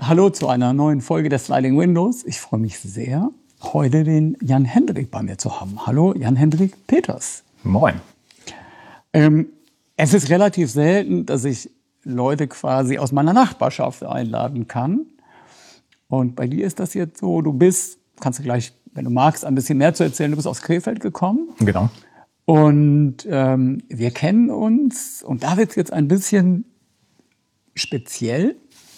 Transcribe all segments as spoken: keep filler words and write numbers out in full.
Hallo zu einer neuen Folge der Sliding Windows. Ich freue mich sehr, heute den Jan-Hendrik bei mir zu haben. Hallo, Jan-Hendrik Peters. Moin. Ähm, es ist relativ selten, dass ich Leute quasi aus meiner Nachbarschaft einladen kann. Und bei dir ist das jetzt so, du bist, kannst du gleich, wenn du magst, ein bisschen mehr zu erzählen, du bist aus Krefeld gekommen. Genau. Und ähm, wir kennen uns, und da wird es jetzt ein bisschen speziell.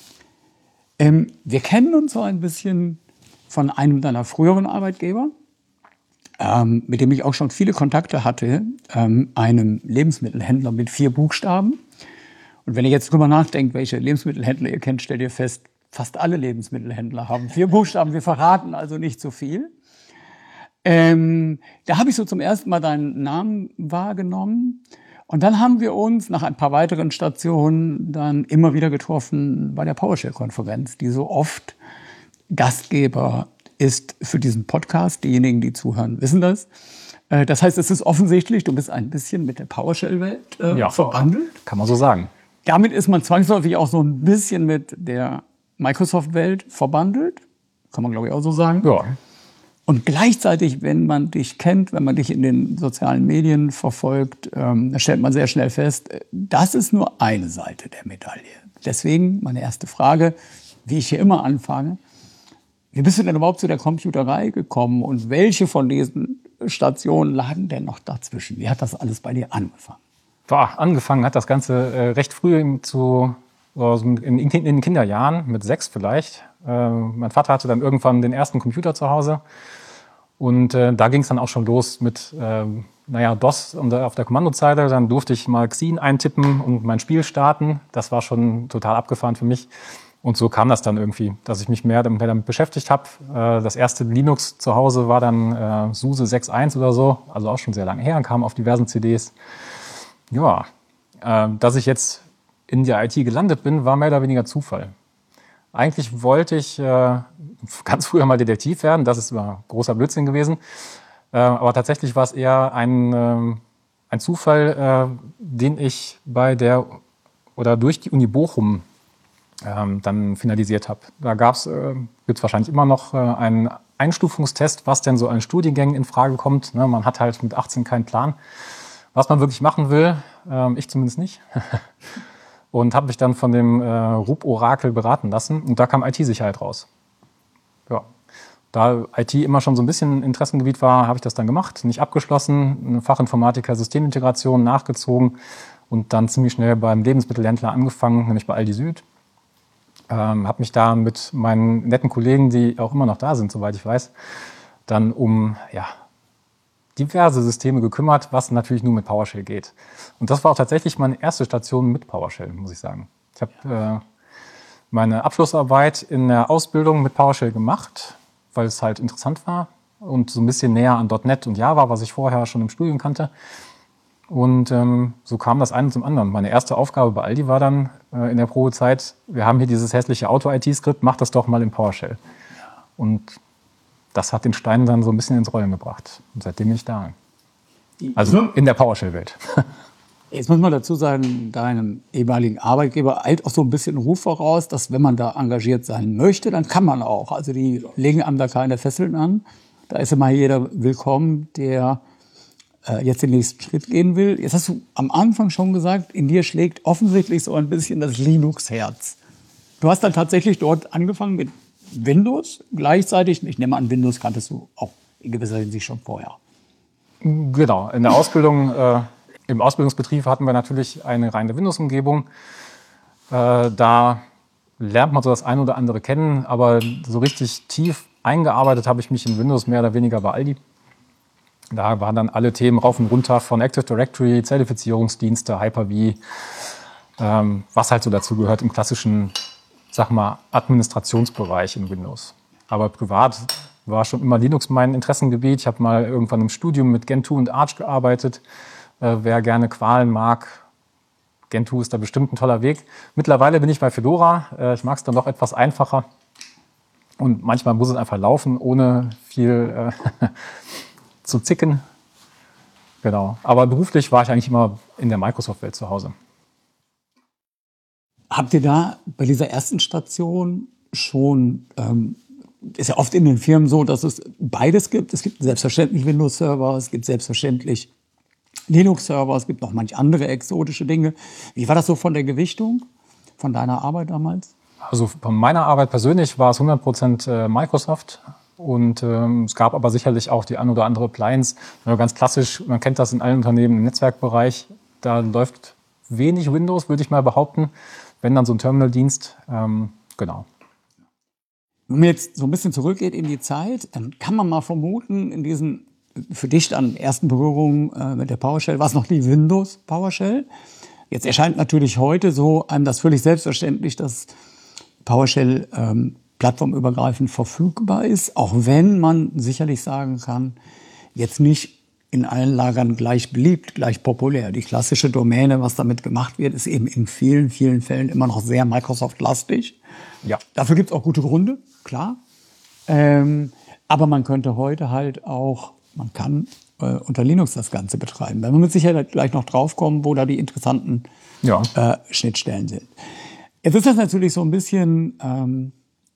Ähm, wir kennen uns so ein bisschen von einem deiner früheren Arbeitgeber, ähm, mit dem ich auch schon viele Kontakte hatte, ähm, einem Lebensmittelhändler mit vier Buchstaben. Und wenn ihr jetzt drüber nachdenkt, welche Lebensmittelhändler ihr kennt, stellt ihr fest, fast alle Lebensmittelhändler haben vier Buchstaben. Wir verraten also nicht so viel. Ähm, da habe ich so zum ersten Mal deinen Namen wahrgenommen. Und dann haben wir uns nach ein paar weiteren Stationen dann immer wieder getroffen bei der PowerShell-Konferenz, die so oft Gastgeber ist für diesen Podcast. Diejenigen, die zuhören, wissen das. Äh, das heißt, es ist offensichtlich, du bist ein bisschen mit der PowerShell-Welt äh, ja, verbandelt. Kann man so sagen. Damit ist man zwangsläufig auch so ein bisschen mit der Microsoft-Welt verbandelt. Kann man, glaube ich, auch so sagen. Ja. Und gleichzeitig, wenn man dich kennt, wenn man dich in den sozialen Medien verfolgt, ähm, da stellt man sehr schnell fest, das ist nur eine Seite der Medaille. Deswegen meine erste Frage, wie ich hier immer anfange, wie bist du denn überhaupt zu der Computerei gekommen und welche von diesen Stationen lagen denn noch dazwischen? Wie hat das alles bei dir angefangen? Boah, angefangen hat das Ganze äh, recht früh zu, also in, in den Kinderjahren, mit sechs vielleicht. Äh, mein Vater hatte dann irgendwann den ersten Computer zu Hause. Und äh, da ging es dann auch schon los mit, äh, naja, DOS und, äh, auf der Kommandozeile. Dann durfte ich mal Xin eintippen und mein Spiel starten. Das war schon total abgefahren für mich. Und so kam das dann irgendwie, dass ich mich mehr damit, mehr damit beschäftigt habe. Äh, das erste Linux zu Hause war dann äh, SUSE sechs Punkt eins oder so. Also auch schon sehr lange her und kam auf diversen C Ds. Ja, äh, dass ich jetzt in der I T gelandet bin, war mehr oder weniger Zufall. Eigentlich wollte ich äh, ganz früher mal Detektiv werden, das ist immer großer Blödsinn gewesen. Äh, aber tatsächlich war es eher ein, äh, ein Zufall, äh, den ich bei der oder durch die Uni Bochum äh, dann finalisiert habe. Da gab's, äh, gibt es wahrscheinlich immer noch äh, einen Einstufungstest, was denn so an Studiengängen in Frage kommt. Ne, man hat halt mit achtzehn keinen Plan, was man wirklich machen will. Äh, ich zumindest nicht. Und habe mich dann von dem äh, R U P-Orakel beraten lassen. Und da kam I T-Sicherheit raus. Ja. Da I T immer schon so ein bisschen ein Interessengebiet war, habe ich das dann gemacht. Nicht abgeschlossen, eine Fachinformatiker Systemintegration nachgezogen und dann ziemlich schnell beim Lebensmittelhändler angefangen, nämlich bei Aldi Süd. Ähm, habe mich da mit meinen netten Kollegen, die auch immer noch da sind, soweit ich weiß, dann um ja, diverse Systeme gekümmert, was natürlich nur mit PowerShell geht. Und das war auch tatsächlich meine erste Station mit PowerShell, muss ich sagen. Ich habe äh, meine Abschlussarbeit in der Ausbildung mit PowerShell gemacht, weil es halt interessant war und so ein bisschen näher an .NET und Java, was ich vorher schon im Studium kannte. Und ähm, so kam das eine zum anderen. Meine erste Aufgabe bei Aldi war dann äh, in der Probezeit, wir haben hier dieses hässliche Auto-I T-Skript, mach das doch mal in PowerShell. Und das hat den Stein dann so ein bisschen ins Rollen gebracht. Und seitdem bin ich da. Also in der PowerShell-Welt. Jetzt muss man dazu sagen, deinem ehemaligen Arbeitgeber eilt auch so ein bisschen Ruf voraus, dass wenn man da engagiert sein möchte, dann kann man auch. Also die legen einem da keine Fesseln an. Da ist immer jeder willkommen, der äh, jetzt den nächsten Schritt gehen will. Jetzt hast du am Anfang schon gesagt, in dir schlägt offensichtlich so ein bisschen das Linux-Herz. Du hast dann tatsächlich dort angefangen mit Windows gleichzeitig. Ich nehme an, Windows kanntest du auch in gewisser Hinsicht schon vorher. Genau, in der Ausbildung, äh, im Ausbildungsbetrieb hatten wir natürlich eine reine Windows-Umgebung. Äh, da lernt man so das eine oder andere kennen, aber so richtig tief eingearbeitet habe ich mich in Windows mehr oder weniger bei Aldi. Da waren dann alle Themen rauf und runter von Active Directory, Zertifizierungsdienste, Hyper-V, ähm, was halt so dazu gehört im klassischen, sag mal, Administrationsbereich in Windows. Aber privat war schon immer Linux mein Interessengebiet. Ich habe mal irgendwann im Studium mit Gentoo und Arch gearbeitet. Äh, wer gerne Qualen mag, Gentoo ist da bestimmt ein toller Weg. Mittlerweile bin ich bei Fedora. Äh, ich mag es dann doch etwas einfacher. Und manchmal muss es einfach laufen, ohne viel äh, zu zicken. Genau. Aber beruflich war ich eigentlich immer in der Microsoft-Welt zu Hause. Habt ihr da bei dieser ersten Station schon, ähm, ist ja oft in den Firmen so, dass es beides gibt. Es gibt selbstverständlich Windows-Server, es gibt selbstverständlich Linux-Server, es gibt noch manch andere exotische Dinge. Wie war das so von der Gewichtung von deiner Arbeit damals? Also von meiner Arbeit persönlich war es hundert Prozent Microsoft. Und ähm, es gab aber sicherlich auch die ein oder andere Appliance. Ja, ganz klassisch, man kennt das in allen Unternehmen im Netzwerkbereich. Da läuft wenig Windows, würde ich mal behaupten. Wenn dann so ein Terminaldienst, ähm, genau. Wenn man jetzt so ein bisschen zurückgeht in die Zeit, dann kann man mal vermuten, in diesen für dich dann ersten Berührungen äh, mit der PowerShell war es noch die Windows PowerShell. Jetzt erscheint natürlich heute so einem das völlig selbstverständlich, dass PowerShell ähm, plattformübergreifend verfügbar ist, auch wenn man sicherlich sagen kann, jetzt nicht in allen Lagern gleich beliebt, gleich populär. Die klassische Domäne, was damit gemacht wird, ist eben in vielen, vielen Fällen immer noch sehr Microsoft-lastig. Ja. Dafür gibt es auch gute Gründe, klar. Ähm, aber man könnte heute halt auch, man kann äh, unter Linux das Ganze betreiben. Da werden wir mit Sicherheit gleich noch draufkommen, wo da die interessanten ja. äh, Schnittstellen sind. Jetzt ist das natürlich so ein bisschen ähm,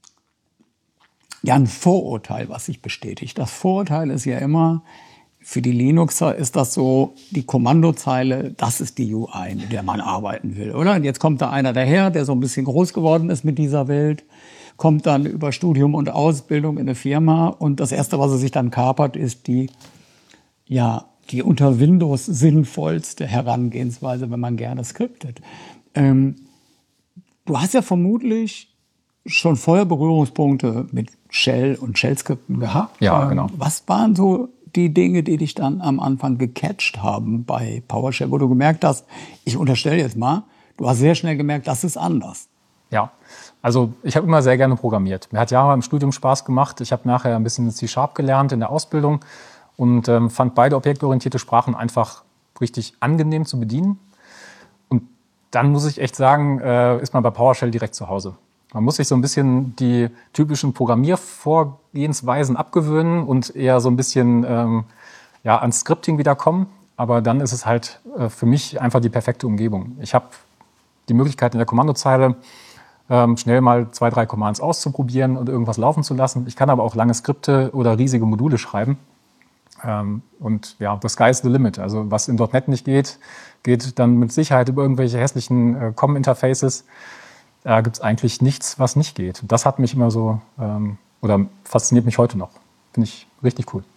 ja ein Vorurteil, was sich bestätigt. Das Vorurteil ist ja immer, für die Linuxer ist das so, die Kommandozeile, das ist die U I, mit der man arbeiten will, oder? Und jetzt kommt da einer daher, der so ein bisschen groß geworden ist mit dieser Welt, kommt dann über Studium und Ausbildung in eine Firma und das Erste, was er sich dann kapert, ist die, ja, die unter Windows sinnvollste Herangehensweise, wenn man gerne skriptet. Ähm, du hast ja vermutlich schon vorher Berührungspunkte mit Shell und Shell-Skripten gehabt. Ja, genau. Ähm, was waren so die Dinge, die dich dann am Anfang gecatcht haben bei PowerShell, wo du gemerkt hast, ich unterstelle jetzt mal, du hast sehr schnell gemerkt, das ist anders. Ja, also ich habe immer sehr gerne programmiert. Mir hat Java im Studium Spaß gemacht. Ich habe nachher ein bisschen C-Sharp gelernt in der Ausbildung und ähm, fand beide objektorientierte Sprachen einfach richtig angenehm zu bedienen. Und dann muss ich echt sagen, äh, ist man bei PowerShell direkt zu Hause. Man muss sich so ein bisschen die typischen Programmiervorgehensweisen abgewöhnen und eher so ein bisschen ähm, ja, ans Scripting wiederkommen. Aber dann ist es halt äh, für mich einfach die perfekte Umgebung. Ich habe die Möglichkeit in der Kommandozeile ähm, schnell mal zwei, drei Commands auszuprobieren und irgendwas laufen zu lassen. Ich kann aber auch lange Skripte oder riesige Module schreiben. Ähm, und ja, the sky is the limit. Also was in .N E T nicht geht, geht dann mit Sicherheit über irgendwelche hässlichen äh, C O M-Interfaces. Da gibt es eigentlich nichts, was nicht geht. Das hat mich immer so, ähm, oder fasziniert mich heute noch. Finde ich richtig cool.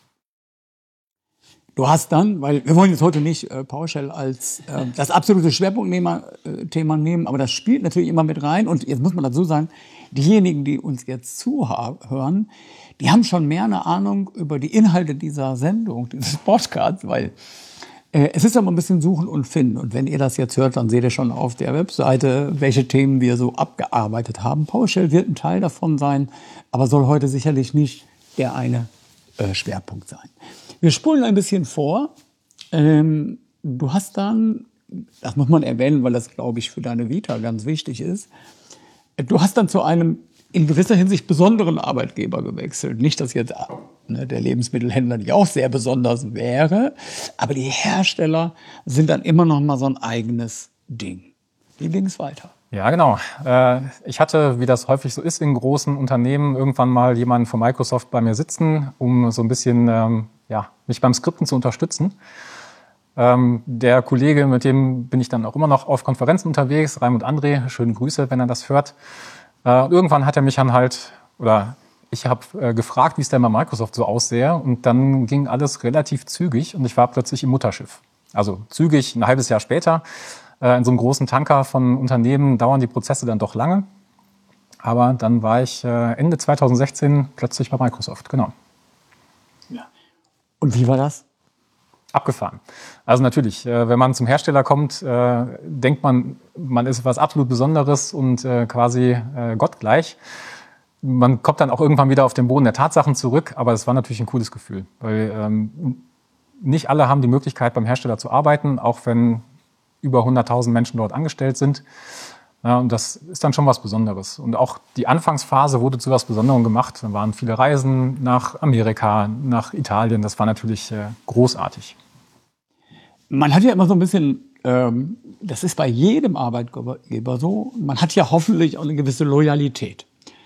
Du hast dann, weil wir wollen jetzt heute nicht äh, PowerShell als äh, das absolute Schwerpunktthema äh, Thema nehmen, aber das spielt natürlich immer mit rein. Und jetzt muss man dazu sagen, diejenigen, die uns jetzt zuhören, die haben schon mehr eine Ahnung über die Inhalte dieser Sendung, dieses Podcasts, weil äh, es ist aber ein bisschen Suchen und Finden. Und wenn ihr das jetzt hört, dann seht ihr schon auf der Webseite, welche Themen wir so abgearbeitet haben. PowerShell wird ein Teil davon sein, aber soll heute sicherlich nicht der eine äh, Schwerpunkt sein. Wir spulen ein bisschen vor. Ähm, du hast dann, das muss man erwähnen, weil das, glaube ich, für deine Vita ganz wichtig ist, du hast dann zu einem in gewisser Hinsicht besonderen Arbeitgeber gewechselt. Nicht, dass jetzt ne, der Lebensmittelhändler nicht auch sehr besonders wäre, aber die Hersteller sind dann immer noch mal so ein eigenes Ding. Wie ging es weiter? Ja, genau. Ich hatte, wie das häufig so ist in großen Unternehmen, irgendwann mal jemanden von Microsoft bei mir sitzen, um so ein bisschen ja, mich beim Skripten zu unterstützen. Der Kollege, mit dem bin ich dann auch immer noch auf Konferenzen unterwegs, Raimund André, schöne Grüße, wenn er das hört. Irgendwann hat er mich dann halt, oder ich habe gefragt, wie es denn bei Microsoft so aussähe. Und dann ging alles relativ zügig und ich war plötzlich im Mutterschiff. Also zügig, ein halbes Jahr später. In so einem großen Tanker von Unternehmen dauern die Prozesse dann doch lange. Aber dann war ich Ende zwanzig sechzehn plötzlich bei Microsoft, genau. Ja. Und wie war das? Abgefahren. Also natürlich, wenn man zum Hersteller kommt, denkt man, man ist was absolut Besonderes und quasi gottgleich. Man kommt dann auch irgendwann wieder auf den Boden der Tatsachen zurück, aber es war natürlich ein cooles Gefühl, weil nicht alle haben die Möglichkeit, beim Hersteller zu arbeiten, auch wenn über hunderttausend Menschen dort angestellt sind. Ja, und das ist dann schon was Besonderes. Und auch die Anfangsphase wurde zu was Besonderem gemacht. Da waren viele Reisen nach Amerika, nach Italien. Das war natürlich äh, großartig. Man hat ja immer so ein bisschen, ähm, das ist bei jedem Arbeitgeber so, man hat ja hoffentlich auch eine gewisse Loyalität.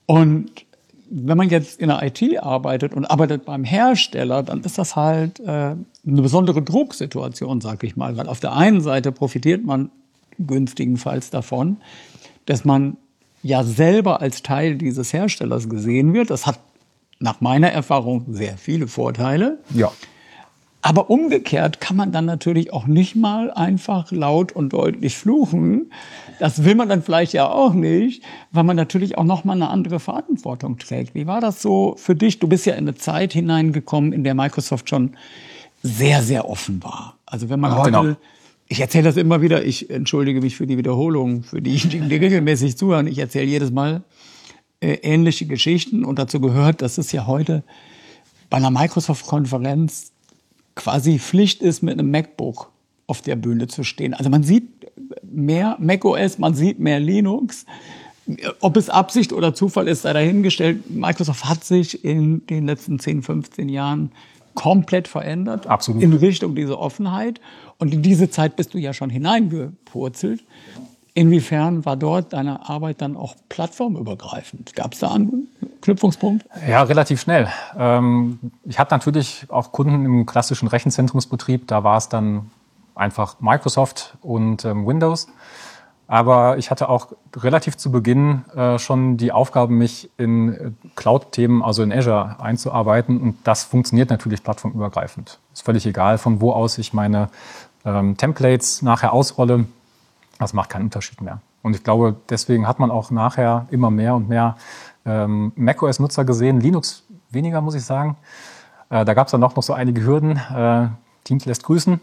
Und wenn man jetzt in der I T arbeitet und arbeitet beim Hersteller, dann ist das halt äh, eine besondere Drucksituation, sag ich mal. Weil auf der einen Seite profitiert man günstigenfalls davon, dass man ja selber als Teil dieses Herstellers gesehen wird. Das hat nach meiner Erfahrung sehr viele Vorteile. Ja. Aber umgekehrt kann man dann natürlich auch nicht mal einfach laut und deutlich fluchen. Das will man dann vielleicht ja auch nicht, weil man natürlich auch noch mal eine andere Verantwortung trägt. Wie war das so für dich? Du bist ja in eine Zeit hineingekommen, in der Microsoft schon sehr, sehr offen war. Also wenn man Ja, heute, genau. Ich erzähle das immer wieder, ich entschuldige mich für die Wiederholung, für diejenigen, die regelmäßig zuhören. Ich erzähle jedes Mal äh, ähnliche Geschichten und dazu gehört, dass es ja heute bei einer Microsoft-Konferenz quasi Pflicht ist, mit einem MacBook auf der Bühne zu stehen. Also man sieht mehr macOS, man sieht mehr Linux. Ob es Absicht oder Zufall ist, sei dahingestellt. Microsoft hat sich in den letzten zehn, fünfzehn Jahren komplett verändert. Absolut. In Richtung dieser Offenheit. Und in diese Zeit bist du ja schon hineingepurzelt. Inwiefern war dort deine Arbeit dann auch plattformübergreifend? Gab es da einen Knüpfungspunkt? Ja, relativ schnell. Ähm, ich hatte natürlich auch Kunden im klassischen Rechenzentrumsbetrieb. Da war es dann einfach Microsoft und ähm, Windows. Aber ich hatte auch relativ zu Beginn äh, schon die Aufgabe, mich in äh, Cloud-Themen, also in Azure, einzuarbeiten. Und das funktioniert natürlich plattformübergreifend. Ist völlig egal, von wo aus ich meine ähm, Templates nachher ausrolle. Das macht keinen Unterschied mehr. Und ich glaube, deswegen hat man auch nachher immer mehr und mehr ähm, macOS-Nutzer gesehen. Linux weniger, muss ich sagen. Äh, da gab es dann auch noch so einige Hürden. Äh, Teams lässt grüßen.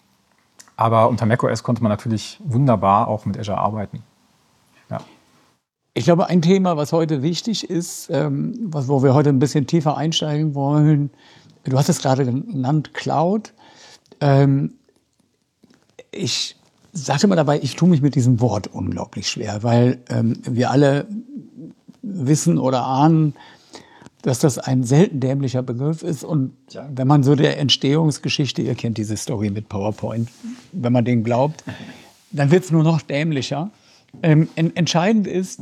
Aber unter macOS konnte man natürlich wunderbar auch mit Azure arbeiten. Ja. Ich glaube, ein Thema, was heute wichtig ist, ähm, was, wo wir heute ein bisschen tiefer einsteigen wollen, du hast es gerade genannt, Cloud. Ähm, ich sage immer dabei, ich tue mich mit diesem Wort unglaublich schwer, weil ähm, wir alle wissen oder ahnen, dass das ein selten dämlicher Begriff ist. Und wenn man so der Entstehungsgeschichte, ihr kennt diese Story mit PowerPoint, wenn man den glaubt, dann wird es nur noch dämlicher. Ähm, en- entscheidend ist,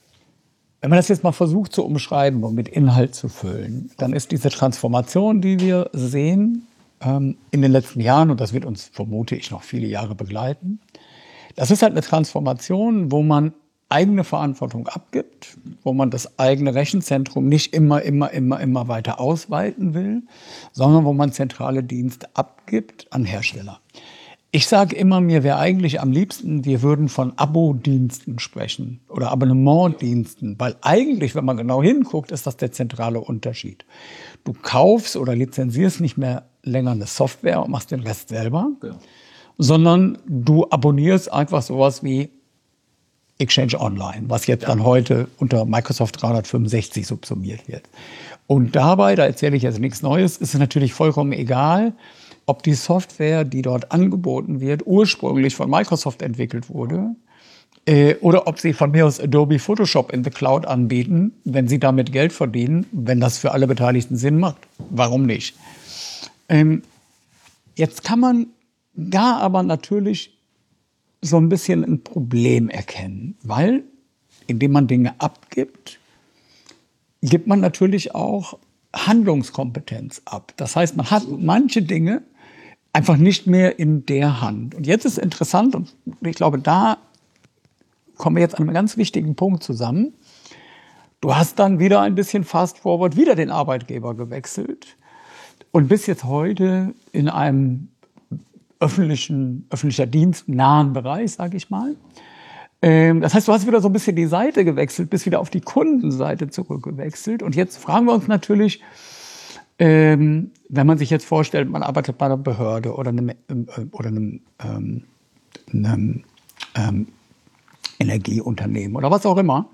wenn man das jetzt mal versucht zu umschreiben und mit Inhalt zu füllen, dann ist diese Transformation, die wir sehen ähm, in den letzten Jahren, und das wird uns, vermute ich, noch viele Jahre begleiten, das ist halt eine Transformation, wo man eigene Verantwortung abgibt, wo man das eigene Rechenzentrum nicht immer, immer, immer, immer weiter ausweiten will, sondern wo man zentrale Dienste abgibt an Hersteller. Ich sage immer, mir wäre eigentlich am liebsten, wir würden von Abo-Diensten sprechen oder Abonnementdiensten, weil eigentlich, wenn man genau hinguckt, ist das der zentrale Unterschied. Du kaufst oder lizenzierst nicht mehr länger eine Software und machst den Rest selber, ja, sondern du abonnierst einfach sowas wie Exchange Online, was jetzt dann heute unter Microsoft dreihundertfünfundsechzig subsumiert wird. Und dabei, da erzähle ich jetzt nichts Neues, ist es natürlich vollkommen egal, ob die Software, die dort angeboten wird, ursprünglich von Microsoft entwickelt wurde äh, oder ob sie von mir aus Adobe Photoshop in the Cloud anbieten, wenn sie damit Geld verdienen, wenn das für alle Beteiligten Sinn macht. Warum nicht? Ähm, jetzt kann man da aber natürlich so ein bisschen ein Problem erkennen, weil indem man Dinge abgibt, gibt man natürlich auch Handlungskompetenz ab. Das heißt, man hat manche Dinge einfach nicht mehr in der Hand. Und jetzt ist interessant, und ich glaube, da kommen wir jetzt an einem ganz wichtigen Punkt zusammen. Du hast dann wieder ein bisschen fast forward, wieder den Arbeitgeber gewechselt und bist jetzt heute in einem öffentlichen, öffentlicher Dienst nahen Bereich, sage ich mal. Ähm, das heißt, du hast wieder so ein bisschen die Seite gewechselt, bist wieder auf die Kundenseite zurückgewechselt. Und jetzt fragen wir uns natürlich, ähm, wenn man sich jetzt vorstellt, man arbeitet bei einer Behörde oder einem, äh, oder einem, ähm, einem ähm, Energieunternehmen oder was auch immer.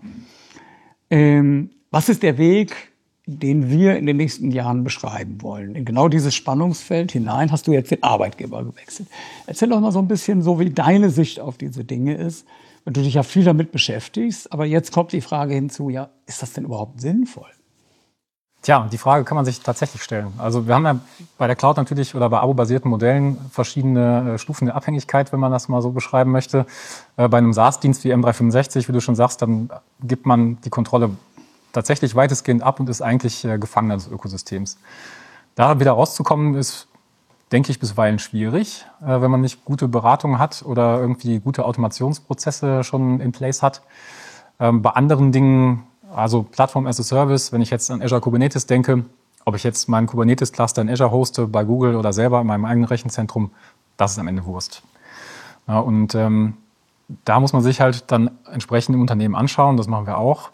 Ähm, was ist der Weg, den wir in den nächsten Jahren beschreiben wollen? In genau dieses Spannungsfeld hinein hast du jetzt den Arbeitgeber gewechselt. Erzähl doch mal so ein bisschen, so wie deine Sicht auf diese Dinge ist, weil du dich ja viel damit beschäftigst. Aber jetzt kommt die Frage hinzu, ja, ist das denn überhaupt sinnvoll? Tja, die Frage kann man sich tatsächlich stellen. Also wir haben ja bei der Cloud natürlich oder bei abo-basierten Modellen verschiedene äh, Stufen der Abhängigkeit, wenn man das mal so beschreiben möchte. Äh, bei einem SaaS-Dienst wie M dreihundertfünfundsechzig, wie du schon sagst, dann gibt man die Kontrolle tatsächlich weitestgehend ab und ist eigentlich äh, Gefangener des Ökosystems. Da wieder rauszukommen, ist, denke ich, bisweilen schwierig, äh, wenn man nicht gute Beratung hat oder irgendwie gute Automationsprozesse schon in place hat. Ähm, bei anderen Dingen, also Plattform as a Service, wenn ich jetzt an Azure Kubernetes denke, ob ich jetzt meinen Kubernetes-Cluster in Azure hoste, bei Google oder selber in meinem eigenen Rechenzentrum, das ist am Ende Wurst. Ja, und ähm, da muss man sich halt dann entsprechend im Unternehmen anschauen, das machen wir auch.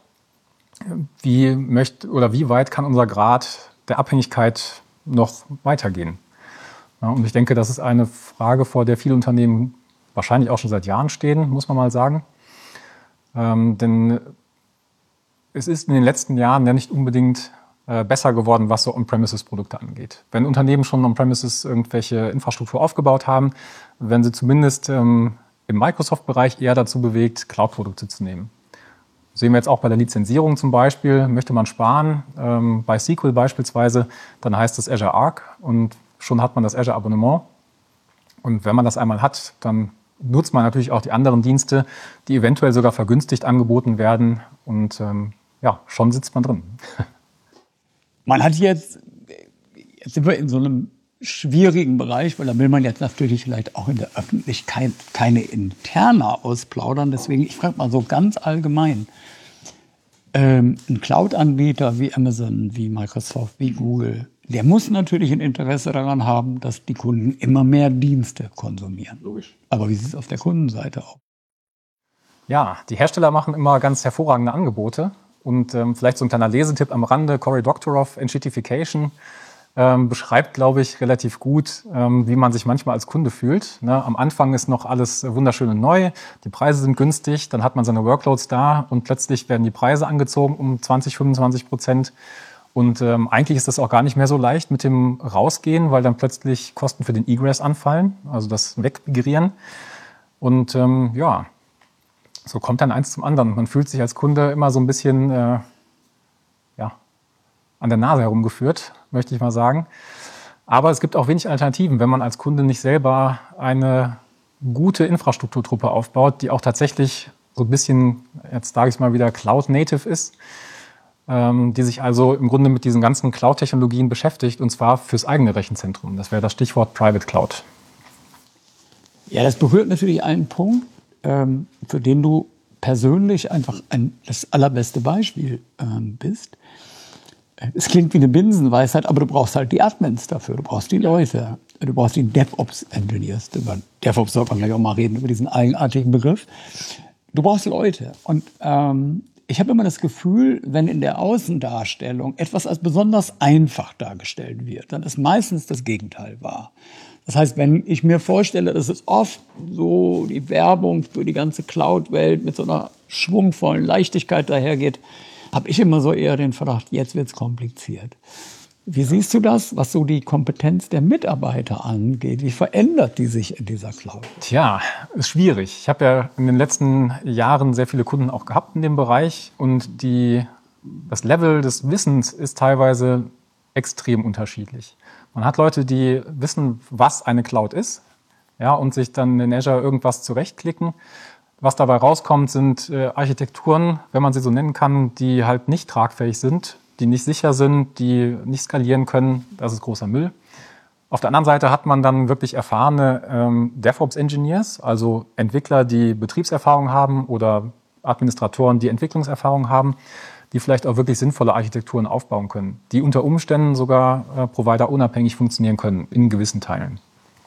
Wie möchte oder wie weit kann unser Grad der Abhängigkeit noch weitergehen? Ja, und ich denke, das ist eine Frage, vor der viele Unternehmen wahrscheinlich auch schon seit Jahren stehen, muss man mal sagen. Ähm, denn es ist in den letzten Jahren ja nicht unbedingt äh, besser geworden, was so On-Premises-Produkte angeht. Wenn Unternehmen schon On-Premises irgendwelche Infrastruktur aufgebaut haben, werden sie zumindest ähm, im Microsoft-Bereich eher dazu bewegt, Cloud-Produkte zu nehmen. Sehen wir jetzt auch bei der Lizenzierung zum Beispiel, möchte man sparen, ähm, bei S Q L beispielsweise, dann heißt es Azure Arc und schon hat man das Azure-Abonnement. Und wenn man das einmal hat, dann nutzt man natürlich auch die anderen Dienste, die eventuell sogar vergünstigt angeboten werden. Und ähm, ja, schon sitzt man drin. Man hat jetzt, jetzt sind wir in so einem schwierigen Bereich, weil da will man jetzt natürlich vielleicht auch in der Öffentlichkeit keine Interna ausplaudern. Deswegen, ich frage mal so ganz allgemein. Ähm, ein Cloud-Anbieter wie Amazon, wie Microsoft, wie Google, der muss natürlich ein Interesse daran haben, dass die Kunden immer mehr Dienste konsumieren. Logisch. Aber wie sieht es auf der Kundenseite aus? Ja, die Hersteller machen immer ganz hervorragende Angebote. Und ähm, vielleicht so ein kleiner Lesetipp am Rande, Cory Doctorow, Entitification, ähm, beschreibt, glaube ich, relativ gut, ähm, wie man sich manchmal als Kunde fühlt. Ne? Am Anfang ist noch alles wunderschön und neu, die Preise sind günstig, dann hat man seine Workloads da und plötzlich werden die Preise angezogen um zwanzig, fünfundzwanzig Prozent. Und ähm, eigentlich ist das auch gar nicht mehr so leicht mit dem Rausgehen, weil dann plötzlich Kosten für den Egress anfallen, also das Wegmigrieren. Und ähm, ja, so kommt dann eins zum anderen. Man fühlt sich als Kunde immer so ein bisschen äh, ja, an der Nase herumgeführt, möchte ich mal sagen. Aber es gibt auch wenig Alternativen, wenn man als Kunde nicht selber eine gute Infrastrukturtruppe aufbaut, die auch tatsächlich so ein bisschen, jetzt sage ich es mal wieder, Cloud-Native ist, ähm, die sich also im Grunde mit diesen ganzen Cloud-Technologien beschäftigt, und zwar fürs eigene Rechenzentrum. Das wäre das Stichwort Private Cloud. Ja, das berührt natürlich einen Punkt, ähm, für den du persönlich einfach ein, das allerbeste Beispiel ähm, bist. Es klingt wie eine Binsenweisheit, aber du brauchst halt die Admins dafür, du brauchst die Leute, du brauchst die DevOps-Engineers. Über DevOps sollte man gleich auch mal reden, über diesen eigenartigen Begriff. Du brauchst Leute. Und ähm, ich habe immer das Gefühl, wenn in der Außendarstellung etwas als besonders einfach dargestellt wird, dann ist meistens das Gegenteil wahr. Das heißt, wenn ich mir vorstelle, dass es oft so die Werbung für die ganze Cloud-Welt mit so einer schwungvollen Leichtigkeit dahergeht, habe ich immer so eher den Verdacht, jetzt wird's kompliziert. Wie siehst du das, was so die Kompetenz der Mitarbeiter angeht? Wie verändert die sich in dieser Cloud? Tja, ist schwierig. Ich habe ja in den letzten Jahren sehr viele Kunden auch gehabt in dem Bereich und die, das Level des Wissens ist teilweise extrem unterschiedlich. Man hat Leute, die wissen, was eine Cloud ist, ja, und sich dann in Azure irgendwas zurechtklicken. Was dabei rauskommt, sind äh, Architekturen, wenn man sie so nennen kann, die halt nicht tragfähig sind, die nicht sicher sind, die nicht skalieren können. Das ist großer Müll. Auf der anderen Seite hat man dann wirklich erfahrene ähm, DevOps-Engineers, also Entwickler, die Betriebserfahrung haben oder Administratoren, die Entwicklungserfahrung haben, die vielleicht auch wirklich sinnvolle Architekturen aufbauen können, die unter Umständen sogar äh, providerunabhängig funktionieren können, in gewissen Teilen.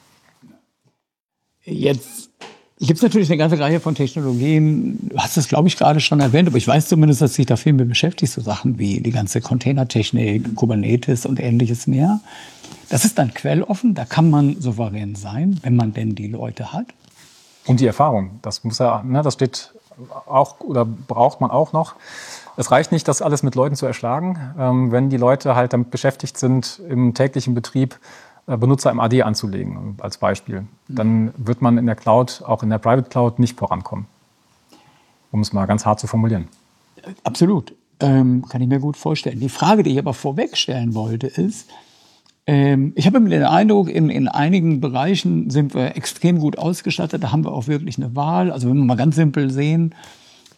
Jetzt gibt es natürlich eine ganze Reihe von Technologien. Du hast es, glaube ich, gerade schon erwähnt, aber ich weiß zumindest, dass sich da viel mit beschäftigst, so Sachen wie die ganze Containertechnik, Kubernetes und ähnliches mehr. Das ist dann quelloffen, da kann man souverän sein, wenn man denn die Leute hat. Und die Erfahrung, das muss ja, ne, das steht auch oder braucht man auch noch. Es reicht nicht, das alles mit Leuten zu erschlagen, ähm, wenn die Leute halt damit beschäftigt sind, im täglichen Betrieb äh, Benutzer im A D anzulegen, als Beispiel. Dann wird man in der Cloud, auch in der Private Cloud, nicht vorankommen. Um es mal ganz hart zu formulieren. Absolut. Ähm, kann ich mir gut vorstellen. Die Frage, die ich aber vorweg stellen wollte, ist, ähm, ich habe den Eindruck, in, in einigen Bereichen sind wir extrem gut ausgestattet. Da haben wir auch wirklich eine Wahl. Also wenn wir mal ganz simpel sehen,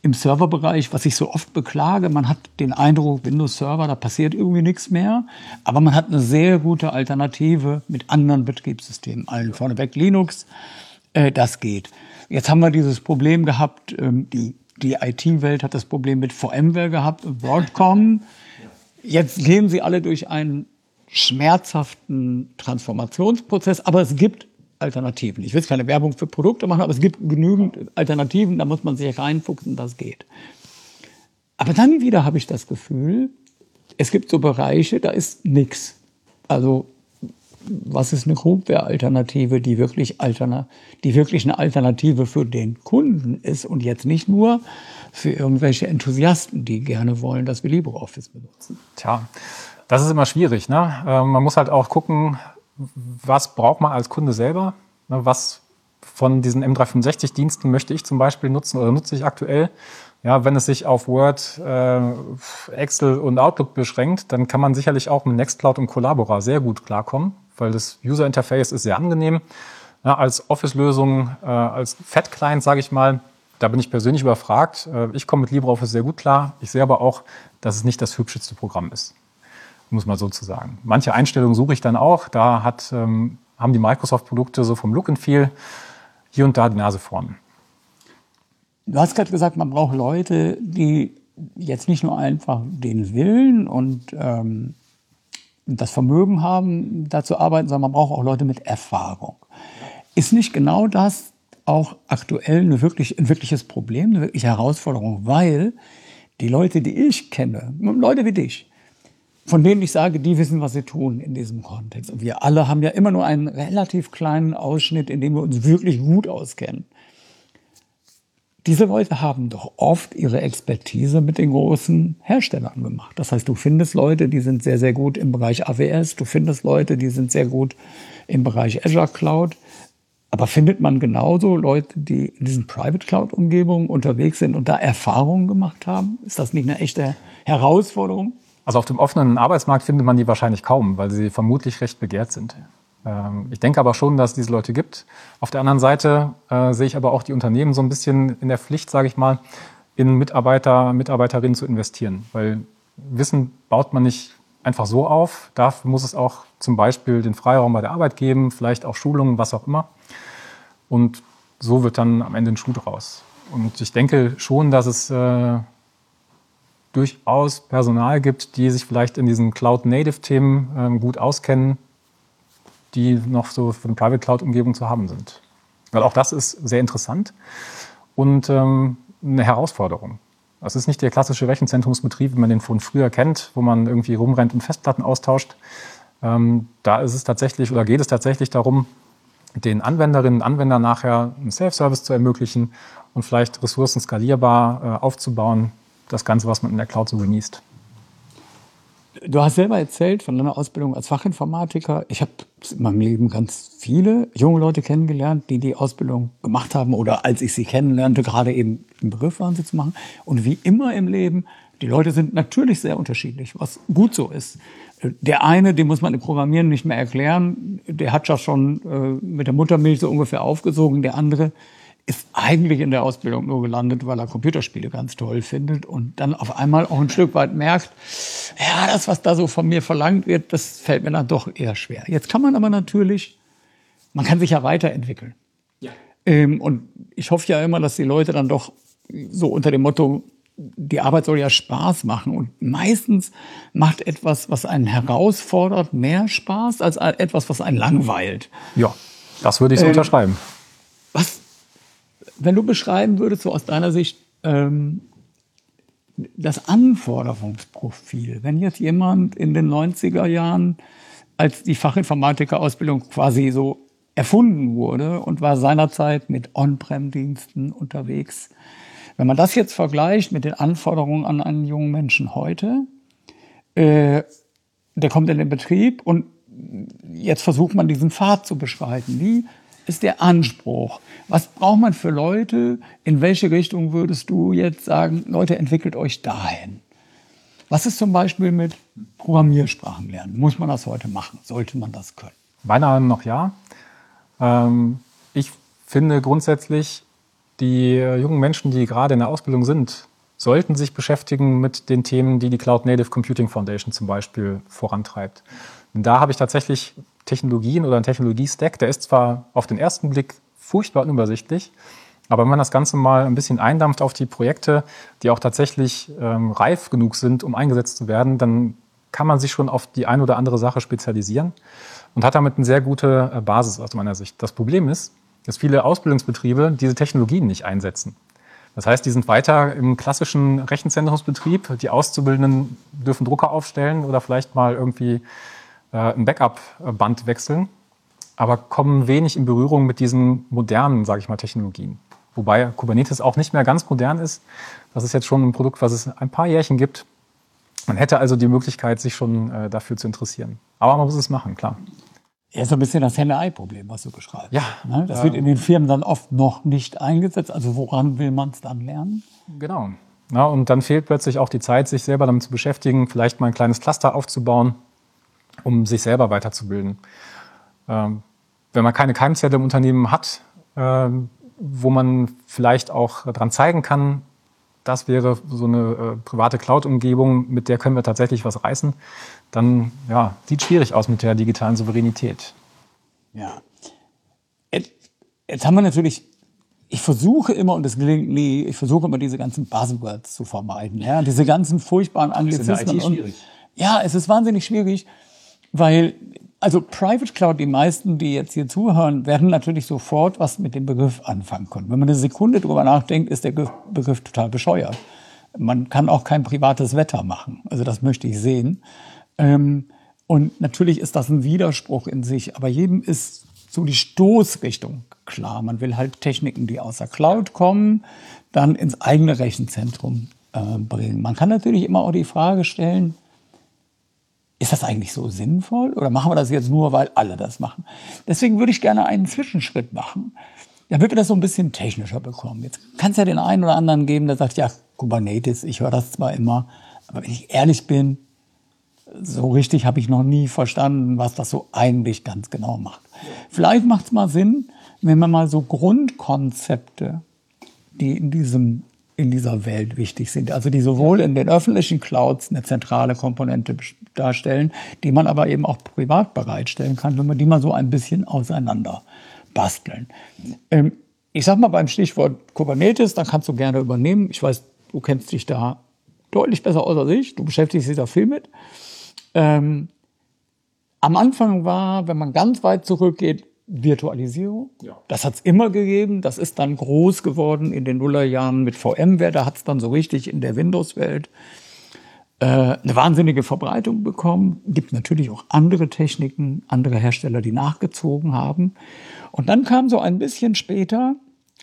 im Serverbereich, was ich so oft beklage, man hat den Eindruck, Windows Server, da passiert irgendwie nichts mehr, aber man hat eine sehr gute Alternative mit anderen Betriebssystemen, allen vorneweg Linux, äh, das geht. Jetzt haben wir dieses Problem gehabt, ähm, die, die I T-Welt hat das Problem mit VMware gehabt und Broadcom. Jetzt gehen sie alle durch einen schmerzhaften Transformationsprozess, aber es gibt Alternativen. Ich will jetzt keine Werbung für Produkte machen, aber es gibt genügend Alternativen, da muss man sich reinfuchsen, das geht. Aber dann wieder habe ich das Gefühl, es gibt so Bereiche, da ist nichts. Also was ist eine Groupware-Alternative, die wirklich, alterna- die wirklich eine Alternative für den Kunden ist und jetzt nicht nur für irgendwelche Enthusiasten, die gerne wollen, dass wir LibreOffice benutzen? Tja, das ist immer schwierig, ne? Äh, man muss halt auch gucken, was braucht man als Kunde selber? Was von diesen M dreihundertfünfundsechzig-Diensten möchte ich zum Beispiel nutzen oder nutze ich aktuell? Ja, wenn es sich auf Word, äh, Excel und Outlook beschränkt, dann kann man sicherlich auch mit Nextcloud und Collabora sehr gut klarkommen, weil das User-Interface ist sehr angenehm. Ja, als Office-Lösung, äh, als Fat-Client, sage ich mal, da bin ich persönlich überfragt. Äh, ich komme mit LibreOffice sehr gut klar. Ich sehe aber auch, dass es nicht das hübscheste Programm ist, muss man so zu sagen. Manche Einstellungen suche ich dann auch. Da hat, ähm, haben die Microsoft-Produkte so vom Look and Feel hier und da die Nase vorn. Du hast gerade gesagt, man braucht Leute, die jetzt nicht nur einfach den Willen und ähm, das Vermögen haben, da zu arbeiten, sondern man braucht auch Leute mit Erfahrung. Ist nicht genau das auch aktuell eine wirklich, ein wirkliches Problem, eine wirkliche Herausforderung? Weil die Leute, die ich kenne, Leute wie dich, von denen ich sage, die wissen, was sie tun in diesem Kontext. Und wir alle haben ja immer nur einen relativ kleinen Ausschnitt, in dem wir uns wirklich gut auskennen. Diese Leute haben doch oft ihre Expertise mit den großen Herstellern gemacht. Das heißt, du findest Leute, die sind sehr, sehr gut im Bereich A W S. Du findest Leute, die sind sehr gut im Bereich Azure Cloud. Aber findet man genauso Leute, die in diesen Private Cloud-Umgebungen unterwegs sind und da Erfahrungen gemacht haben? Ist das nicht eine echte Herausforderung? Also auf dem offenen Arbeitsmarkt findet man die wahrscheinlich kaum, weil sie vermutlich recht begehrt sind. Ähm, ich denke aber schon, dass es diese Leute gibt. Auf der anderen Seite äh, sehe ich aber auch die Unternehmen so ein bisschen in der Pflicht, sage ich mal, in Mitarbeiter, Mitarbeiterinnen zu investieren. Weil Wissen baut man nicht einfach so auf. Dafür muss es auch zum Beispiel den Freiraum bei der Arbeit geben, vielleicht auch Schulungen, was auch immer. Und so wird dann am Ende ein Schuh draus. Und ich denke schon, dass es äh, durchaus Personal gibt, die sich vielleicht in diesen Cloud-Native-Themen ähm, gut auskennen, die noch so für eine Private-Cloud-Umgebung zu haben sind. Weil auch das ist sehr interessant und ähm, eine Herausforderung. Es ist nicht der klassische Rechenzentrumsbetrieb, wie man den von früher kennt, wo man irgendwie rumrennt und Festplatten austauscht. Ähm, da ist es tatsächlich oder geht es tatsächlich darum, den Anwenderinnen und Anwendern nachher einen Self-Service zu ermöglichen und vielleicht Ressourcen skalierbar äh, aufzubauen, das Ganze, was man in der Cloud so genießt. Du hast selber erzählt von deiner Ausbildung als Fachinformatiker. Ich habe in meinem Leben ganz viele junge Leute kennengelernt, die die Ausbildung gemacht haben oder als ich sie kennenlernte, gerade eben im Begriff waren, sie zu machen. Und wie immer im Leben, die Leute sind natürlich sehr unterschiedlich, was gut so ist. Der eine, dem muss man im Programmieren nicht mehr erklären, der hat ja schon äh, mit der Muttermilch so ungefähr aufgesogen. Der andere ist eigentlich in der Ausbildung nur gelandet, weil er Computerspiele ganz toll findet und dann auf einmal auch ein Stück weit merkt, ja, das, was da so von mir verlangt wird, das fällt mir dann doch eher schwer. Jetzt kann man aber natürlich, man kann sich ja weiterentwickeln. Ja. Ähm, und ich hoffe ja immer, dass die Leute dann doch so unter dem Motto, die Arbeit soll ja Spaß machen. Und meistens macht etwas, was einen herausfordert, mehr Spaß als etwas, was einen langweilt. Ja, das würde ich so ähm, unterschreiben. Was? Wenn du beschreiben würdest, so aus deiner Sicht, ähm, das Anforderungsprofil, wenn jetzt jemand in den neunziger Jahren, als die Fachinformatiker-Ausbildung quasi so erfunden wurde und war seinerzeit mit On-Prem-Diensten unterwegs, wenn man das jetzt vergleicht mit den Anforderungen an einen jungen Menschen heute, äh, der kommt in den Betrieb und jetzt versucht man diesen Pfad zu beschreiten. Wie ist der Anspruch? Was braucht man für Leute? In welche Richtung würdest du jetzt sagen, Leute, entwickelt euch dahin? Was ist zum Beispiel mit Programmiersprachen lernen? Muss man das heute machen? Sollte man das können? Meiner Meinung nach ja. Ähm, ich finde grundsätzlich, die äh, jungen Menschen, die gerade in der Ausbildung sind, sollten sich beschäftigen mit den Themen, die die Cloud Native Computing Foundation zum Beispiel vorantreibt. Und da habe ich tatsächlich Technologien oder einen Technologie-Stack, der ist zwar auf den ersten Blick furchtbar unübersichtlich, aber wenn man das Ganze mal ein bisschen eindampft auf die Projekte, die auch tatsächlich ähm, reif genug sind, um eingesetzt zu werden, dann kann man sich schon auf die eine oder andere Sache spezialisieren und hat damit eine sehr gute äh, Basis aus meiner Sicht. Das Problem ist, dass viele Ausbildungsbetriebe diese Technologien nicht einsetzen. Das heißt, die sind weiter im klassischen Rechenzentrumsbetrieb. Die Auszubildenden dürfen Drucker aufstellen oder vielleicht mal irgendwie äh, ein Backup-Band wechseln, aber kommen wenig in Berührung mit diesen modernen, sage ich mal, Technologien. Wobei Kubernetes auch nicht mehr ganz modern ist. Das ist jetzt schon ein Produkt, was es ein paar Jährchen gibt. Man hätte also die Möglichkeit, sich schon äh, dafür zu interessieren. Aber man muss es machen, klar. Ja, so ein bisschen das Henne-Ei-Problem, was du beschreibst. Ja. Ne? Das wird in den Firmen dann oft noch nicht eingesetzt. Also woran will man es dann lernen? Genau. Ja, und dann fehlt plötzlich auch die Zeit, sich selber damit zu beschäftigen, vielleicht mal ein kleines Cluster aufzubauen, um sich selber weiterzubilden. Ähm, wenn man keine Keimzelle im Unternehmen hat, ähm, wo man vielleicht auch dran zeigen kann, das wäre so eine äh, private Cloud-Umgebung, mit der können wir tatsächlich was reißen, dann ja, sieht schwierig aus mit der digitalen Souveränität. Ja. Jetzt, jetzt haben wir natürlich, ich versuche immer, und das gelingt nie, ich versuche immer diese ganzen Buzzwords zu vermeiden. Ja? Diese ganzen furchtbaren Anglizismen. Das ist in der I T schwierig. Und, ja, es ist wahnsinnig schwierig, weil, also Private Cloud, die meisten, die jetzt hier zuhören, werden natürlich sofort was mit dem Begriff anfangen können. Wenn man eine Sekunde drüber nachdenkt, ist der Begriff total bescheuert. Man kann auch kein privates Wetter machen. Also das möchte ich sehen. Ähm, und natürlich ist das ein Widerspruch in sich, aber jedem ist so die Stoßrichtung klar. Man will halt Techniken, die aus der Cloud kommen, dann ins eigene Rechenzentrum äh, bringen. Man kann natürlich immer auch die Frage stellen, ist das eigentlich so sinnvoll oder machen wir das jetzt nur, weil alle das machen? Deswegen würde ich gerne einen Zwischenschritt machen, damit wir das so ein bisschen technischer bekommen. Jetzt kann es ja den einen oder anderen geben, der sagt, ja, Kubernetes, ich höre das zwar immer, aber wenn ich ehrlich bin, so richtig habe ich noch nie verstanden, was das so eigentlich ganz genau macht. Vielleicht macht es mal Sinn, wenn wir mal so Grundkonzepte, die in diesem in dieser Welt wichtig sind, also die sowohl in den öffentlichen Clouds eine zentrale Komponente darstellen, die man aber eben auch privat bereitstellen kann, wenn wir die mal so ein bisschen auseinander basteln. Ähm, ich sag mal beim Stichwort Kubernetes, da kannst du gerne übernehmen. Ich weiß, du kennst dich da deutlich besser aus als ich, du beschäftigst dich da viel mit. Ähm, am Anfang war, wenn man ganz weit zurückgeht, Virtualisierung. Ja. Das hat's immer gegeben. Das ist dann groß geworden in den Nullerjahren mit VMware. Da hat's dann so richtig in der Windows-Welt äh, eine wahnsinnige Verbreitung bekommen. Gibt natürlich auch andere Techniken, andere Hersteller, die nachgezogen haben. Und dann kam so ein bisschen später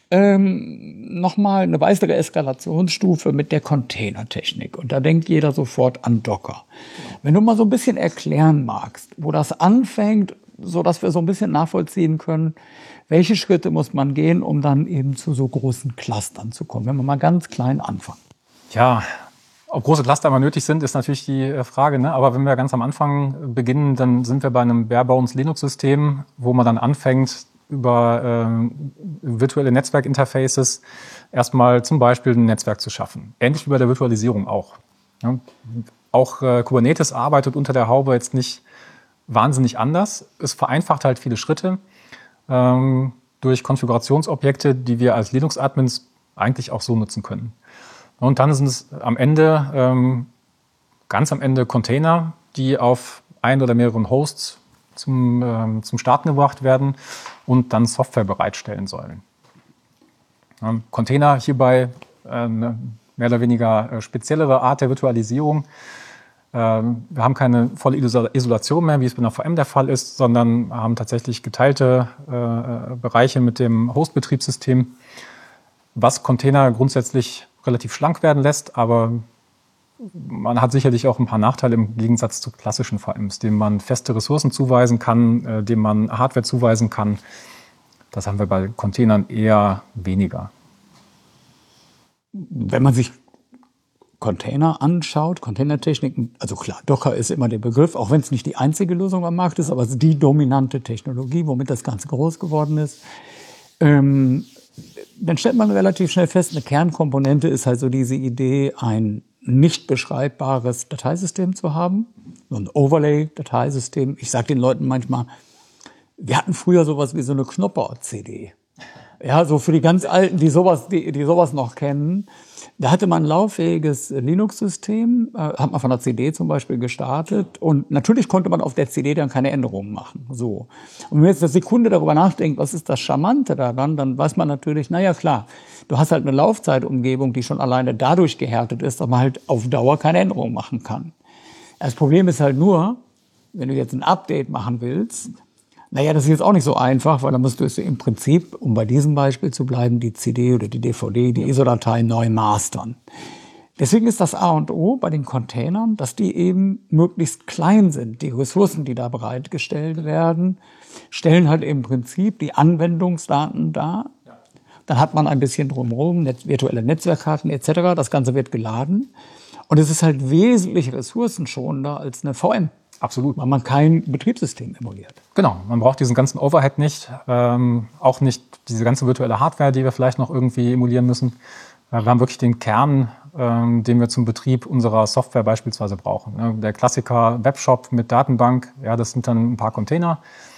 ähm, nochmal eine weitere Eskalationsstufe mit der Containertechnik. Und da denkt jeder sofort an Docker. Ja. Wenn du mal so ein bisschen erklären magst, wo das anfängt, so dass wir so ein bisschen nachvollziehen können, welche Schritte muss man gehen, um dann eben zu so großen Clustern zu kommen, wenn wir mal ganz klein anfangen. Ja, ob große Cluster mal nötig sind, ist natürlich die Frage, ne? Aber wenn wir ganz am Anfang beginnen, dann sind wir bei einem Bare-Bones Linux-System, wo man dann anfängt, über äh, virtuelle Netzwerkinterfaces erstmal zum Beispiel ein Netzwerk zu schaffen. Ähnlich wie bei der Virtualisierung auch. Ja? Auch äh, Kubernetes arbeitet unter der Haube jetzt nicht wahnsinnig anders. Es vereinfacht halt viele Schritte ähm, durch Konfigurationsobjekte, die wir als Linux-Admins eigentlich auch so nutzen können. Und dann sind es am Ende, ähm, ganz am Ende Container, die auf ein oder mehreren Hosts zum, ähm, zum Starten gebracht werden und dann Software bereitstellen sollen. Ähm, Container hierbei äh, eine mehr oder weniger äh, speziellere Art der Virtualisierung. Wir haben keine volle Isolation mehr, wie es bei einer V M der Fall ist, sondern haben tatsächlich geteilte äh, Bereiche mit dem Host-Betriebssystem, was Container grundsätzlich relativ schlank werden lässt, aber man hat sicherlich auch ein paar Nachteile im Gegensatz zu klassischen V Ms, denen man feste Ressourcen zuweisen kann, äh, denen man Hardware zuweisen kann. Das haben wir bei Containern eher weniger. Wenn man sich Container anschaut, Containertechniken, also klar, Docker ist immer der Begriff, auch wenn es nicht die einzige Lösung am Markt ist, aber es ist die dominante Technologie, womit das Ganze groß geworden ist. Ähm, dann stellt man relativ schnell fest, eine Kernkomponente ist halt so diese Idee, ein nicht beschreibbares Dateisystem zu haben, so ein Overlay-Dateisystem. Ich sage den Leuten manchmal, wir hatten früher sowas wie so eine Knopper-C D. Ja, so für die ganz Alten, die sowas, die, die sowas noch kennen. Da hatte man ein lauffähiges Linux-System, äh, hat man von der C D zum Beispiel gestartet. Und natürlich konnte man auf der C D dann keine Änderungen machen. So. Und wenn man jetzt eine Sekunde darüber nachdenkt, was ist das Charmante daran, dann weiß man natürlich, naja klar, du hast halt eine Laufzeitumgebung, die schon alleine dadurch gehärtet ist, dass man halt auf Dauer keine Änderungen machen kann. Das Problem ist halt nur, wenn du jetzt ein Update machen willst, naja, das ist jetzt auch nicht so einfach, weil dann musst du es im Prinzip, um bei diesem Beispiel zu bleiben, die C D oder die D V D, die I S O-Datei neu mastern. Deswegen ist das A und O bei den Containern, dass die eben möglichst klein sind. Die Ressourcen, die da bereitgestellt werden, stellen halt im Prinzip die Anwendungsdaten dar. Dann hat man ein bisschen drumherum, Netz, virtuelle Netzwerkkarten et cetera. Das Ganze wird geladen. Und es ist halt wesentlich ressourcenschonender als eine V M. Absolut. Weil man kein Betriebssystem emuliert. Genau, man braucht diesen ganzen Overhead nicht, ähm, auch nicht diese ganze virtuelle Hardware, die wir vielleicht noch irgendwie emulieren müssen. Wir haben wirklich den Kern, ähm, den wir zum Betrieb unserer Software beispielsweise brauchen. Ja, der Klassiker Webshop mit Datenbank, ja, das sind dann ein paar Container.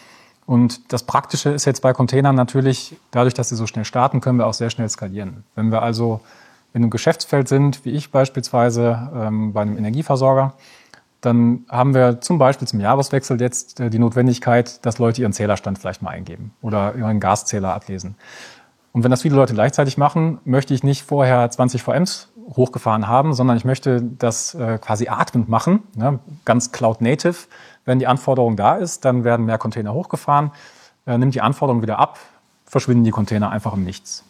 Und das Praktische ist jetzt bei Containern natürlich, dadurch, dass sie so schnell starten, können wir auch sehr schnell skalieren. Wenn wir also in einem Geschäftsfeld sind, wie ich beispielsweise ähm, bei einem Energieversorger, dann haben wir zum Beispiel zum Jahreswechsel jetzt die Notwendigkeit, dass Leute ihren Zählerstand vielleicht mal eingeben oder ihren Gaszähler ablesen. Und wenn das viele Leute gleichzeitig machen, möchte ich nicht vorher zwanzig V Ms hochgefahren haben, sondern ich möchte das äh, quasi atmend machen, ne? Ganz Cloud-Native. Wenn die Anforderung da ist, dann werden mehr Container hochgefahren, äh, nimmt die Anforderung wieder ab, verschwinden die Container einfach im Nichts.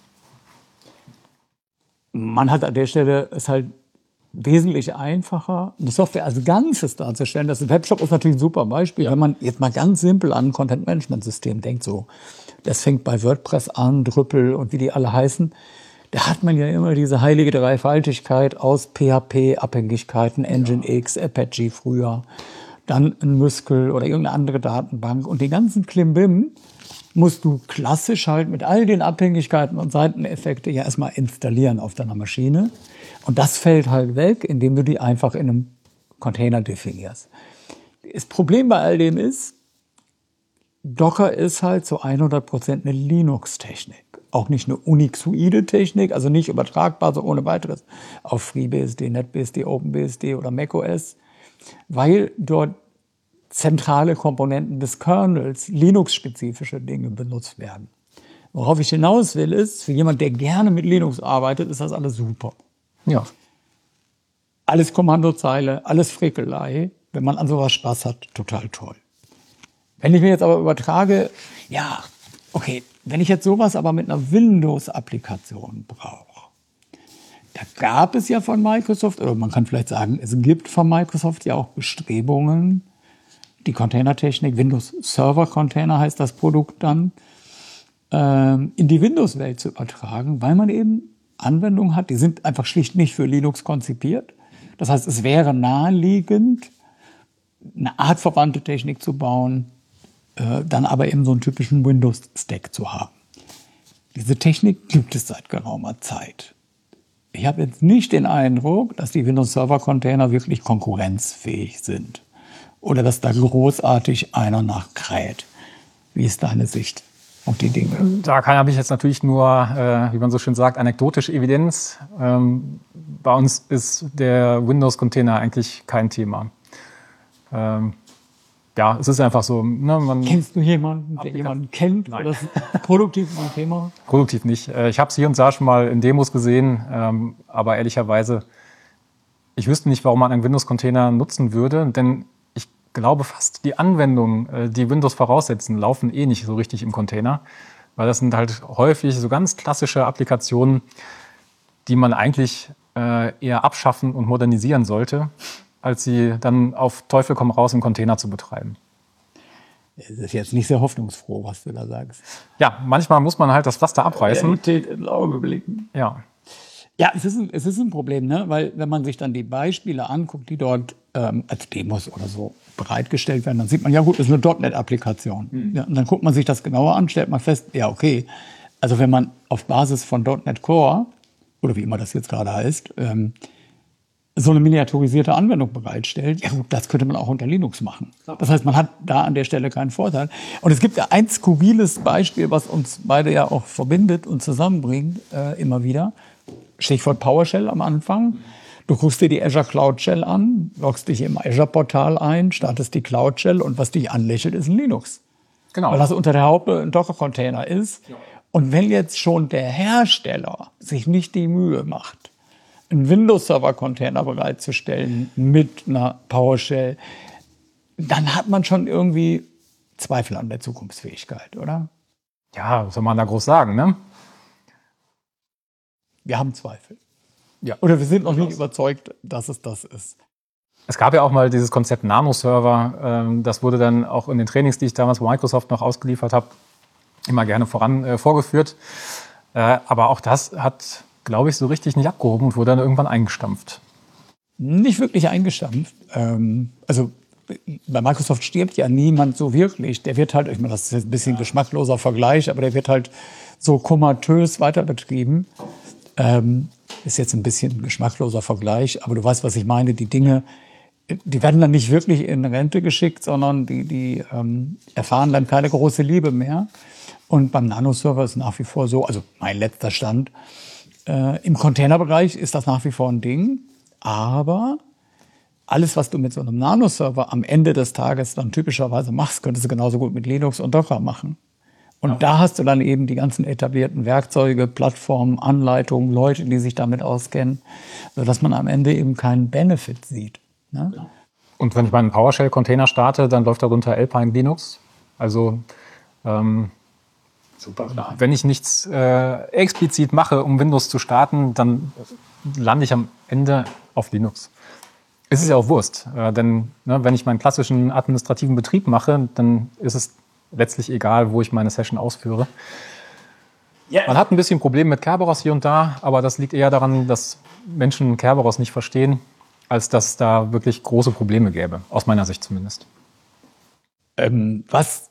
Man hat an der Stelle es halt wesentlich einfacher, eine Software als Ganzes darzustellen. Das Webshop ist natürlich ein super Beispiel. Wenn man jetzt mal ganz simpel an ein Content-Management-System denkt, so, das fängt bei WordPress an, Drupal und wie die alle heißen, da hat man ja immer diese heilige Dreifaltigkeit aus P H P-Abhängigkeiten, Nginx, Apache früher, dann ein Muskel oder irgendeine andere Datenbank und den ganzen Klimbim musst du klassisch halt mit all den Abhängigkeiten und Seiteneffekte ja erstmal installieren auf deiner Maschine. Und das fällt halt weg, indem du die einfach in einem Container definierst. Das Problem bei all dem ist, Docker ist halt zu hundert Prozent eine Linux-Technik. Auch nicht eine unixoide Technik, also nicht übertragbar so ohne weiteres auf FreeBSD, NetBSD, OpenBSD oder macOS, weil dort zentrale Komponenten des Kernels, Linux-spezifische Dinge benutzt werden. Worauf ich hinaus will, ist, für jemand, der gerne mit Linux arbeitet, ist das alles super. Ja. Alles Kommandozeile, alles Frickelei. Wenn man an sowas Spaß hat, total toll. Wenn ich mir jetzt aber übertrage, ja, okay, wenn ich jetzt sowas aber mit einer Windows-Applikation brauche, da gab es ja von Microsoft, oder man kann vielleicht sagen, es gibt von Microsoft ja auch Bestrebungen, die Containertechnik, Windows Server Container heißt das Produkt dann, ähm, in die Windows-Welt zu übertragen, weil man eben Anwendungen hat, die sind einfach schlicht nicht für Linux konzipiert. Das heißt, es wäre naheliegend, eine artverwandte Technik zu bauen, äh, dann aber eben so einen typischen Windows-Stack zu haben. Diese Technik gibt es seit geraumer Zeit. Ich habe jetzt nicht den Eindruck, dass die Windows-Server-Container wirklich konkurrenzfähig sind. Oder dass da großartig einer nachkräht. Wie ist deine Sicht auf die Dinge? Da habe ich jetzt natürlich nur, äh, wie man so schön sagt, anekdotische Evidenz. Ähm, bei uns ist der Windows-Container eigentlich kein Thema. Ähm, ja, es ist einfach so. Ne, man Kennst du jemanden, der jemanden kennt? Nein. Oder ist produktiv ein Thema? Produktiv nicht. Äh, ich habe es hier und da schon mal in Demos gesehen, ähm, aber ehrlicherweise, ich wüsste nicht, warum man einen Windows-Container nutzen würde, denn ich glaube, fast die Anwendungen, die Windows voraussetzen, laufen eh nicht so richtig im Container, weil das sind halt häufig so ganz klassische Applikationen, die man eigentlich eher abschaffen und modernisieren sollte, als sie dann auf Teufel komm raus im Container zu betreiben. Das ist jetzt nicht sehr hoffnungsfroh, was du da sagst. Ja, manchmal muss man halt das Pflaster abreißen. Realität ins Auge blicken. Ja. Ja, es ist, ein, es ist ein Problem, ne? Weil wenn man sich dann die Beispiele anguckt, die dort ähm, als Demos oder so bereitgestellt werden, dann sieht man, ja gut, das ist eine .NET-Applikation. Mhm. Ja, und dann guckt man sich das genauer an, stellt man fest, ja okay, Also wenn man auf Basis von .Punkt net Core, oder wie immer das jetzt gerade heißt, ähm, so eine miniaturisierte Anwendung bereitstellt, ja gut, das könnte man auch unter Linux machen. Das heißt, man hat da an der Stelle keinen Vorteil. Und es gibt ja ein skurriles Beispiel, was uns beide ja auch verbindet und zusammenbringt, äh, immer wieder. Stichwort PowerShell am Anfang. Du guckst dir die Azure Cloud Shell an, loggst dich im Azure-Portal ein, startest die Cloud Shell und was dich anlächelt, ist ein Linux. Genau. Weil das unter der Haube ein Docker-Container ist. Ja. Und wenn jetzt schon der Hersteller sich nicht die Mühe macht, einen Windows-Server-Container bereitzustellen mit einer PowerShell, dann hat man schon irgendwie Zweifel an der Zukunftsfähigkeit, oder? Ja, was soll man da groß sagen, ne? Wir haben Zweifel. Ja. Oder wir sind noch nicht überzeugt, dass es das ist. Es gab ja auch mal dieses Konzept Nano-Server. Das wurde dann auch in den Trainings, die ich damals bei Microsoft noch ausgeliefert habe, immer gerne voran äh, vorgeführt. Äh, aber auch das hat, glaube ich, so richtig nicht abgehoben und wurde dann irgendwann eingestampft. Nicht wirklich eingestampft. Ähm, also bei Microsoft stirbt ja niemand so wirklich. Der wird halt, ich meine, das ist jetzt ein bisschen geschmackloser Vergleich, aber der wird halt so komatös weiter betrieben. Ähm, ist jetzt ein bisschen ein geschmackloser Vergleich, aber du weißt, was ich meine. Die Dinge, die werden dann nicht wirklich in Rente geschickt, sondern die, die ähm, erfahren dann keine große Liebe mehr. Und beim Nano-Server ist nach wie vor so, also mein letzter Stand, äh, im Containerbereich ist das nach wie vor ein Ding. Aber alles, was du mit so einem Nano-Server am Ende des Tages dann typischerweise machst, könntest du genauso gut mit Linux und Docker machen. Und ja. Da hast du dann eben die ganzen etablierten Werkzeuge, Plattformen, Anleitungen, Leute, die sich damit auskennen, sodass man am Ende eben keinen Benefit sieht. Ne? Ja. Und wenn ich meinen PowerShell-Container starte, dann läuft darunter Alpine Linux. Also ähm, super klar. Wenn ich nichts äh, explizit mache, um Windows zu starten, dann lande ich am Ende auf Linux. Es ist ja auch Wurst, äh, denn ne, wenn ich meinen klassischen administrativen Betrieb mache, dann ist es letztlich egal, wo ich meine Session ausführe. Yeah. Man hat ein bisschen Probleme mit Kerberos hier und da, aber das liegt eher daran, dass Menschen Kerberos nicht verstehen, als dass es da wirklich große Probleme gäbe, aus meiner Sicht zumindest. Ähm, was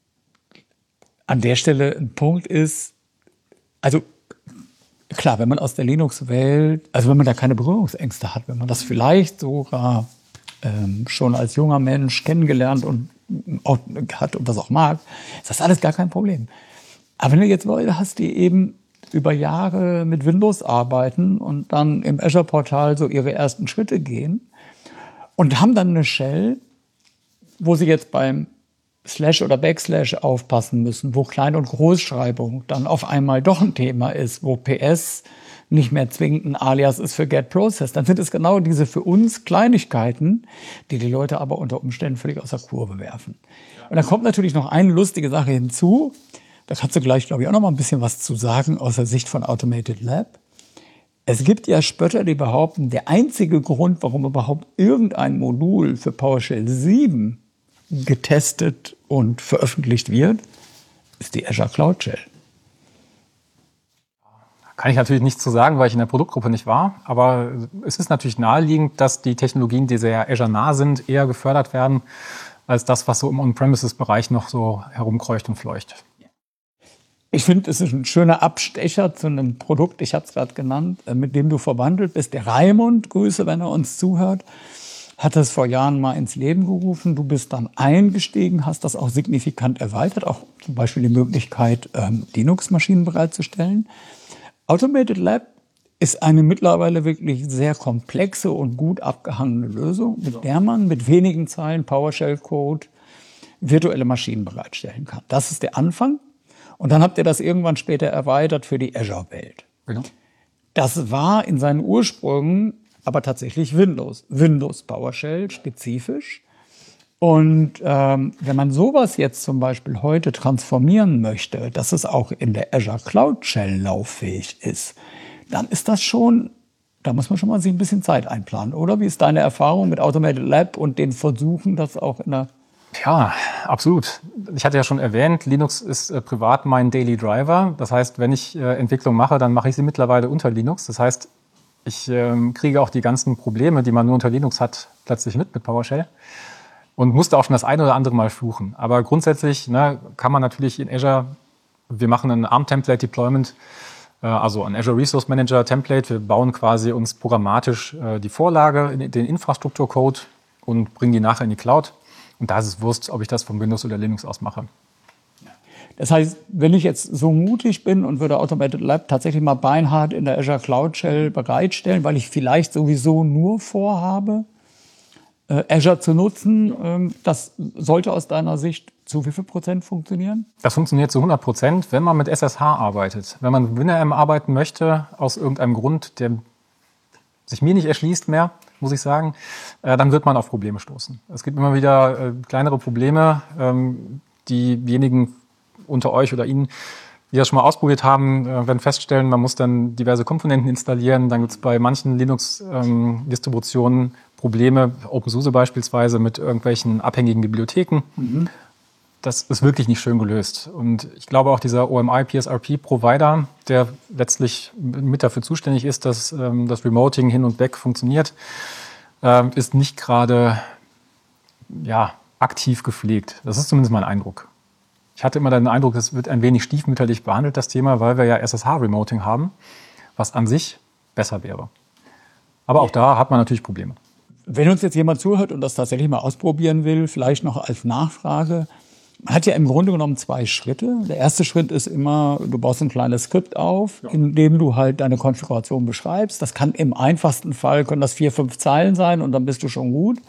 an der Stelle ein Punkt ist, also klar, wenn man aus der Linux-Welt, also wenn man da keine Berührungsängste hat, wenn man das vielleicht sogar ähm, schon als junger Mensch kennengelernt und auch hat und das auch mag, ist das alles gar kein Problem. Aber wenn du jetzt Leute hast, die eben über Jahre mit Windows arbeiten und dann im Azure-Portal so ihre ersten Schritte gehen und haben dann eine Shell, wo sie jetzt beim Slash oder Backslash aufpassen müssen, wo Klein- und Großschreibung dann auf einmal doch ein Thema ist, wo P S nicht mehr zwingend ein Alias ist für Get Process, dann sind es genau diese für uns Kleinigkeiten, die die Leute aber unter Umständen völlig aus der Kurve werfen. Und dann kommt natürlich noch eine lustige Sache hinzu, da kannst du gleich, glaube ich, auch noch mal ein bisschen was zu sagen aus der Sicht von Automated Lab. Es gibt ja Spötter, die behaupten, der einzige Grund, warum überhaupt irgendein Modul für PowerShell sieben getestet und veröffentlicht wird, ist die Azure Cloud Shell. Kann ich natürlich nichts zu sagen, weil ich in der Produktgruppe nicht war. Aber es ist natürlich naheliegend, dass die Technologien, die sehr Azure-nah sind, eher gefördert werden, als das, was so im On-Premises-Bereich noch so herumkreucht und fleucht. Ich finde, es ist ein schöner Abstecher zu einem Produkt, ich habe es gerade genannt, mit dem du verwandelt bist. Der Raimund, Grüße, wenn er uns zuhört, hat das vor Jahren mal ins Leben gerufen. Du bist dann eingestiegen, hast das auch signifikant erweitert, auch zum Beispiel die Möglichkeit, ähm, Linux-Maschinen bereitzustellen. Automated Lab ist eine mittlerweile wirklich sehr komplexe und gut abgehangene Lösung, mit der man mit wenigen Zeilen PowerShell-Code virtuelle Maschinen bereitstellen kann. Das ist der Anfang. Und dann habt ihr das irgendwann später erweitert für die Azure-Welt. Genau. Das war in seinen Ursprüngen aber tatsächlich Windows. Windows PowerShell spezifisch. Und ähm, wenn man sowas jetzt zum Beispiel heute transformieren möchte, dass es auch in der Azure Cloud Shell lauffähig ist, dann ist das schon, da muss man schon mal sich ein bisschen Zeit einplanen, oder? Wie ist deine Erfahrung mit Automated Lab und den Versuchen, das auch in der... Ja, absolut. Ich hatte ja schon erwähnt, Linux ist äh, privat mein Daily Driver. Das heißt, wenn ich äh, Entwicklung mache, dann mache ich sie mittlerweile unter Linux. Das heißt, ich ähm, kriege auch die ganzen Probleme, die man nur unter Linux hat, plötzlich mit, mit PowerShell. Und musste auch schon das eine oder andere Mal fluchen. Aber grundsätzlich ne, kann man natürlich in Azure Wir machen ein ARM-Template-Deployment, äh, also ein Azure Resource Manager Template. Wir bauen quasi uns programmatisch äh, die Vorlage, in den Infrastrukturcode und bringen die nachher in die Cloud. Und da ist es Wurst, ob ich das von Windows oder Linux aus mache. Das heißt, wenn ich jetzt so mutig bin und würde Automated Lab tatsächlich mal beinhart in der Azure Cloud Shell bereitstellen, weil ich vielleicht sowieso nur vorhabe, äh, Azure zu nutzen, ähm, das sollte aus deiner Sicht zu wie viel Prozent funktionieren? Das funktioniert zu hundert Prozent, wenn man mit S S H arbeitet. Wenn man mit WinRM arbeiten möchte, aus irgendeinem Grund, der sich mir nicht erschließt mehr, muss ich sagen, äh, dann wird man auf Probleme stoßen. Es gibt immer wieder äh, kleinere Probleme, ähm, diejenigen unter euch oder Ihnen, die das schon mal ausprobiert haben, äh, werden feststellen, man muss dann diverse Komponenten installieren. Dann gibt es bei manchen Linux-Distributionen ähm, Probleme, OpenSUSE beispielsweise, mit irgendwelchen abhängigen Bibliotheken. Mhm. Das ist wirklich nicht schön gelöst. Und ich glaube auch dieser O M I P S R P-Provider, der letztlich mit dafür zuständig ist, dass ähm, das Remoting hin und weg funktioniert, ähm, ist nicht gerade ja, aktiv gepflegt. Das ist zumindest mein Eindruck. Ich hatte immer den Eindruck, es wird ein wenig stiefmütterlich behandelt, das Thema, weil wir ja S S H-Remoting haben, was an sich besser wäre. Aber auch da hat man natürlich Probleme. Wenn uns jetzt jemand zuhört und das tatsächlich mal ausprobieren will, vielleicht noch als Nachfrage, man hat ja im Grunde genommen zwei Schritte. Der erste Schritt ist immer, du baust ein kleines Skript auf, ja, in dem du halt deine Konfiguration beschreibst. Das kann im einfachsten Fall, können das vier, fünf Zeilen sein und dann bist du schon gut.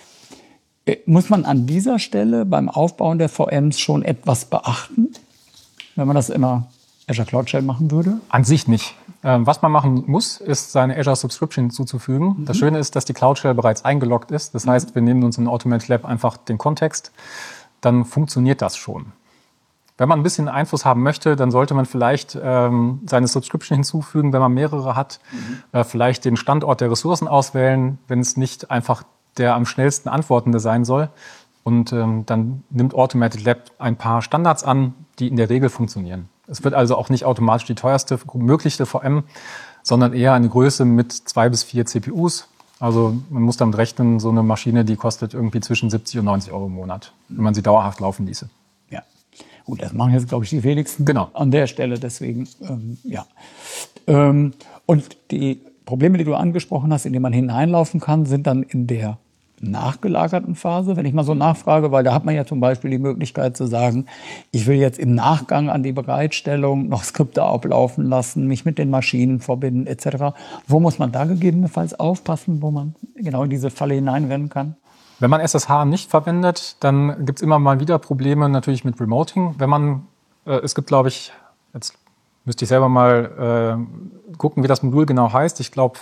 Muss man an dieser Stelle beim Aufbauen der V Ms schon etwas beachten, wenn man das in einer Azure Cloud Shell machen würde? An sich nicht. Was man machen muss, ist seine Azure Subscription hinzuzufügen. Mhm. Das Schöne ist, dass die Cloud Shell bereits eingeloggt ist. Das heißt, wir nehmen uns in Automated Lab einfach den Kontext. Dann funktioniert das schon. Wenn man ein bisschen Einfluss haben möchte, dann sollte man vielleicht ähm, seine Subscription hinzufügen, wenn man mehrere hat. Mhm. Äh, vielleicht den Standort der Ressourcen auswählen, wenn es nicht einfach der am schnellsten Antwortende sein soll. Und ähm, dann nimmt Automated Lab ein paar Standards an, die in der Regel funktionieren. Es wird also auch nicht automatisch die teuerste mögliche V M, sondern eher eine Größe mit zwei bis vier C P Us. Also man muss damit rechnen, so eine Maschine, die kostet irgendwie zwischen siebzig und neunzig Euro im Monat, wenn man sie dauerhaft laufen ließe. Ja, gut, das machen jetzt, glaube ich, die wenigsten genau. an der Stelle. Deswegen, ähm, ja. Ähm, und die Probleme, die du angesprochen hast, in die man hineinlaufen kann, sind dann in der nachgelagerten Phase, wenn ich mal so nachfrage, weil da hat man ja zum Beispiel die Möglichkeit zu sagen, ich will jetzt im Nachgang an die Bereitstellung noch Skripte ablaufen lassen, mich mit den Maschinen verbinden et cetera. Wo muss man da gegebenenfalls aufpassen, wo man genau in diese Falle hineinrennen kann? Wenn man S S H nicht verwendet, dann gibt es immer mal wieder Probleme natürlich mit Remoting. Wenn man, äh, es gibt, glaube ich, jetzt müsste ich selber mal äh, gucken, wie das Modul genau heißt. Ich glaube,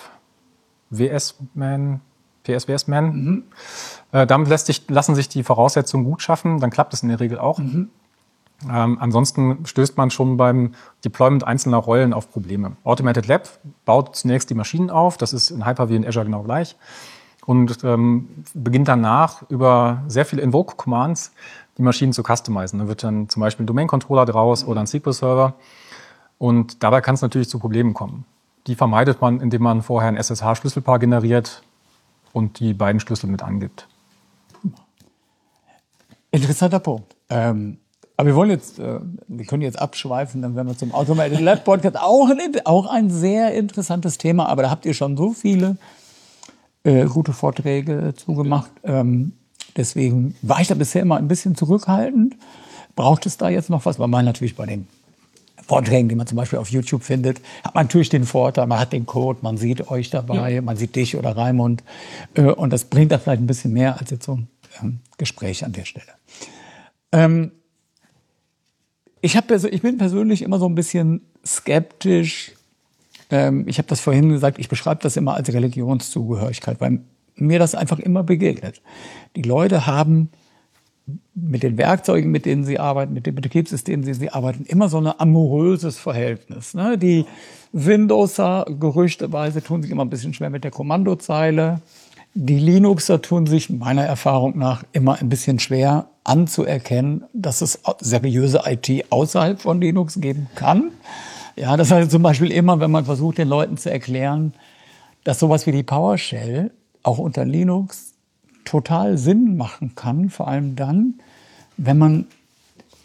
W S-Man, P S W S-Man. Mhm. Äh, damit lässt sich, lassen sich die Voraussetzungen gut schaffen, dann klappt es in der Regel auch. Mhm. Ähm, ansonsten stößt man schon beim Deployment einzelner Rollen auf Probleme. Automated Lab baut zunächst die Maschinen auf, das ist in Hyper-V und Azure genau gleich, und ähm, beginnt danach über sehr viele Invoke-Commands die Maschinen zu customizen. Da wird dann zum Beispiel ein Domain-Controller draus oder ein S Q L-Server, und dabei kann es natürlich zu Problemen kommen. Die vermeidet man, indem man vorher ein S S H-Schlüsselpaar generiert und die beiden Schlüssel mit angibt. Interessanter Punkt. Ähm, aber wir wollen jetzt, äh, wir können jetzt abschweifen, dann werden wir zum Automated Lab Podcast. Auch ein, auch ein sehr interessantes Thema, aber da habt ihr schon so viele äh, gute Vorträge zugemacht. Ähm, deswegen war ich da bisher immer ein bisschen zurückhaltend. Braucht es da jetzt noch was? Weil man natürlich bei den Vorträgen, die man zum Beispiel auf YouTube findet, hat man natürlich den Vorteil, man hat den Code, man sieht euch dabei, ja, man sieht dich oder Raimund, äh, und das bringt da vielleicht ein bisschen mehr als jetzt so ein ähm, Gespräch an der Stelle. Ähm, ich, hab, ich bin persönlich immer so ein bisschen skeptisch. Ähm, ich habe das vorhin gesagt, ich beschreibe das immer als Religionszugehörigkeit, weil mir das einfach immer begegnet. Die Leute haben mit den Werkzeugen, mit denen sie arbeiten, mit den Betriebssystemen, mit denen sie arbeiten, immer so ein amoröses Verhältnis. Ne? Die Windowser gerüchteweise tun sich immer ein bisschen schwer mit der Kommandozeile. Die Linuxer tun sich meiner Erfahrung nach immer ein bisschen schwer anzuerkennen, dass es seriöse I T außerhalb von Linux geben kann. Ja, das heißt zum Beispiel immer, wenn man versucht, den Leuten zu erklären, dass sowas wie die PowerShell auch unter Linux total Sinn machen kann, vor allem dann, wenn man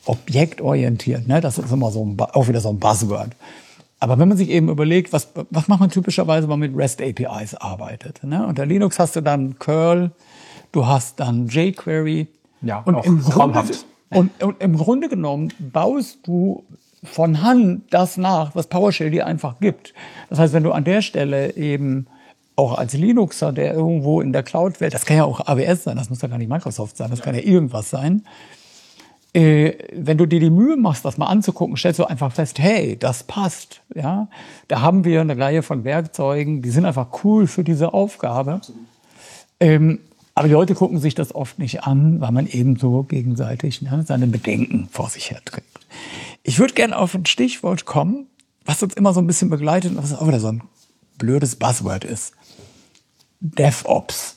objektorientiert. Ne? Das ist immer so ein, auch wieder so ein Buzzword. Aber wenn man sich eben überlegt, was, was macht man typischerweise, wenn man mit REST-A P Is arbeitet? Ne? Unter Linux hast du dann Curl, du hast dann jQuery. Ja, und auch im Grunde, traumhaft. Und, und im Grunde genommen baust du von Hand das nach, was PowerShell dir einfach gibt. Das heißt, wenn du an der Stelle eben auch als Linuxer, der irgendwo in der Cloud-Welt, das kann ja auch A W S sein, das muss ja gar nicht Microsoft sein, das kann ja irgendwas sein, Äh, wenn du dir die Mühe machst, das mal anzugucken, stellst du einfach fest, hey, das passt. Ja, da haben wir eine Reihe von Werkzeugen, die sind einfach cool für diese Aufgabe. Ähm, aber die Leute gucken sich das oft nicht an, weil man eben so gegenseitig ne, seine Bedenken vor sich her trägt. Ich würde gerne auf ein Stichwort kommen, was uns immer so ein bisschen begleitet und was auch wieder so ein blödes Buzzword ist. DevOps.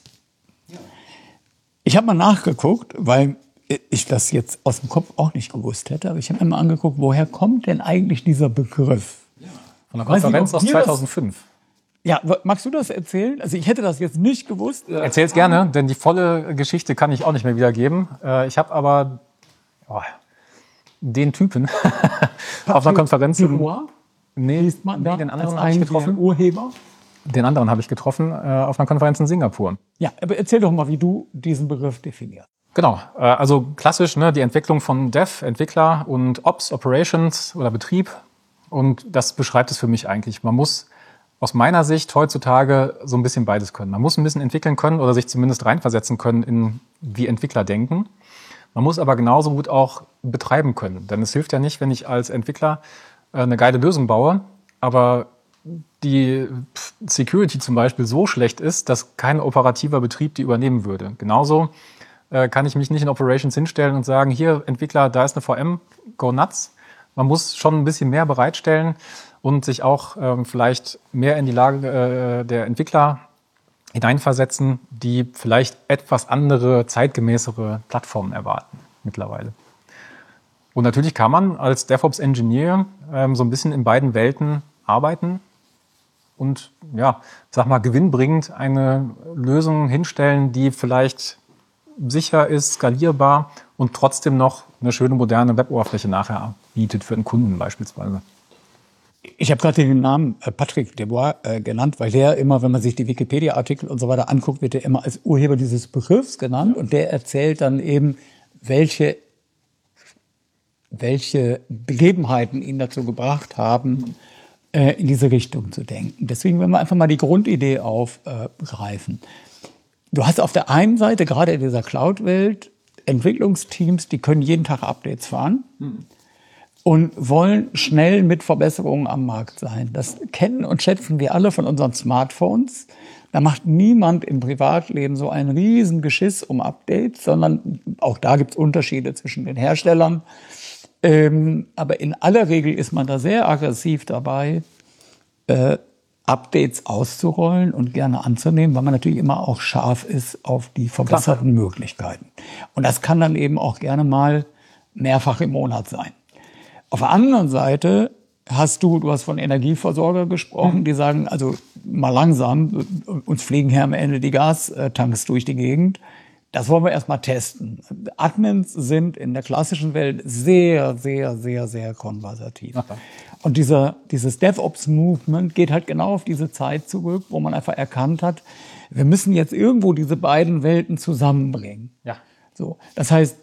Ich habe mal nachgeguckt, weil ich das jetzt aus dem Kopf auch nicht gewusst hätte, aber ich habe mir mal angeguckt, woher kommt denn eigentlich dieser Begriff? Von der Konferenz aus zweitausendfünf. Ja, magst du das erzählen? Also ich hätte das jetzt nicht gewusst. Erzähl's gerne, denn die volle Geschichte kann ich auch nicht mehr wiedergeben. Ich habe aber oh, den Typen auf einer Konferenz... Nee, liest man da nee, den anderen als habe ich getroffen. Urheber? Den anderen habe ich getroffen äh, auf einer Konferenz in Singapur. Ja, aber erzähl doch mal, wie du diesen Begriff definierst. Genau, äh, also klassisch ne, die Entwicklung von Dev, Entwickler und Ops, Operations oder Betrieb. Und das beschreibt es für mich eigentlich. Man muss aus meiner Sicht heutzutage so ein bisschen beides können. Man muss ein bisschen entwickeln können oder sich zumindest reinversetzen können in wie Entwickler denken. Man muss aber genauso gut auch betreiben können. Denn es hilft ja nicht, wenn ich als Entwickler eine geile Lösung baue, aber die Security zum Beispiel so schlecht ist, dass kein operativer Betrieb die übernehmen würde. Genauso äh, kann ich mich nicht in Operations hinstellen und sagen, hier Entwickler, da ist eine V M, go nuts. Man muss schon ein bisschen mehr bereitstellen und sich auch ähm, vielleicht mehr in die Lage äh, der Entwickler hineinversetzen, die vielleicht etwas andere, zeitgemäßere Plattformen erwarten mittlerweile. Und natürlich kann man als DevOps-Engineer ähm, so ein bisschen in beiden Welten arbeiten und, ja, sag mal, gewinnbringend eine Lösung hinstellen, die vielleicht sicher ist, skalierbar und trotzdem noch eine schöne moderne Web-Oberfläche nachher bietet für einen Kunden beispielsweise. Ich habe gerade den Namen Patrick Debois äh, genannt, weil der immer, wenn man sich die Wikipedia-Artikel und so weiter anguckt, wird er immer als Urheber dieses Begriffs genannt und der erzählt dann eben, welche welche Begebenheiten ihn dazu gebracht haben, äh, in diese Richtung zu denken. Deswegen wollen wir einfach mal die Grundidee aufgreifen. Du hast auf der einen Seite, gerade in dieser Cloud-Welt, Entwicklungsteams, die können jeden Tag Updates fahren mhm. und wollen schnell mit Verbesserungen am Markt sein. Das kennen und schätzen wir alle von unseren Smartphones. Da macht niemand im Privatleben so ein riesen Geschiss um Updates, sondern auch da gibt es Unterschiede zwischen den Herstellern. Ähm, aber in aller Regel ist man da sehr aggressiv dabei, äh, Updates auszurollen und gerne anzunehmen, weil man natürlich immer auch scharf ist auf die verbesserten Klar. Möglichkeiten. Und das kann dann eben auch gerne mal mehrfach im Monat sein. Auf der anderen Seite hast du, du hast von Energieversorger gesprochen, mhm. die sagen, also mal langsam, uns fliegen hier am Ende die Gastanks durch die Gegend. Das wollen wir erstmal testen. Admins sind in der klassischen Welt sehr, sehr, sehr, sehr konservativ. Okay. Und dieser, dieses DevOps-Movement geht halt genau auf diese Zeit zurück, wo man einfach erkannt hat, wir müssen jetzt irgendwo diese beiden Welten zusammenbringen. Ja. So, das heißt,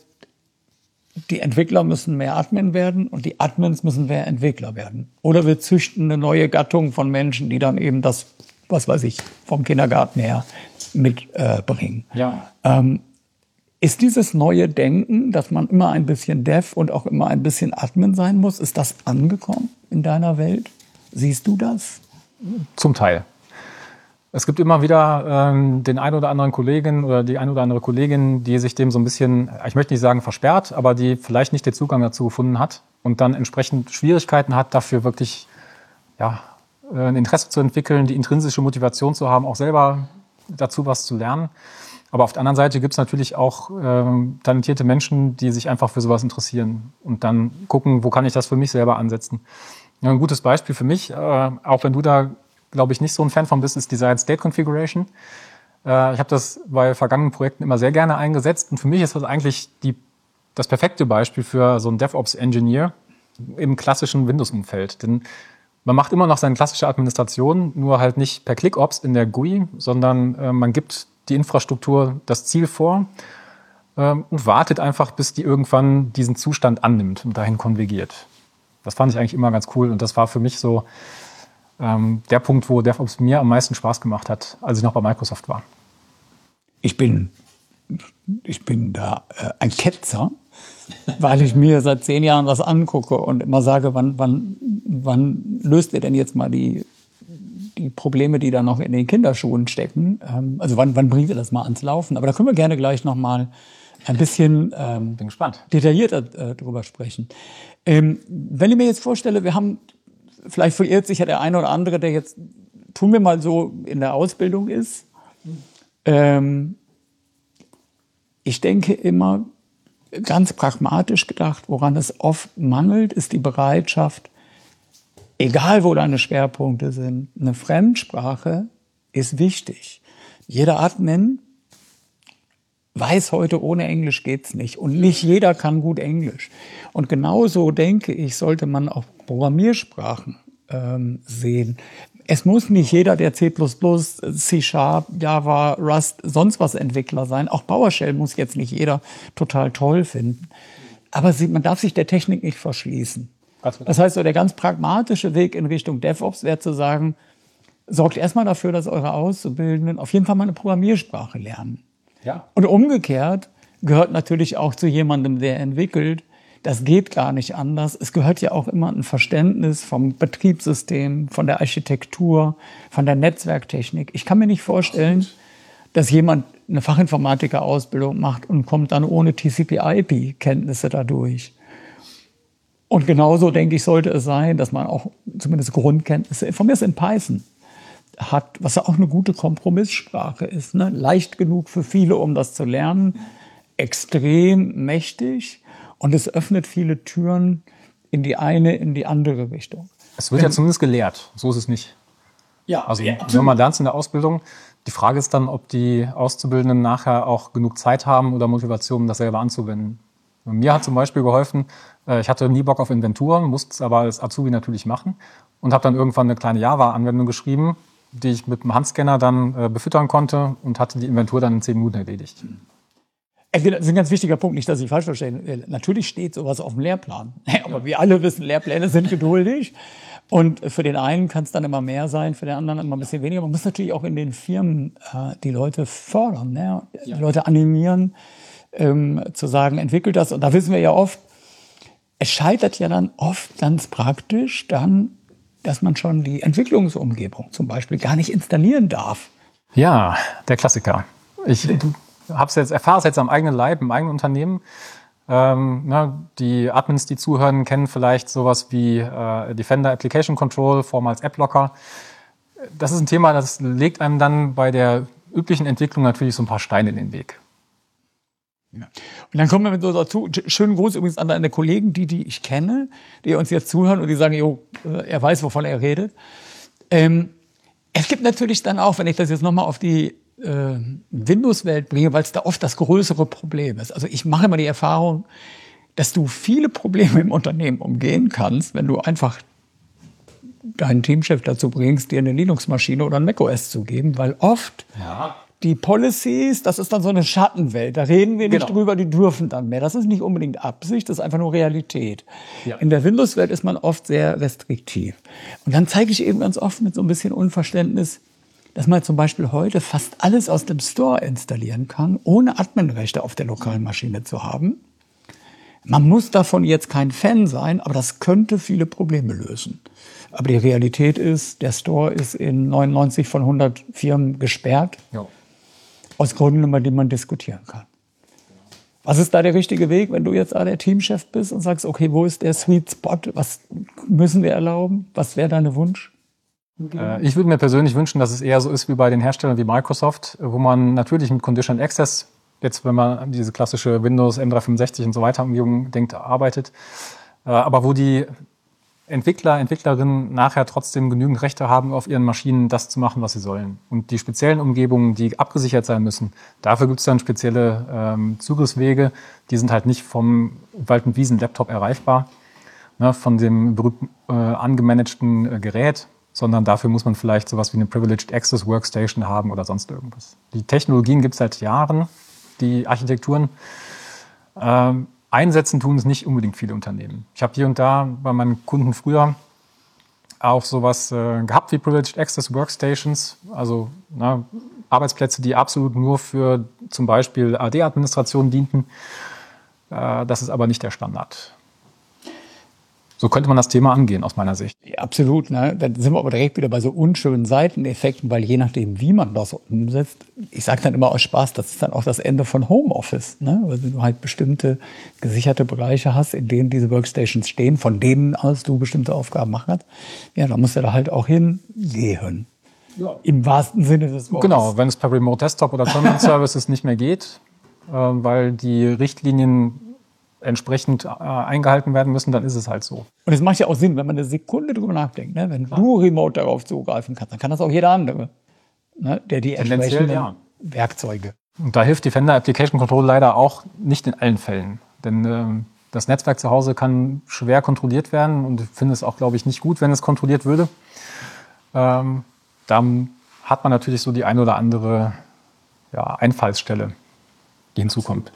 die Entwickler müssen mehr Admin werden und die Admins müssen mehr Entwickler werden. Oder wir züchten eine neue Gattung von Menschen, die dann eben das, was weiß ich, vom Kindergarten her mitbringen. Äh, ja. ähm, ist dieses neue Denken, dass man immer ein bisschen Dev und auch immer ein bisschen Admin sein muss, ist das angekommen in deiner Welt? Siehst du das? Zum Teil. Es gibt immer wieder ähm, den einen oder anderen Kollegen oder die eine oder andere Kollegin, die sich dem so ein bisschen, ich möchte nicht sagen versperrt, aber die vielleicht nicht den Zugang dazu gefunden hat und dann entsprechend Schwierigkeiten hat, dafür wirklich ja, ein Interesse zu entwickeln, die intrinsische Motivation zu haben, auch selber dazu was zu lernen. Aber auf der anderen Seite gibt es natürlich auch ähm, talentierte Menschen, die sich einfach für sowas interessieren und dann gucken, wo kann ich das für mich selber ansetzen. Ja, ein gutes Beispiel für mich, äh, auch wenn du da, glaube ich, nicht so ein Fan von bist, ist Desired State Configuration. Äh, ich habe das bei vergangenen Projekten immer sehr gerne eingesetzt und für mich ist das eigentlich die, das perfekte Beispiel für so einen DevOps-Engineer im klassischen Windows-Umfeld. Denn man macht immer noch seine klassische Administration, nur halt nicht per ClickOps in der G U I, sondern äh, man gibt die Infrastruktur das Ziel vor äh, und wartet einfach, bis die irgendwann diesen Zustand annimmt und dahin konvergiert. Das fand ich eigentlich immer ganz cool und das war für mich so ähm, der Punkt, wo DevOps mir am meisten Spaß gemacht hat, als ich noch bei Microsoft war. Ich bin, ich bin da äh, ein Ketzer, weil ich mir seit zehn Jahren was angucke und immer sage, wann, wann, wann löst ihr denn jetzt mal die, die Probleme, die da noch in den Kinderschuhen stecken? Ähm, also wann, wann bringt ihr das mal ans Laufen? Aber da können wir gerne gleich noch mal ein bisschen ähm, Bin gespannt. detaillierter äh, drüber sprechen. Ähm, wenn ich mir jetzt vorstelle, wir haben, vielleicht verirrt sich ja der eine oder andere, der jetzt, tun wir mal so, in der Ausbildung ist. Ähm, ich denke immer, ganz pragmatisch gedacht, woran es oft mangelt, ist die Bereitschaft, egal wo deine Schwerpunkte sind, eine Fremdsprache ist wichtig. Jeder Admin weiß heute, ohne Englisch geht's nicht. Und nicht jeder kann gut Englisch. Und genauso, denke ich, sollte man auch Programmiersprachen ähm, sehen. Es muss nicht jeder, der C plus plus, C Sharp, Java, Rust, sonst was Entwickler sein. Auch PowerShell muss jetzt nicht jeder total toll finden. Aber sie, man darf sich der Technik nicht verschließen. Das heißt, so der ganz pragmatische Weg in Richtung DevOps wäre zu sagen, sorgt erstmal dafür, dass eure Auszubildenden auf jeden Fall mal eine Programmiersprache lernen. Ja. Und umgekehrt gehört natürlich auch zu jemandem, der entwickelt, das geht gar nicht anders. Es gehört ja auch immer ein Verständnis vom Betriebssystem, von der Architektur, von der Netzwerktechnik. Ich kann mir nicht vorstellen, dass jemand eine Fachinformatiker-Ausbildung macht und kommt dann ohne T C P I P-Kenntnisse dadurch. Und genauso, denke ich, sollte es sein, dass man auch zumindest Grundkenntnisse, von mir ist in Python, hat, was ja auch eine gute Kompromisssprache ist. Ne? Leicht genug für viele, um das zu lernen, extrem mächtig. Und es öffnet viele Türen in die eine, in die andere Richtung. Es wird Wenn, ja zumindest gelehrt, so ist es nicht. Ja, also ja, wenn man lernt in der Ausbildung, die Frage ist dann, ob die Auszubildenden nachher auch genug Zeit haben oder Motivation, um das selber anzuwenden. Und mir hat zum Beispiel geholfen, ich hatte nie Bock auf Inventur, musste es aber als Azubi natürlich machen und habe dann irgendwann eine kleine Java-Anwendung geschrieben, die ich mit einem Handscanner dann äh, befüttern konnte und hatte die Inventur dann in zehn Minuten erledigt. Das ist ein ganz wichtiger Punkt, nicht, dass ich falsch verstehe. Natürlich steht sowas auf dem Lehrplan. Aber wir alle wissen, Lehrpläne sind geduldig. Und für den einen kann es dann immer mehr sein, für den anderen immer ein bisschen weniger. Man muss natürlich auch in den Firmen äh, die Leute fördern, ne? Die Leute animieren, ähm, zu sagen, entwickelt das. Und da wissen wir ja oft, es scheitert ja dann oft ganz praktisch dann, dass man schon die Entwicklungsumgebung zum Beispiel gar nicht installieren darf. Ja, der Klassiker. Ich hab's jetzt, erfahre es jetzt am eigenen Leib, im eigenen Unternehmen. Ähm, ne, die Admins, die zuhören, kennen vielleicht sowas wie äh, Defender Application Control, vormals AppLocker. Das ist ein Thema, das legt einem dann bei der üblichen Entwicklung natürlich so ein paar Steine in den Weg. Ja. Und dann kommen wir mit so dazu. Schönen Gruß übrigens an deine Kollegen, die, die ich kenne, die uns jetzt zuhören und die sagen, jo, er weiß, wovon er redet. Ähm, es gibt natürlich dann auch, wenn ich das jetzt nochmal auf die äh, Windows-Welt bringe, weil es da oft das größere Problem ist. Also ich mache immer die Erfahrung, dass du viele Probleme im Unternehmen umgehen kannst, wenn du einfach deinen Teamchef dazu bringst, dir eine Linux-Maschine oder ein macOS zu geben, weil oft ja. die Policies, das ist dann so eine Schattenwelt, da reden wir nicht genau. drüber, die dürfen dann mehr. Das ist nicht unbedingt Absicht, das ist einfach nur Realität. Ja. In der Windows-Welt ist man oft sehr restriktiv. Und dann zeige ich eben ganz oft mit so ein bisschen Unverständnis, dass man zum Beispiel heute fast alles aus dem Store installieren kann, ohne Adminrechte auf der lokalen Maschine zu haben. Man muss davon jetzt kein Fan sein, aber das könnte viele Probleme lösen. Aber die Realität ist, der Store ist in neunundneunzig von hundert Firmen gesperrt. Ja. Aus Gründen, über die man diskutieren kann. Was ist da der richtige Weg, wenn du jetzt da der Teamchef bist und sagst, okay, wo ist der Sweet Spot? Was müssen wir erlauben? Was wäre dein Wunsch? Äh, ich würde mir persönlich wünschen, dass es eher so ist wie bei den Herstellern wie Microsoft, wo man natürlich mit Conditional Access, jetzt wenn man an diese klassische Windows M dreihundertfünfundsechzig und so weiter Umgebung denkt, arbeitet, äh, aber wo die Entwickler, Entwicklerinnen nachher trotzdem genügend Rechte haben, auf ihren Maschinen das zu machen, was sie sollen. Und die speziellen Umgebungen, die abgesichert sein müssen, dafür gibt es dann spezielle ähm, Zugriffswege. Die sind halt nicht vom Wald- und Wiesen-Laptop erreichbar, ne, von dem berühmten äh, angemanagten äh, Gerät, sondern dafür muss man vielleicht sowas wie eine Privileged Access Workstation haben oder sonst irgendwas. Die Technologien gibt es seit Jahren, die Architekturen. Ähm, Einsetzen tun es nicht unbedingt viele Unternehmen. Ich habe hier und da bei meinen Kunden früher auch sowas äh, gehabt wie Privileged Access Workstations, also na, Arbeitsplätze, die absolut nur für zum Beispiel A D-Administration dienten. Äh, das ist aber nicht der Standard. So könnte man das Thema angehen, aus meiner Sicht. Ja, absolut. Ne? Dann sind wir aber direkt wieder bei so unschönen Seiteneffekten, weil je nachdem, wie man das umsetzt, ich sage dann immer aus Spaß, das ist dann auch das Ende von Homeoffice. Ne? Weil du halt bestimmte gesicherte Bereiche hast, in denen diese Workstations stehen, von denen aus du bestimmte Aufgaben machen kannst. Ja, da musst du da halt auch hingehen. Ja. Im wahrsten Sinne des Wortes. Genau, wenn es per Remote Desktop oder Terminal Services nicht mehr geht, äh, weil die Richtlinien entsprechend äh, eingehalten werden müssen, dann ist es halt so. Und es macht ja auch Sinn, wenn man eine Sekunde drüber nachdenkt. Ne? Wenn du remote darauf zugreifen kannst, dann kann das auch jeder andere, ne? Der die entsprechenden ja. Werkzeuge. Und da hilft Defender Application Control leider auch nicht in allen Fällen. Denn ähm, das Netzwerk zu Hause kann schwer kontrolliert werden und ich finde es auch, glaube ich, nicht gut, wenn es kontrolliert würde. Ähm, dann hat man natürlich so die ein oder andere ja, Einfallsstelle, die hinzukommt.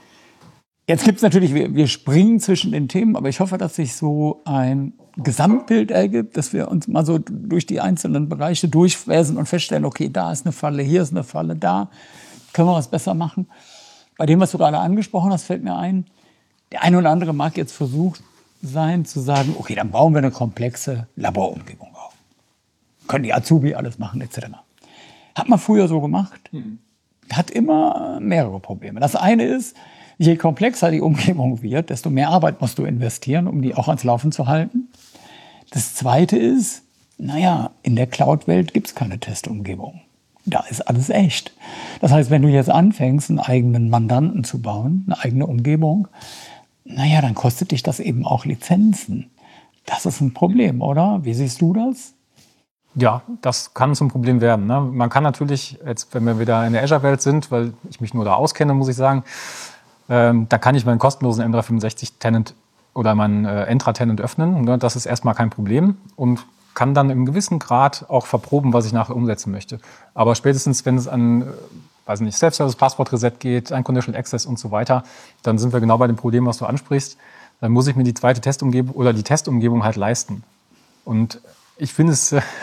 Jetzt gibt es natürlich, wir, wir springen zwischen den Themen, aber ich hoffe, dass sich so ein Gesamtbild ergibt, dass wir uns mal so durch die einzelnen Bereiche durchfräsen und feststellen, okay, da ist eine Falle, hier ist eine Falle, da können wir was besser machen. Bei dem, was du gerade angesprochen hast, fällt mir ein, der eine oder andere mag jetzt versucht sein, zu sagen, okay, dann bauen wir eine komplexe Laborumgebung auf. Können die Azubi alles machen, et cetera. Hat man früher so gemacht, mhm. Hat immer mehrere Probleme. Das eine ist, je komplexer die Umgebung wird, desto mehr Arbeit musst du investieren, um die auch ans Laufen zu halten. Das Zweite ist, naja, in der Cloud-Welt gibt es keine Testumgebung. Da ist alles echt. Das heißt, wenn du jetzt anfängst, einen eigenen Mandanten zu bauen, eine eigene Umgebung, naja, dann kostet dich das eben auch Lizenzen. Das ist ein Problem, oder? Wie siehst du das? Ja, das kann zum Problem werden. Ne? Man kann natürlich, jetzt, wenn wir wieder in der Azure-Welt sind, weil ich mich nur da auskenne, muss ich sagen, ähm, da kann ich meinen kostenlosen M dreihundertfünfundsechzig-Tenant oder meinen äh, Entra-Tenant öffnen. Ne? Das ist erstmal kein Problem und kann dann im gewissen Grad auch verproben, was ich nachher umsetzen möchte. Aber spätestens, wenn es an, äh, weiß nicht, Self-Service, Passwort-Reset geht, Unconditional Access und so weiter, dann sind wir genau bei dem Problem, was du ansprichst. Dann muss ich mir die zweite Testumgebung oder die Testumgebung halt leisten. Und ich finde es, äh,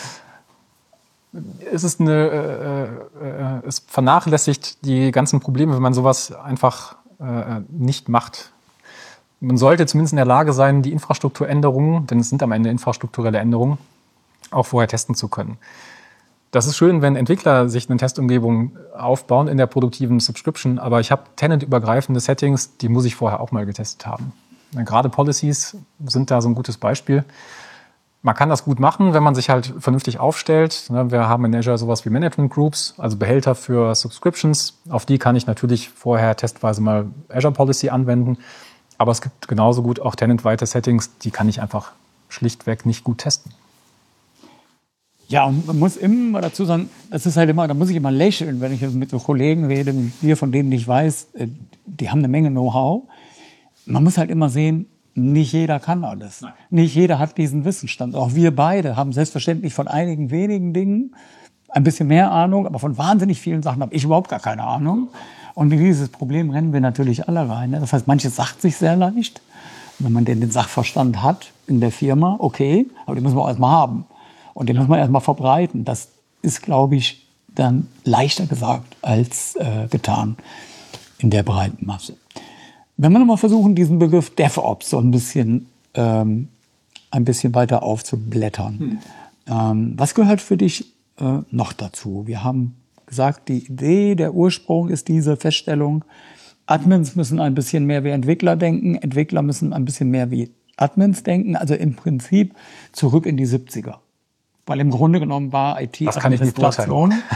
es ist eine, äh, äh, es vernachlässigt die ganzen Probleme, wenn man sowas einfach äh, nicht macht. Man sollte zumindest in der Lage sein, die Infrastrukturänderungen, denn es sind am Ende infrastrukturelle Änderungen, auch vorher testen zu können. Das ist schön, wenn Entwickler sich eine Testumgebung aufbauen in der produktiven Subscription, aber ich habe tenantübergreifende Settings, die muss ich vorher auch mal getestet haben. Gerade Policies sind da so ein gutes Beispiel. Man kann das gut machen, wenn man sich halt vernünftig aufstellt. Wir haben in Azure sowas wie Management Groups, also Behälter für Subscriptions. Auf die kann ich natürlich vorher testweise mal Azure Policy anwenden. Aber es gibt genauso gut auch tenantweite Settings, die kann ich einfach schlichtweg nicht gut testen. Ja, und man muss immer dazu sagen, das ist halt immer, da muss ich immer lächeln, wenn ich mit so Kollegen rede, wir von denen ich weiß, die haben eine Menge Know-how. Man muss halt immer sehen, nicht jeder kann alles. Nein. Nicht jeder hat diesen Wissensstand. Auch wir beide haben selbstverständlich von einigen wenigen Dingen ein bisschen mehr Ahnung, aber von wahnsinnig vielen Sachen habe ich überhaupt gar keine Ahnung. Und in dieses Problem rennen wir natürlich alle rein. Das heißt, manches sagt sich sehr leicht. Wenn man denn den Sachverstand hat in der Firma, okay, aber den muss man auch erstmal haben. Und den muss man erstmal verbreiten. Das ist, glaube ich, dann leichter gesagt als äh, getan in der breiten Masse. Wenn wir nochmal versuchen, diesen Begriff DevOps so ein bisschen, ähm, ein bisschen weiter aufzublättern. Hm. Ähm, was gehört für dich äh, noch dazu? Wir haben gesagt, die Idee, der Ursprung ist diese Feststellung, Admins müssen ein bisschen mehr wie Entwickler denken, Entwickler müssen ein bisschen mehr wie Admins denken, also im Prinzip zurück in die siebziger. Weil im Grunde genommen war I T-Administration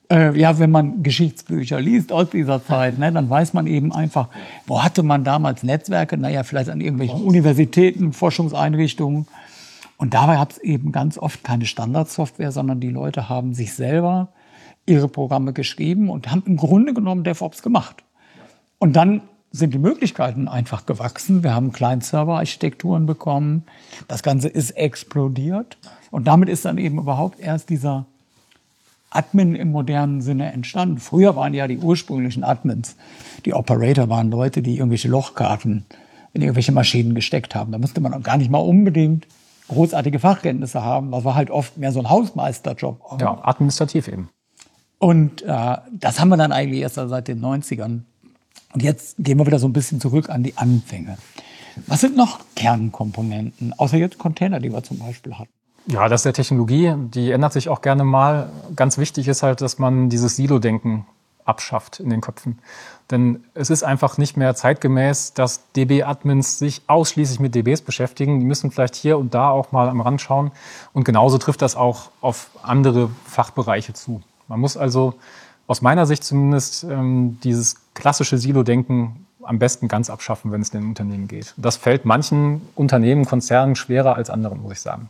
Äh, ja, wenn man Geschichtsbücher liest aus dieser Zeit, ne, dann weiß man eben einfach, wo hatte man damals Netzwerke? Naja, vielleicht an irgendwelchen Universitäten, Forschungseinrichtungen. Und dabei hat es eben ganz oft keine Standardsoftware, sondern die Leute haben sich selber ihre Programme geschrieben und haben im Grunde genommen DevOps gemacht. Und dann sind die Möglichkeiten einfach gewachsen. Wir haben Client-Server-Architekturen bekommen. Das Ganze ist explodiert. Und damit ist dann eben überhaupt erst dieser Admin im modernen Sinne entstanden. Früher waren ja die ursprünglichen Admins, die Operator waren Leute, die irgendwelche Lochkarten in irgendwelche Maschinen gesteckt haben. Da musste man auch gar nicht mal unbedingt großartige Fachkenntnisse haben. Das war halt oft mehr so ein Hausmeisterjob. Ja, administrativ eben. Und äh, das haben wir dann eigentlich erst seit den neunzigern. Und jetzt gehen wir wieder so ein bisschen zurück an die Anfänge. Was sind noch Kernkomponenten, außer jetzt Container, die wir zum Beispiel hatten? Ja, das ist der Technologie, die ändert sich auch gerne mal. Ganz wichtig ist halt, dass man dieses Silo-Denken abschafft in den Köpfen. Denn es ist einfach nicht mehr zeitgemäß, dass D B-Admins sich ausschließlich mit D Bs beschäftigen. Die müssen vielleicht hier und da auch mal am Rand schauen. Und genauso trifft das auch auf andere Fachbereiche zu. Man muss also aus meiner Sicht zumindest ähm, dieses klassische Silo-Denken am besten ganz abschaffen, wenn es in den Unternehmen geht. Das fällt manchen Unternehmen, Konzernen schwerer als anderen, muss ich sagen.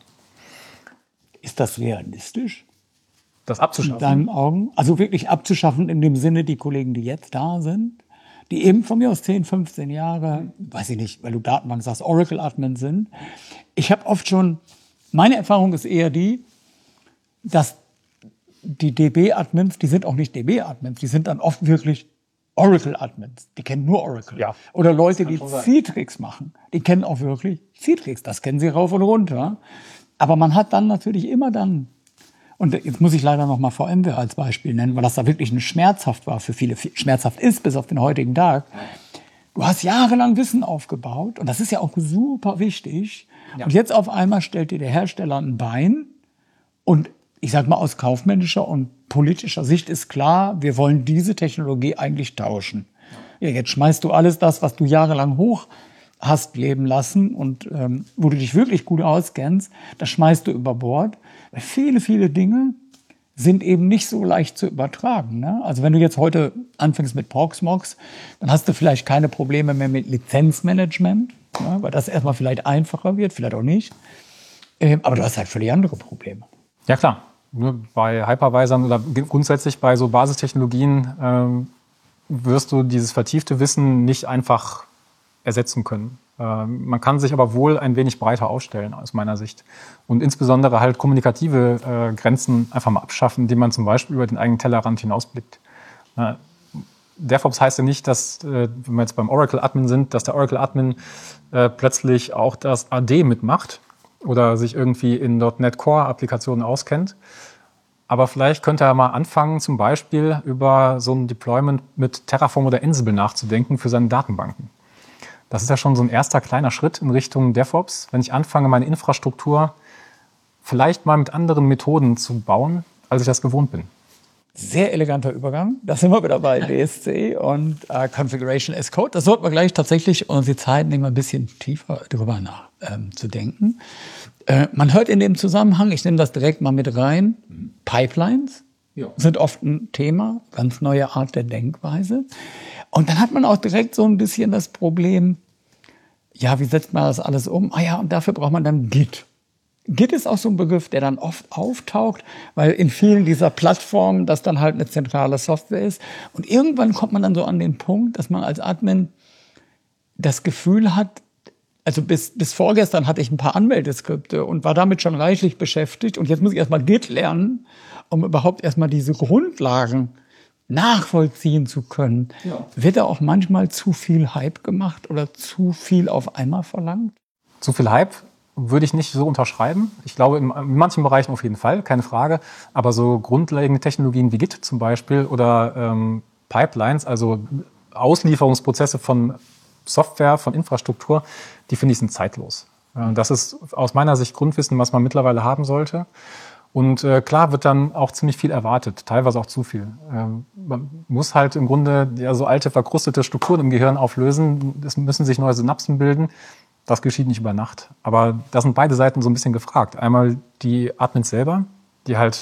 Ist das realistisch? Das abzuschaffen? In deinen Augen? Also wirklich abzuschaffen in dem Sinne, die Kollegen, die jetzt da sind, die eben von mir aus zehn, fünfzehn Jahre, weiß ich nicht, weil du Datenbank sagst, Oracle-Admin sind. Ich habe oft schon, meine Erfahrung ist eher die, dass die D B-Admins, die sind auch nicht D B-Admins, die sind dann oft wirklich Oracle-Admins. Die kennen nur Oracle. Ja. Oder Leute, die Citrix machen. Die kennen auch wirklich Citrix. Das kennen sie rauf und runter. Aber man hat dann natürlich immer dann, und jetzt muss ich leider noch mal VMware als Beispiel nennen, weil das da wirklich ein schmerzhaft war, für viele schmerzhaft ist, bis auf den heutigen Tag. Du hast jahrelang Wissen aufgebaut und das ist ja auch super wichtig. Ja. Und jetzt auf einmal stellt dir der Hersteller ein Bein und ich sag mal, aus kaufmännischer und politischer Sicht ist klar, wir wollen diese Technologie eigentlich tauschen. Ja, jetzt schmeißt du alles das, was du jahrelang hoch hast leben lassen und ähm, wo du dich wirklich gut auskennst, das schmeißt du über Bord. Weil viele, viele Dinge sind eben nicht so leicht zu übertragen. Ne? Also wenn du jetzt heute anfängst mit Proxmox, dann hast du vielleicht keine Probleme mehr mit Lizenzmanagement, ne? Weil das erstmal vielleicht einfacher wird, vielleicht auch nicht. Ähm, aber du hast halt völlig andere Probleme. Ja, klar. Bei Hypervisern oder grundsätzlich bei so Basistechnologien ähm, wirst du dieses vertiefte Wissen nicht einfach ersetzen können. Ähm, man kann sich aber wohl ein wenig breiter aufstellen, aus meiner Sicht. Und insbesondere halt kommunikative äh, Grenzen einfach mal abschaffen, indem man zum Beispiel über den eigenen Tellerrand hinausblickt. Äh, DevOps heißt ja nicht, dass, äh, wenn wir jetzt beim Oracle-Admin sind, dass der Oracle-Admin äh, plötzlich auch das A D mitmacht oder sich irgendwie in .NET Core-Applikationen auskennt. Aber vielleicht könnte er mal anfangen, zum Beispiel über so ein Deployment mit Terraform oder Ansible nachzudenken für seine Datenbanken. Das ist ja schon so ein erster kleiner Schritt in Richtung DevOps, wenn ich anfange, meine Infrastruktur vielleicht mal mit anderen Methoden zu bauen, als ich das gewohnt bin. Sehr eleganter Übergang. Da sind wir wieder bei D S C und äh, Configuration as Code. Das sollten wir gleich tatsächlich uns die Zeit nehmen, ein bisschen tiefer darüber nachzudenken. Ähm, äh, man hört in dem Zusammenhang, ich nehme das direkt mal mit rein, Pipelines ja. sind oft ein Thema, ganz neue Art der Denkweise. Und dann hat man auch direkt so ein bisschen das Problem, ja, wie setzt man das alles um? Ah ja, und dafür braucht man dann Git. Git ist auch so ein Begriff, der dann oft auftaucht, weil in vielen dieser Plattformen das dann halt eine zentrale Software ist. Und irgendwann kommt man dann so an den Punkt, dass man als Admin das Gefühl hat, also bis, bis vorgestern hatte ich ein paar Anmeldeskripte und war damit schon reichlich beschäftigt. Und jetzt muss ich erstmal Git lernen, um überhaupt erstmal diese Grundlagen nachvollziehen zu können. Ja. Wird da auch manchmal zu viel Hype gemacht oder zu viel auf einmal verlangt? Zu viel Hype würde ich nicht so unterschreiben. Ich glaube, in manchen Bereichen auf jeden Fall, keine Frage. Aber so grundlegende Technologien wie Git zum Beispiel oder ähm, Pipelines, also Auslieferungsprozesse von Software, von Infrastruktur, die finde ich sind zeitlos. Das ist aus meiner Sicht Grundwissen, was man mittlerweile haben sollte. Und äh, klar wird dann auch ziemlich viel erwartet, teilweise auch zu viel. Ähm, man muss halt im Grunde ja so alte, verkrustete Strukturen im Gehirn auflösen. Es müssen sich neue Synapsen bilden. Das geschieht nicht über Nacht. Aber da sind beide Seiten so ein bisschen gefragt. Einmal die Admins selber, die halt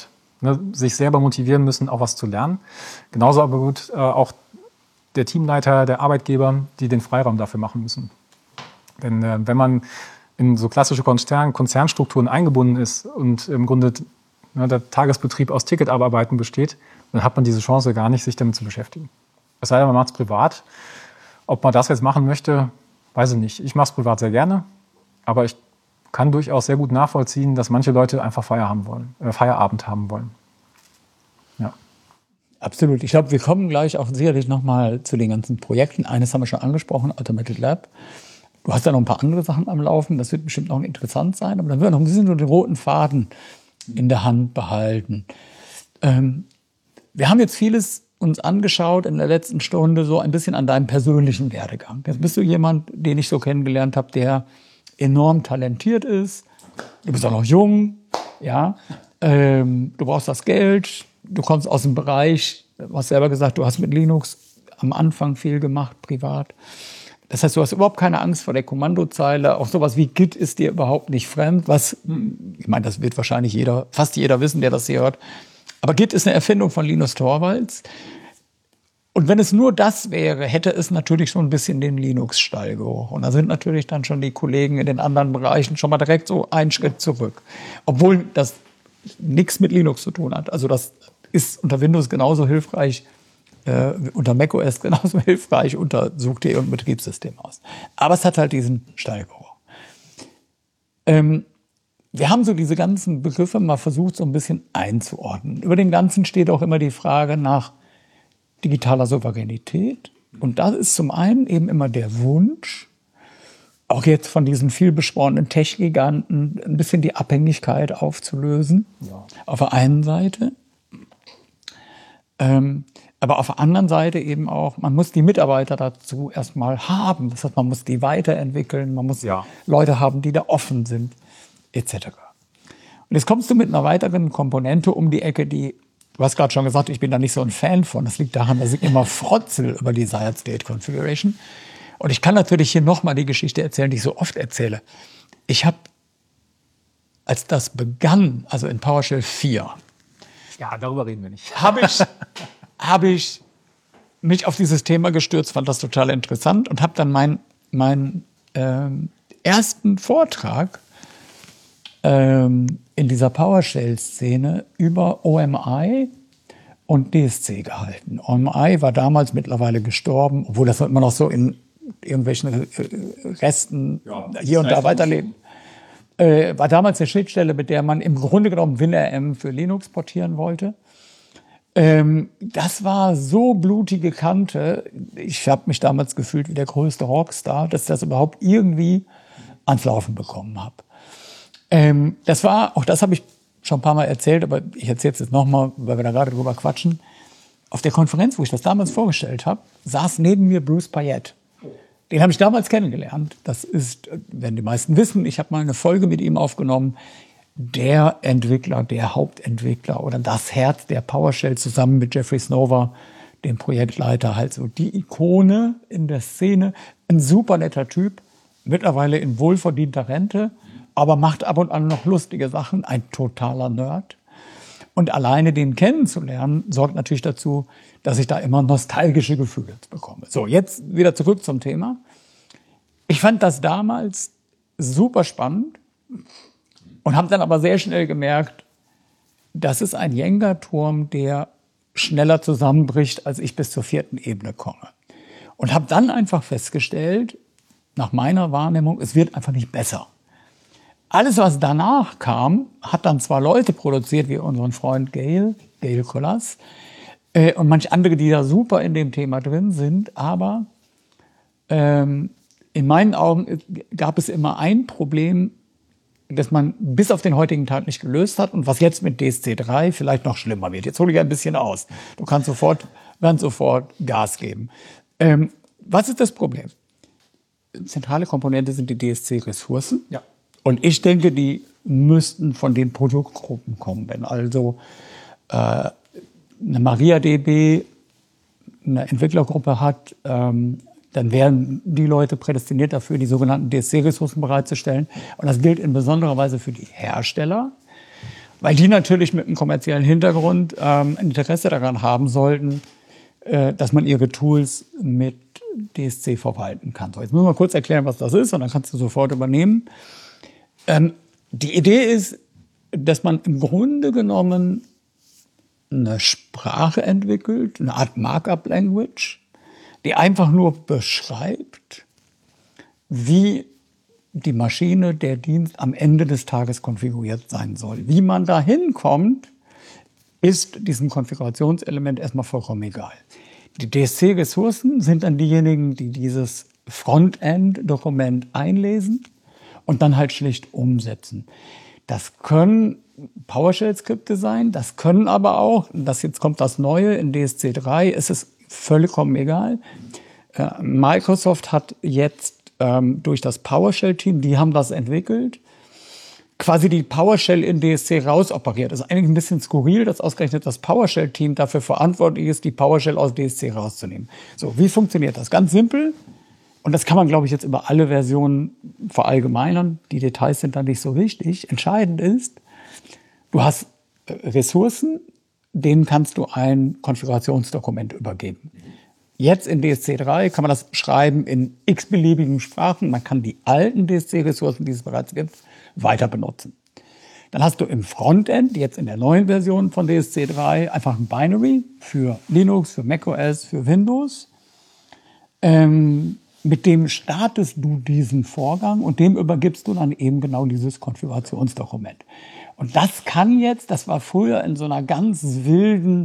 ne, sich selber motivieren müssen, auch was zu lernen. Genauso aber gut äh, auch der Teamleiter, der Arbeitgeber, die den Freiraum dafür machen müssen. Denn äh, wenn man in so klassische Konzern, Konzernstrukturen eingebunden ist und im Grunde ne, der Tagesbetrieb aus Ticketarbeiten besteht, dann hat man diese Chance gar nicht, sich damit zu beschäftigen. Es sei denn, man macht es privat. Ob man das jetzt machen möchte, weiß ich nicht. Ich mache es privat sehr gerne, aber ich kann durchaus sehr gut nachvollziehen, dass manche Leute einfach Feier haben wollen, äh, Feierabend haben wollen. Ja. Absolut. Ich glaube, wir kommen gleich auch sicherlich nochmal zu den ganzen Projekten. Eines haben wir schon angesprochen, Automated Lab. Du hast ja noch ein paar andere Sachen am Laufen, das wird bestimmt noch interessant sein, aber dann werden wir noch ein bisschen so den roten Faden in der Hand behalten. Ähm, wir haben jetzt vieles uns angeschaut in der letzten Stunde, so ein bisschen an deinem persönlichen Werdegang. Jetzt bist du jemand, den ich so kennengelernt habe, der enorm talentiert ist. Du bist auch noch jung, ja. Ähm, du brauchst das Geld, du kommst aus dem Bereich, du hast selber gesagt, du hast mit Linux am Anfang viel gemacht, privat. Das heißt, du hast überhaupt keine Angst vor der Kommandozeile. Auch sowas wie Git ist dir überhaupt nicht fremd. Was, ich meine, das wird wahrscheinlich jeder, fast jeder wissen, der das hier hört. Aber Git ist eine Erfindung von Linus Torvalds. Und wenn es nur das wäre, hätte es natürlich schon ein bisschen den Linux-Stallgeruch. Und da sind natürlich dann schon die Kollegen in den anderen Bereichen schon mal direkt so einen Schritt zurück. Obwohl das nichts mit Linux zu tun hat. Also das ist unter Windows genauso hilfreich, äh, unter macOS genauso hilfreich, unter Such.de und Betriebssystem aus. Aber es hat halt diesen Stallgeruch. Ähm, Wir haben so diese ganzen Begriffe mal versucht, so ein bisschen einzuordnen. Über dem Ganzen steht auch immer die Frage nach digitaler Souveränität. Und das ist zum einen eben immer der Wunsch, auch jetzt von diesen vielbeschworenen Tech-Giganten ein bisschen die Abhängigkeit aufzulösen. Ja. Auf der einen Seite. Ähm, aber auf der anderen Seite eben auch, man muss die Mitarbeiter dazu erstmal haben. Das heißt, man muss die weiterentwickeln, man muss ja. Leute haben, die da offen sind, et cetera. Und jetzt kommst du mit einer weiteren Komponente um die Ecke, die, du hast gerade schon gesagt, ich bin da nicht so ein Fan von. Das liegt daran, dass ich immer frotzel über Desired State Configuration. Und ich kann natürlich hier nochmal die Geschichte erzählen, die ich so oft erzähle. Ich habe, als das begann, also in PowerShell vier, ja, darüber reden wir nicht, habe ich, hab ich mich auf dieses Thema gestürzt, fand das total interessant und habe dann meinen mein, ähm, ersten Vortrag ähm, in dieser PowerShell-Szene über O M I und D S C gehalten. O M I war damals mittlerweile gestorben, obwohl das immer noch so in irgendwelchen Resten ja, hier und da weiterleben. Äh, war damals eine Schnittstelle, mit der man im Grunde genommen WinRM für Linux portieren wollte. Ähm, das war so blutige Kante. Ich habe mich damals gefühlt wie der größte Rockstar, dass ich das überhaupt irgendwie ans Laufen bekommen habe. Ähm, das war, auch das habe ich schon ein paar Mal erzählt, aber ich erzähle es jetzt nochmal, weil wir da gerade drüber quatschen. Auf der Konferenz, wo ich das damals vorgestellt habe, saß neben mir Bruce Payette. Den habe ich damals kennengelernt. Das ist, wenn die meisten wissen, ich habe mal eine Folge mit ihm aufgenommen. Der Entwickler, der Hauptentwickler oder das Herz der PowerShell zusammen mit Jeffrey Snover, dem Projektleiter, halt so die Ikone in der Szene. Ein super netter Typ, mittlerweile in wohlverdienter Rente, aber macht ab und an noch lustige Sachen. Ein totaler Nerd. Und alleine den kennenzulernen, sorgt natürlich dazu, dass ich da immer nostalgische Gefühle bekomme. So, jetzt wieder zurück zum Thema. Ich fand das damals super spannend und habe dann aber sehr schnell gemerkt, das ist ein Jenga-Turm, der schneller zusammenbricht, als ich bis zur vierten Ebene komme. Und habe dann einfach festgestellt, nach meiner Wahrnehmung, es wird einfach nicht besser. Alles, was danach kam, hat dann zwar Leute produziert, wie unseren Freund Gail, Gail Collas, äh, und manche andere, die da super in dem Thema drin sind, aber ähm, in meinen Augen gab es immer ein Problem, das man bis auf den heutigen Tag nicht gelöst hat und was jetzt mit D S C drei vielleicht noch schlimmer wird. Jetzt hole ich ein bisschen aus. Du kannst sofort, kannst sofort Gas geben. Ähm, was ist das Problem? Zentrale Komponente sind die D S C-Ressourcen. Ja. Und ich denke, die müssten von den Produktgruppen kommen. Wenn also äh, eine MariaDB eine Entwicklergruppe hat, ähm, dann wären die Leute prädestiniert dafür, die sogenannten D S C-Ressourcen bereitzustellen. Und das gilt in besonderer Weise für die Hersteller. weil die natürlich mit einem kommerziellen Hintergrund ähm, ein Interesse daran haben sollten, äh, dass man ihre Tools mit D S C verwalten kann. So, jetzt müssen wir kurz erklären, was das ist, und dann kannst du sofort übernehmen. Ähm, die Idee ist, dass man im Grunde genommen eine Sprache entwickelt, eine Art Markup-Language, die einfach nur beschreibt, wie die Maschine, der Dienst am Ende des Tages konfiguriert sein soll. Wie man da hinkommt, ist diesem Konfigurationselement erstmal vollkommen egal. Die D S C-Ressourcen sind dann diejenigen, die dieses Frontend-Dokument einlesen und dann halt schlicht umsetzen. Das können PowerShell-Skripte sein, das können aber auch, das jetzt kommt das Neue in D S C drei, ist es vollkommen egal. Äh, Microsoft hat jetzt ähm, durch das PowerShell-Team, die haben das entwickelt, quasi die PowerShell in D S C rausoperiert. Das ist eigentlich ein bisschen skurril, dass ausgerechnet das PowerShell-Team dafür verantwortlich ist, die PowerShell aus D S C rauszunehmen. So, wie funktioniert das? Ganz simpel. Und das kann man, glaube ich, jetzt über alle Versionen verallgemeinern. Die Details sind da nicht so wichtig. Entscheidend ist, du hast Ressourcen, denen kannst du ein Konfigurationsdokument übergeben. Jetzt in D S C drei kann man das schreiben in x-beliebigen Sprachen. Man kann die alten D S C-Ressourcen, die es bereits gibt, weiter benutzen. Dann hast du im Frontend, jetzt in der neuen Version von D S C drei, einfach ein Binary für Linux, für macOS, für Windows. Ähm, Mit dem startest du diesen Vorgang und dem übergibst du dann eben genau dieses Konfigurationsdokument. Und das kann jetzt, das war früher in so einer ganz wilden,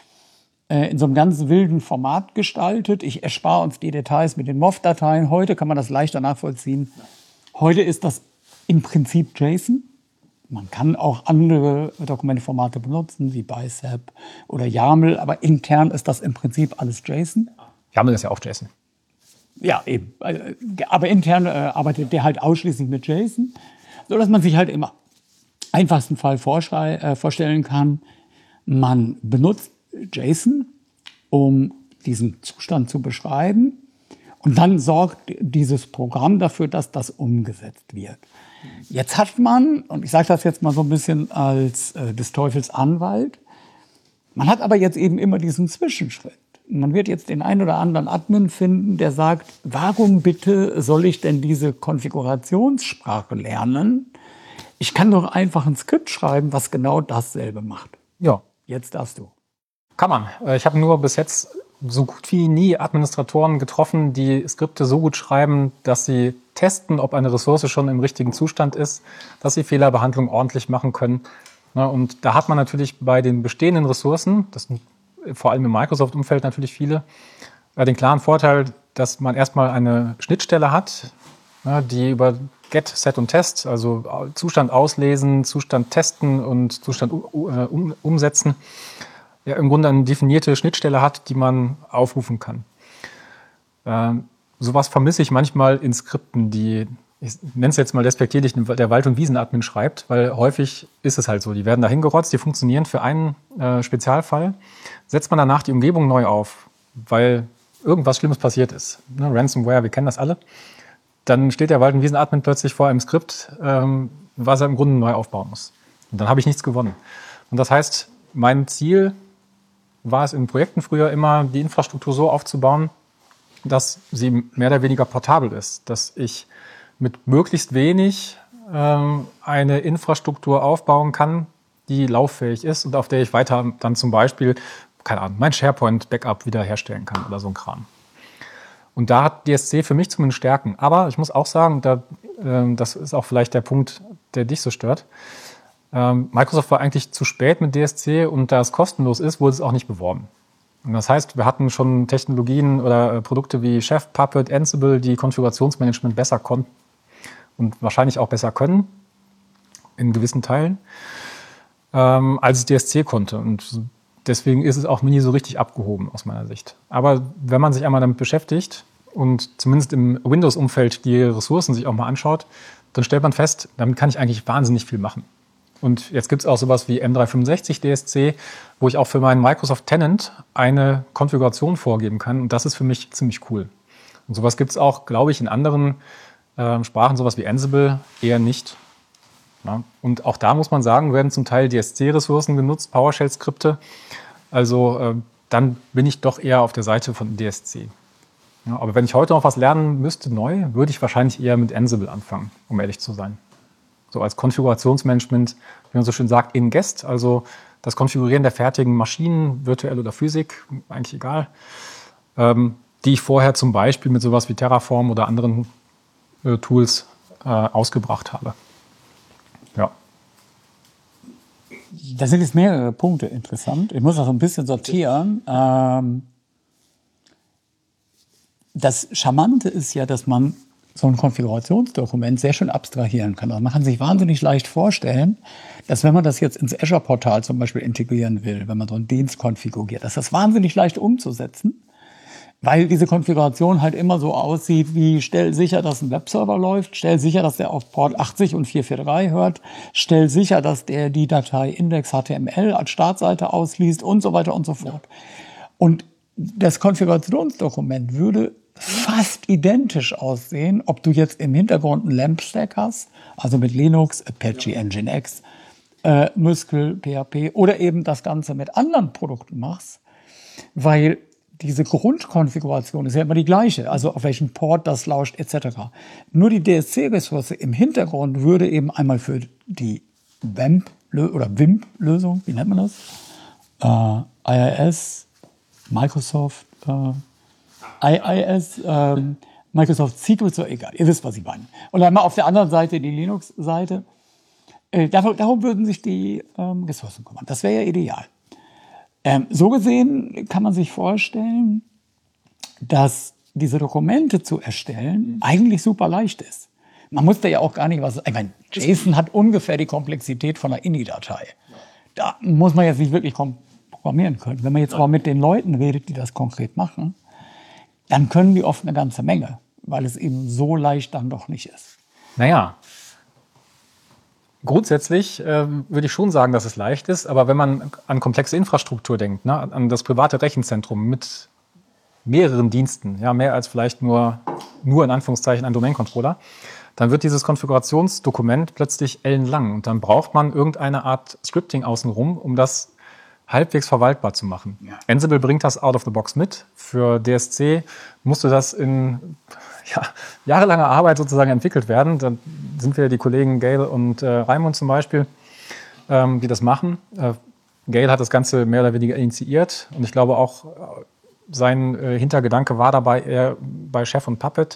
äh, in so einem ganz wilden Format gestaltet. Ich erspare uns die Details mit den M O F-Dateien. Heute kann man das leichter nachvollziehen. Heute ist das im Prinzip JSON. Man kann auch andere Dokumenteformate benutzen, wie Bicep oder YAML, aber intern ist das im Prinzip alles JSON. YAML ist ja auch JSON. Ja, eben. Aber intern äh, arbeitet der halt ausschließlich mit JSON, so dass man sich halt im einfachsten Fall äh, vorstellen kann, man benutzt JSON, um diesen Zustand zu beschreiben, und dann sorgt dieses Programm dafür, dass das umgesetzt wird. Jetzt hat man, und ich sage das jetzt mal so ein bisschen als äh, des Teufels Anwalt, man hat aber jetzt eben immer diesen Zwischenschritt. Man wird jetzt den einen oder anderen Admin finden, der sagt, warum bitte soll ich denn diese Konfigurationssprache lernen? Ich kann doch einfach ein Skript schreiben, was genau dasselbe macht. Ja. Jetzt darfst du. Kann man. Ich habe nur bis jetzt so gut wie nie Administratoren getroffen, die Skripte so gut schreiben, dass sie testen, ob eine Ressource schon im richtigen Zustand ist, dass sie Fehlerbehandlung ordentlich machen können. Und da hat man natürlich bei den bestehenden Ressourcen, das sind vor allem im Microsoft-Umfeld natürlich viele, den klaren Vorteil, dass man erstmal eine Schnittstelle hat, die über Get, Set und Test, also Zustand auslesen, Zustand testen und Zustand umsetzen, ja im Grunde eine definierte Schnittstelle hat, die man aufrufen kann. Ähm, sowas vermisse ich manchmal in Skripten, die, ich nenne es jetzt mal despektierlich, der Wald- und Wiesen-Admin schreibt, weil häufig ist es halt so, die werden da hingerotzt, die funktionieren für einen äh, Spezialfall, setzt man danach die Umgebung neu auf, weil irgendwas Schlimmes passiert ist. Ne? Ransomware, wir kennen das alle. Dann steht der Wald- und Wiesen-Admin plötzlich vor einem Skript, ähm, was er im Grunde neu aufbauen muss. Und dann habe ich nichts gewonnen. Und das heißt, mein Ziel war es in Projekten früher immer, die Infrastruktur so aufzubauen, dass sie mehr oder weniger portabel ist. Dass ich mit möglichst wenig ähm, eine Infrastruktur aufbauen kann, die lauffähig ist und auf der ich weiter dann zum Beispiel, keine Ahnung, mein SharePoint-Backup wiederherstellen kann oder so ein Kram. Und da hat D S C für mich zumindest Stärken. Aber ich muss auch sagen, da, äh, das ist auch vielleicht der Punkt, der dich so stört, ähm, Microsoft war eigentlich zu spät mit D S C und da es kostenlos ist, wurde es auch nicht beworben. Und das heißt, wir hatten schon Technologien oder äh, Produkte wie Chef, Puppet, Ansible, die Konfigurationsmanagement besser konnten und wahrscheinlich auch besser können, in gewissen Teilen, ähm, als es D S C konnte. Und deswegen ist es auch nie so richtig abgehoben aus meiner Sicht. Aber wenn man sich einmal damit beschäftigt und zumindest im Windows-Umfeld die Ressourcen sich auch mal anschaut, dann stellt man fest, damit kann ich eigentlich wahnsinnig viel machen. Und jetzt gibt es auch sowas wie M dreihundertfünfundsechzig D S C, wo ich auch für meinen Microsoft Tenant eine Konfiguration vorgeben kann. Und das ist für mich ziemlich cool. Und sowas gibt es auch, glaube ich, in anderen äh, Sprachen, sowas wie Ansible, eher nicht. Ja. Und auch da muss man sagen, werden zum Teil D S C-Ressourcen genutzt, PowerShell-Skripte. Also äh, dann bin ich doch eher auf der Seite von D S C. Ja, aber wenn ich heute noch was lernen müsste, neu, würde ich wahrscheinlich eher mit Ansible anfangen, um ehrlich zu sein. So als Konfigurationsmanagement, wie man so schön sagt, in Guest, also das Konfigurieren der fertigen Maschinen, virtuell oder Physik, eigentlich egal, ähm, die ich vorher zum Beispiel mit sowas wie Terraform oder anderen äh, Tools äh, ausgebracht habe. Ja. Da sind jetzt mehrere Punkte interessant. Ich muss das so ein bisschen sortieren. Ähm, das Charmante ist ja, dass man so ein Konfigurationsdokument sehr schön abstrahieren kann. Also man kann sich wahnsinnig leicht vorstellen, dass wenn man das jetzt ins Azure-Portal zum Beispiel integrieren will, wenn man so einen Dienst konfiguriert, dass das wahnsinnig leicht umzusetzen, weil diese Konfiguration halt immer so aussieht wie: stell sicher, dass ein Webserver läuft, stell sicher, dass der auf Port achtzig und vier vier drei hört, stell sicher, dass der die Datei index.html als Startseite ausliest und so weiter und so fort. Und das Konfigurationsdokument würde fast identisch aussehen, ob du jetzt im Hintergrund einen LAMP-Stack hast, also mit Linux, Apache Nginx, äh, Muscle, P H P, oder eben das Ganze mit anderen Produkten machst, weil diese Grundkonfiguration ist ja immer die gleiche, also auf welchen Port das lauscht et cetera. Nur die D S C-Ressource im Hintergrund würde eben einmal für die W A M P oder W I M P-Lösung, wie nennt man das? Äh, I I S, Microsoft, äh, I I S, äh, Microsoft S Q L, so egal, ihr wisst, was ich meine. Und dann mal auf der anderen Seite die Linux-Seite. Äh, darum, darum würden sich die ähm, Ressourcen kümmern. Das wäre ja ideal. Ähm, so gesehen kann man sich vorstellen, dass diese Dokumente zu erstellen eigentlich super leicht ist. Man muss da ja auch gar nicht was... Ich meine, JSON hat ungefähr die Komplexität von einer I N I-Datei. Da muss man jetzt nicht wirklich programmieren können. Wenn man jetzt aber mit den Leuten redet, die das konkret machen, dann können die oft eine ganze Menge, weil es eben so leicht dann doch nicht ist. Naja, grundsätzlich äh, würde ich schon sagen, dass es leicht ist, aber wenn man an komplexe Infrastruktur denkt, ne, an das private Rechenzentrum mit mehreren Diensten, ja, mehr als vielleicht nur, nur in Anführungszeichen ein Domain-Controller, dann wird dieses Konfigurationsdokument plötzlich ellenlang und dann braucht man irgendeine Art Scripting außenrum, um das halbwegs verwaltbar zu machen. Ja. Ansible bringt das out of the box mit. Für D S C musste das in ja, jahrelanger Arbeit sozusagen entwickelt werden. Da sind wir die Kollegen Gail und äh, Raimund zum Beispiel, ähm, die das machen. Äh, Gail hat das Ganze mehr oder weniger initiiert und ich glaube auch, äh, sein äh, Hintergedanke war dabei eher bei Chef und Puppet,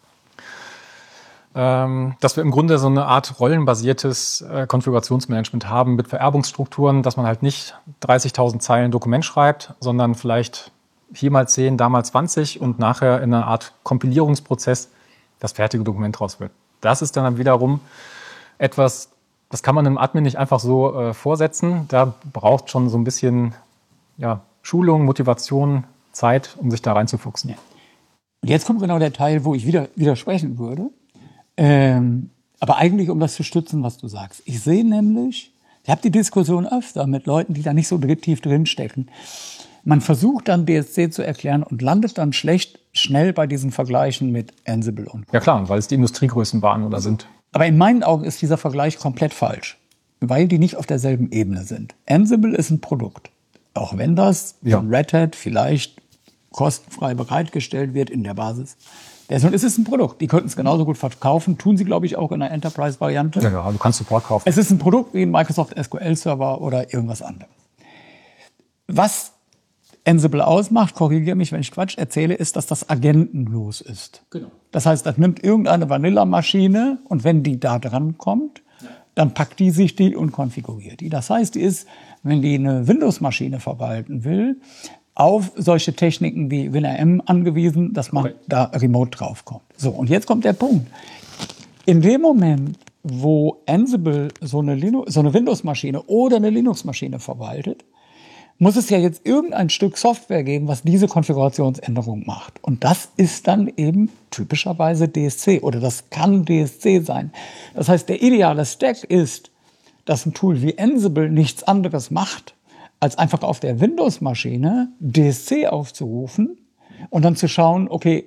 dass wir im Grunde so eine Art rollenbasiertes äh, Konfigurationsmanagement haben mit Vererbungsstrukturen, dass man halt nicht dreißigtausend Zeilen Dokument schreibt, sondern vielleicht hier mal zehn, da mal zwanzig und nachher in einer Art Kompilierungsprozess das fertige Dokument raus wird. Das ist dann wiederum etwas, das kann man einem Admin nicht einfach so äh, vorsetzen. Da braucht schon so ein bisschen ja, Schulung, Motivation, Zeit, um sich da reinzufuchsen. Ja. Und jetzt kommt genau der Teil, wo ich wieder widersprechen würde. Ähm, aber eigentlich, um das zu stützen, was du sagst. Ich sehe nämlich, ich habe die Diskussion öfter mit Leuten, die da nicht so tief drinstecken. Man versucht dann D S C zu erklären und landet dann schlecht schnell bei diesen Vergleichen mit Ansible und ja klar, weil es die Industriegrößen waren oder sind. Aber in meinen Augen ist dieser Vergleich komplett falsch, weil die nicht auf derselben Ebene sind. Ansible ist ein Produkt. Auch wenn das ja. von Red Hat vielleicht kostenfrei bereitgestellt wird in der Basis. Deswegen ist es ein Produkt. Die könnten es genauso gut verkaufen. Tun sie, glaube ich, auch in einer Enterprise-Variante. Ja, ja, du kannst Support kaufen. Es ist ein Produkt wie ein Microsoft S Q L-Server oder irgendwas anderes. Was Ansible ausmacht, korrigiere mich, wenn ich Quatsch erzähle, ist, dass das agentenlos ist. Genau. Das heißt, das nimmt irgendeine Vanilla-Maschine und wenn die da dran kommt, ja. dann packt die sich die und konfiguriert die. Das heißt, die ist, wenn die eine Windows-Maschine verwalten will, auf solche Techniken wie WinRM angewiesen, dass man okay. da remote draufkommt. So, und jetzt kommt der Punkt. In dem Moment, wo Ansible so eine, Linux, so eine Windows-Maschine oder eine Linux-Maschine verwaltet, muss es ja jetzt irgendein Stück Software geben, was diese Konfigurationsänderung macht. Und das ist dann eben typischerweise D S C oder das kann D S C sein. Das heißt, der ideale Stack ist, dass ein Tool wie Ansible nichts anderes macht, als einfach auf der Windows-Maschine D S C aufzurufen und dann zu schauen, okay,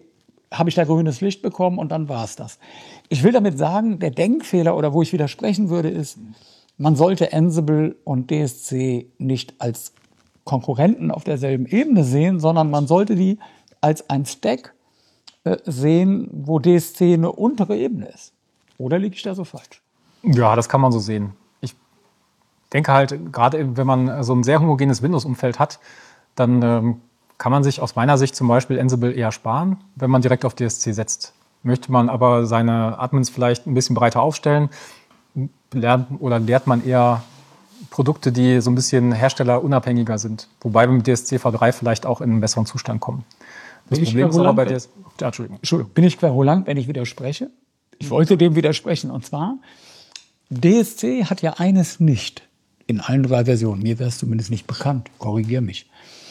habe ich da grünes Licht bekommen und dann war es das. Ich will damit sagen, der Denkfehler oder wo ich widersprechen würde, ist, man sollte Ansible und D S C nicht als Konkurrenten auf derselben Ebene sehen, sondern man sollte die als ein Stack äh, sehen, wo D S C eine untere Ebene ist. Oder liege ich da so falsch? Ja, das kann man so sehen. Ich denke halt, gerade wenn man so ein sehr homogenes Windows-Umfeld hat, dann ähm, kann man sich aus meiner Sicht zum Beispiel Ansible eher sparen, wenn man direkt auf D S C setzt. Möchte man aber seine Admins vielleicht ein bisschen breiter aufstellen, lernt oder lehrt man eher Produkte, die so ein bisschen herstellerunabhängiger sind. Wobei wir mit D S C V drei vielleicht auch in einen besseren Zustand kommen. Das Bin Problem ich ist aber bei querulant? D S C... Ja, Entschuldigung. Entschuldigung, bin ich querulant, wenn ich widerspreche? Ich wollte dem widersprechen. Und zwar, D S C hat ja eines nicht in allen drei Versionen. Mir wäre es zumindest nicht bekannt. Korrigiere mich.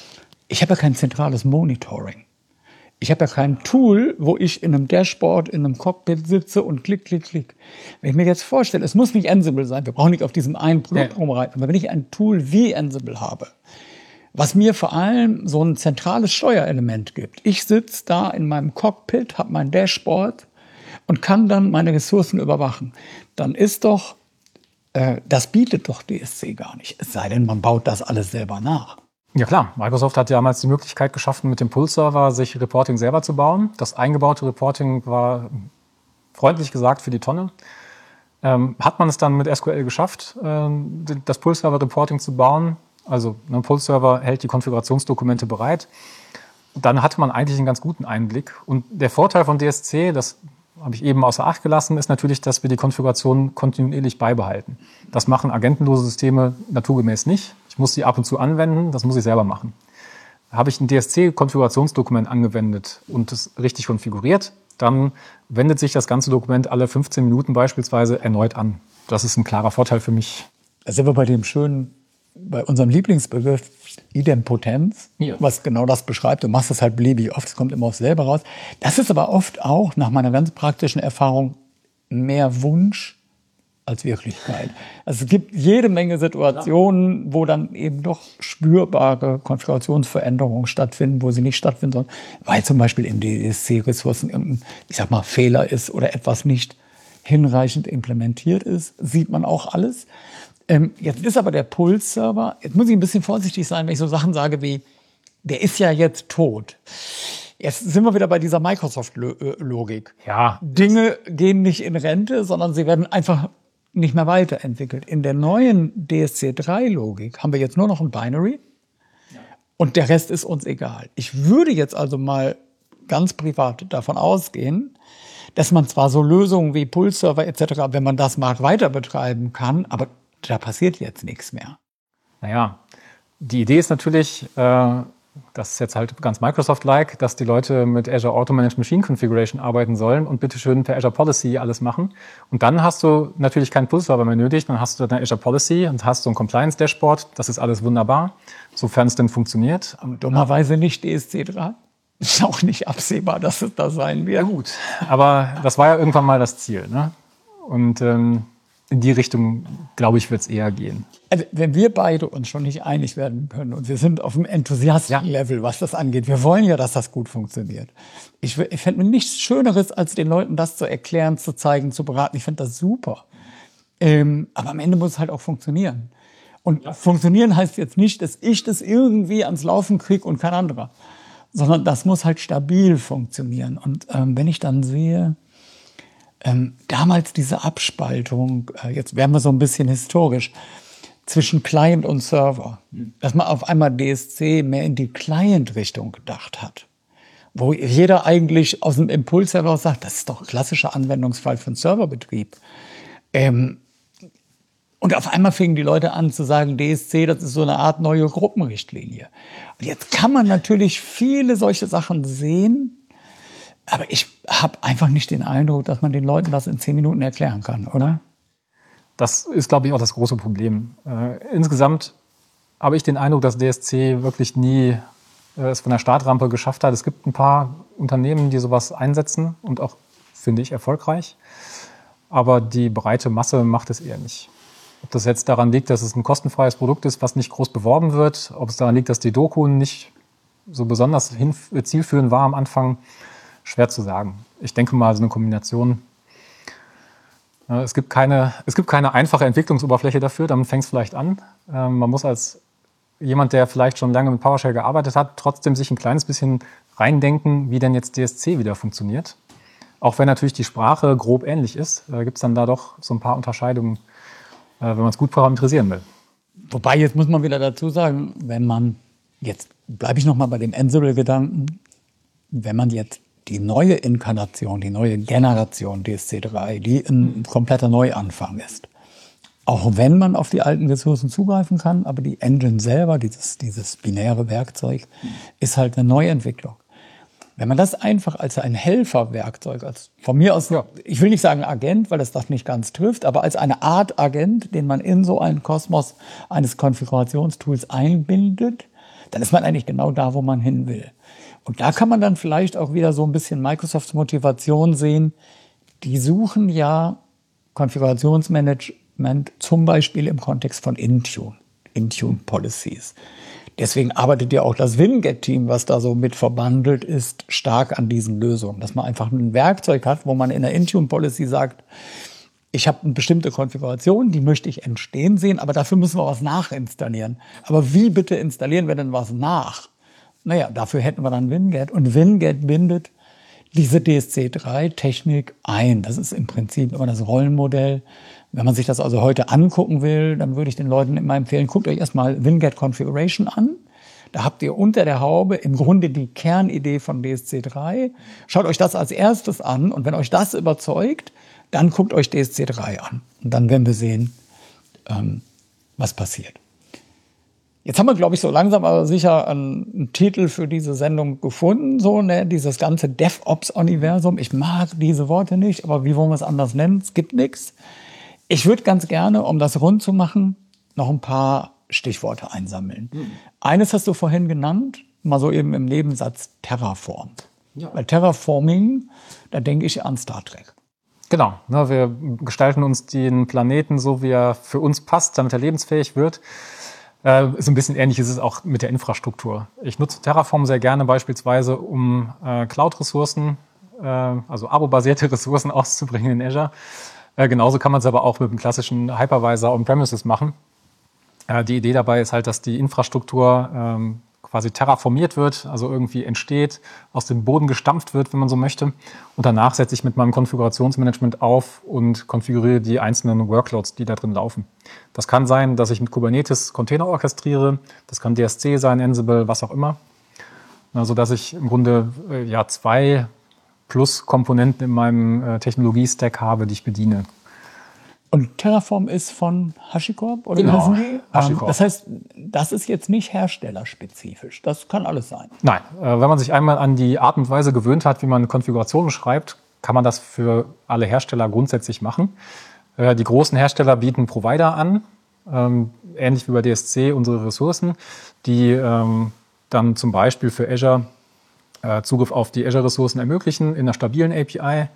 Ich habe ja kein zentrales Monitoring. Ich habe ja kein Tool, wo ich in einem Dashboard, in einem Cockpit sitze und klick, klick, klick. Wenn ich mir jetzt vorstelle, es muss nicht Ansible sein, wir brauchen nicht auf diesem einen Produkt Ja. rumreiten, aber wenn ich ein Tool wie Ansible habe, was mir vor allem so ein zentrales Steuerelement gibt. Ich sitze da in meinem Cockpit, habe mein Dashboard und kann dann meine Ressourcen überwachen. Dann ist doch, äh, das bietet doch D S C gar nicht. Es sei denn, man baut das alles selber nach. Ja klar, Microsoft hat damals die Möglichkeit geschaffen, mit dem Pulse-Server sich Reporting selber zu bauen. Das eingebaute Reporting war freundlich gesagt für die Tonne. Ähm, hat man es dann mit S Q L geschafft, äh, das Pulse-Server-Reporting zu bauen? Also ein Pulse-Server hält die Konfigurationsdokumente bereit. Dann hatte man eigentlich einen ganz guten Einblick. Und der Vorteil von D S C, das habe ich eben außer Acht gelassen, ist natürlich, dass wir die Konfiguration kontinuierlich beibehalten. Das machen agentenlose Systeme naturgemäß nicht. Ich muss sie ab und zu anwenden, das muss ich selber machen. Habe ich ein D S C-Konfigurationsdokument angewendet und es richtig konfiguriert, dann wendet sich das ganze Dokument alle fünfzehn Minuten beispielsweise erneut an. Das ist ein klarer Vorteil für mich. Da sind wir bei dem schönen, bei unserem Lieblingsbegriff Idempotenz, Ja. was genau das beschreibt. Du machst es halt beliebig oft, es kommt immer aufs selber raus. Das ist aber oft auch, nach meiner ganz praktischen Erfahrung, mehr Wunsch als Wirklichkeit. Also es gibt jede Menge Situationen, wo dann eben doch spürbare Konfigurationsveränderungen stattfinden, wo sie nicht stattfinden sollen, weil zum Beispiel in D S C-Ressourcen irgendein, ich sag mal, Fehler ist oder etwas nicht hinreichend implementiert ist, sieht man auch alles. Ähm, jetzt ist aber der Pulse-Server, jetzt muss ich ein bisschen vorsichtig sein, wenn ich so Sachen sage wie, der ist ja jetzt tot. Jetzt sind wir wieder bei dieser Microsoft-Logik. Ja. Dinge gehen nicht in Rente, sondern sie werden einfach nicht mehr weiterentwickelt. In der neuen D S C drei Logik haben wir jetzt nur noch ein Binary und der Rest ist uns egal. Ich würde jetzt also mal ganz privat davon ausgehen, dass man zwar so Lösungen wie Pulse-Server et cetera, wenn man das mag, weiter betreiben kann, aber da passiert jetzt nichts mehr. Naja, die Idee ist natürlich, äh, das ist jetzt halt ganz Microsoft-like, dass die Leute mit Azure Auto-Managed Machine Configuration arbeiten sollen und bitteschön per Azure Policy alles machen. Und dann hast du natürlich keinen Pulse-Server mehr nötig, dann hast du deine Azure Policy und hast so ein Compliance-Dashboard. Das ist alles wunderbar, sofern es denn funktioniert. Aber dummerweise nicht D S C drei. Ist auch nicht absehbar, dass es da sein wird. Ja gut, aber das war ja irgendwann mal das Ziel, ne? Und ähm, in die Richtung, glaube ich, wird es eher gehen. Also, wenn wir beide uns schon nicht einig werden können und wir sind auf dem Enthusiasten-Level, was das angeht, wir wollen ja, dass das gut funktioniert. Ich, ich fände mir nichts Schöneres, als den Leuten das zu erklären, zu zeigen, zu beraten. Ich finde das super. Ähm, aber am Ende muss es halt auch funktionieren. Und ja. Funktionieren heißt jetzt nicht, dass ich das irgendwie ans Laufen kriege und kein anderer. Sondern das muss halt stabil funktionieren. Und ähm, wenn ich dann sehe, ähm, damals diese Abspaltung, äh, jetzt werden wir so ein bisschen historisch, zwischen Client und Server, dass man auf einmal D S C mehr in die Client-Richtung gedacht hat. Wo jeder eigentlich aus dem Impuls heraus sagt, das ist doch ein klassischer Anwendungsfall für einen Serverbetrieb. Ähm, und auf einmal fingen die Leute an zu sagen, D S C, das ist so eine Art neue Gruppenrichtlinie. Und jetzt kann man natürlich viele solche Sachen sehen, aber ich habe einfach nicht den Eindruck, dass man den Leuten das in zehn Minuten erklären kann, oder? Das ist, glaube ich, auch das große Problem. Äh, insgesamt habe ich den Eindruck, dass D S C wirklich nie äh, es von der Startrampe geschafft hat. Es gibt ein paar Unternehmen, die sowas einsetzen und auch, finde ich, erfolgreich. Aber die breite Masse macht es eher nicht. Ob das jetzt daran liegt, dass es ein kostenfreies Produkt ist, was nicht groß beworben wird, ob es daran liegt, dass die Doku nicht so besonders hin, zielführend war am Anfang, Schwer zu sagen. Ich denke mal, so eine Kombination. Äh, es gibt keine, es gibt keine einfache Entwicklungsoberfläche dafür, damit fängt es vielleicht an. Äh, man muss als jemand, der vielleicht schon lange mit PowerShell gearbeitet hat, trotzdem sich ein kleines bisschen reindenken, wie denn jetzt D S C wieder funktioniert. Auch wenn natürlich die Sprache grob ähnlich ist, äh, gibt es dann da doch so ein paar Unterscheidungen, äh, wenn man es gut parametrisieren will. Wobei, jetzt muss man wieder dazu sagen, wenn man, jetzt bleibe ich nochmal bei dem Ansible-Gedanken, wenn man jetzt die neue Inkarnation, die neue Generation D S C drei, die ein kompletter Neuanfang ist, auch wenn man auf die alten Ressourcen zugreifen kann, aber die Engine selber, dieses, dieses binäre Werkzeug, ist halt eine Neuentwicklung. Wenn man das einfach als ein Helferwerkzeug, als von mir aus, ja, ich will nicht sagen Agent, weil das das nicht ganz trifft, aber als eine Art Agent, den man in so einen Kosmos eines Konfigurationstools einbindet, dann ist man eigentlich genau da, wo man hin will. Und da kann man dann vielleicht auch wieder so ein bisschen Microsofts Motivation sehen. Die suchen ja Konfigurationsmanagement zum Beispiel im Kontext von Intune, Intune Policies. Deswegen arbeitet ja auch das Winget-Team, was da so mit verbandelt ist, stark an diesen Lösungen. Dass man einfach ein Werkzeug hat, wo man in der Intune-Policy sagt, ich habe eine bestimmte Konfiguration, die möchte ich entstehen sehen, aber dafür müssen wir was nachinstallieren. Aber wie bitte installieren wir denn was nach? Naja, dafür hätten wir dann Winget. Und Winget bindet diese D S C drei Technik ein. Das ist im Prinzip immer das Rollenmodell. Wenn man sich das also heute angucken will, dann würde ich den Leuten immer empfehlen, guckt euch erstmal Winget Configuration an. Da habt ihr unter der Haube im Grunde die Kernidee von D S C drei. Schaut euch das als erstes an und wenn euch das überzeugt, dann guckt euch D S C drei an. Und dann werden wir sehen, ähm, was passiert. Jetzt haben wir, glaube ich, so langsam aber sicher einen, einen Titel für diese Sendung gefunden, so, ne? Dieses ganze DevOps-Universum. Ich mag diese Worte nicht, aber wie wollen wir es anders nennen? Es gibt nichts. Ich würde ganz gerne, um das rund zu machen, noch ein paar Stichworte einsammeln. Mhm. Eines hast du vorhin genannt, mal so eben im Nebensatz, Terraform. Ja. Bei Terraforming, da denke ich an Star Trek. Genau, ne, wir gestalten uns den Planeten so, wie er für uns passt, damit er lebensfähig wird. Äh, so ein bisschen ähnlich ist es auch mit der Infrastruktur. Ich nutze Terraform sehr gerne beispielsweise, um äh, Cloud-Ressourcen, äh, also abo-basierte Ressourcen auszubringen in Azure. Äh, genauso kann man es aber auch mit dem klassischen Hypervisor on-premises machen. Äh, die Idee dabei ist halt, dass die Infrastruktur ähm, quasi terraformiert wird, also irgendwie entsteht, aus dem Boden gestampft wird, wenn man so möchte. Und danach setze ich mit meinem Konfigurationsmanagement auf und konfiguriere die einzelnen Workloads, die da drin laufen. Das kann sein, dass ich mit Kubernetes Container orchestriere, das kann D S C sein, Ansible, was auch immer. Also dass ich im Grunde äh, ja, zwei plus Komponenten in meinem äh, Technologie-Stack habe, die ich bediene. Und Terraform ist von HashiCorp? Oder genau, die? HashiCorp. Das heißt, das ist jetzt nicht herstellerspezifisch. Das kann alles sein. Nein, äh, wenn man sich einmal an die Art und Weise gewöhnt hat, wie man Konfigurationen schreibt, kann man das für alle Hersteller grundsätzlich machen. Äh, die großen Hersteller bieten Provider an, ähm, ähnlich wie bei D S C unsere Ressourcen, die ähm, dann zum Beispiel für Azure äh, Zugriff auf die Azure-Ressourcen ermöglichen in einer stabilen A P I.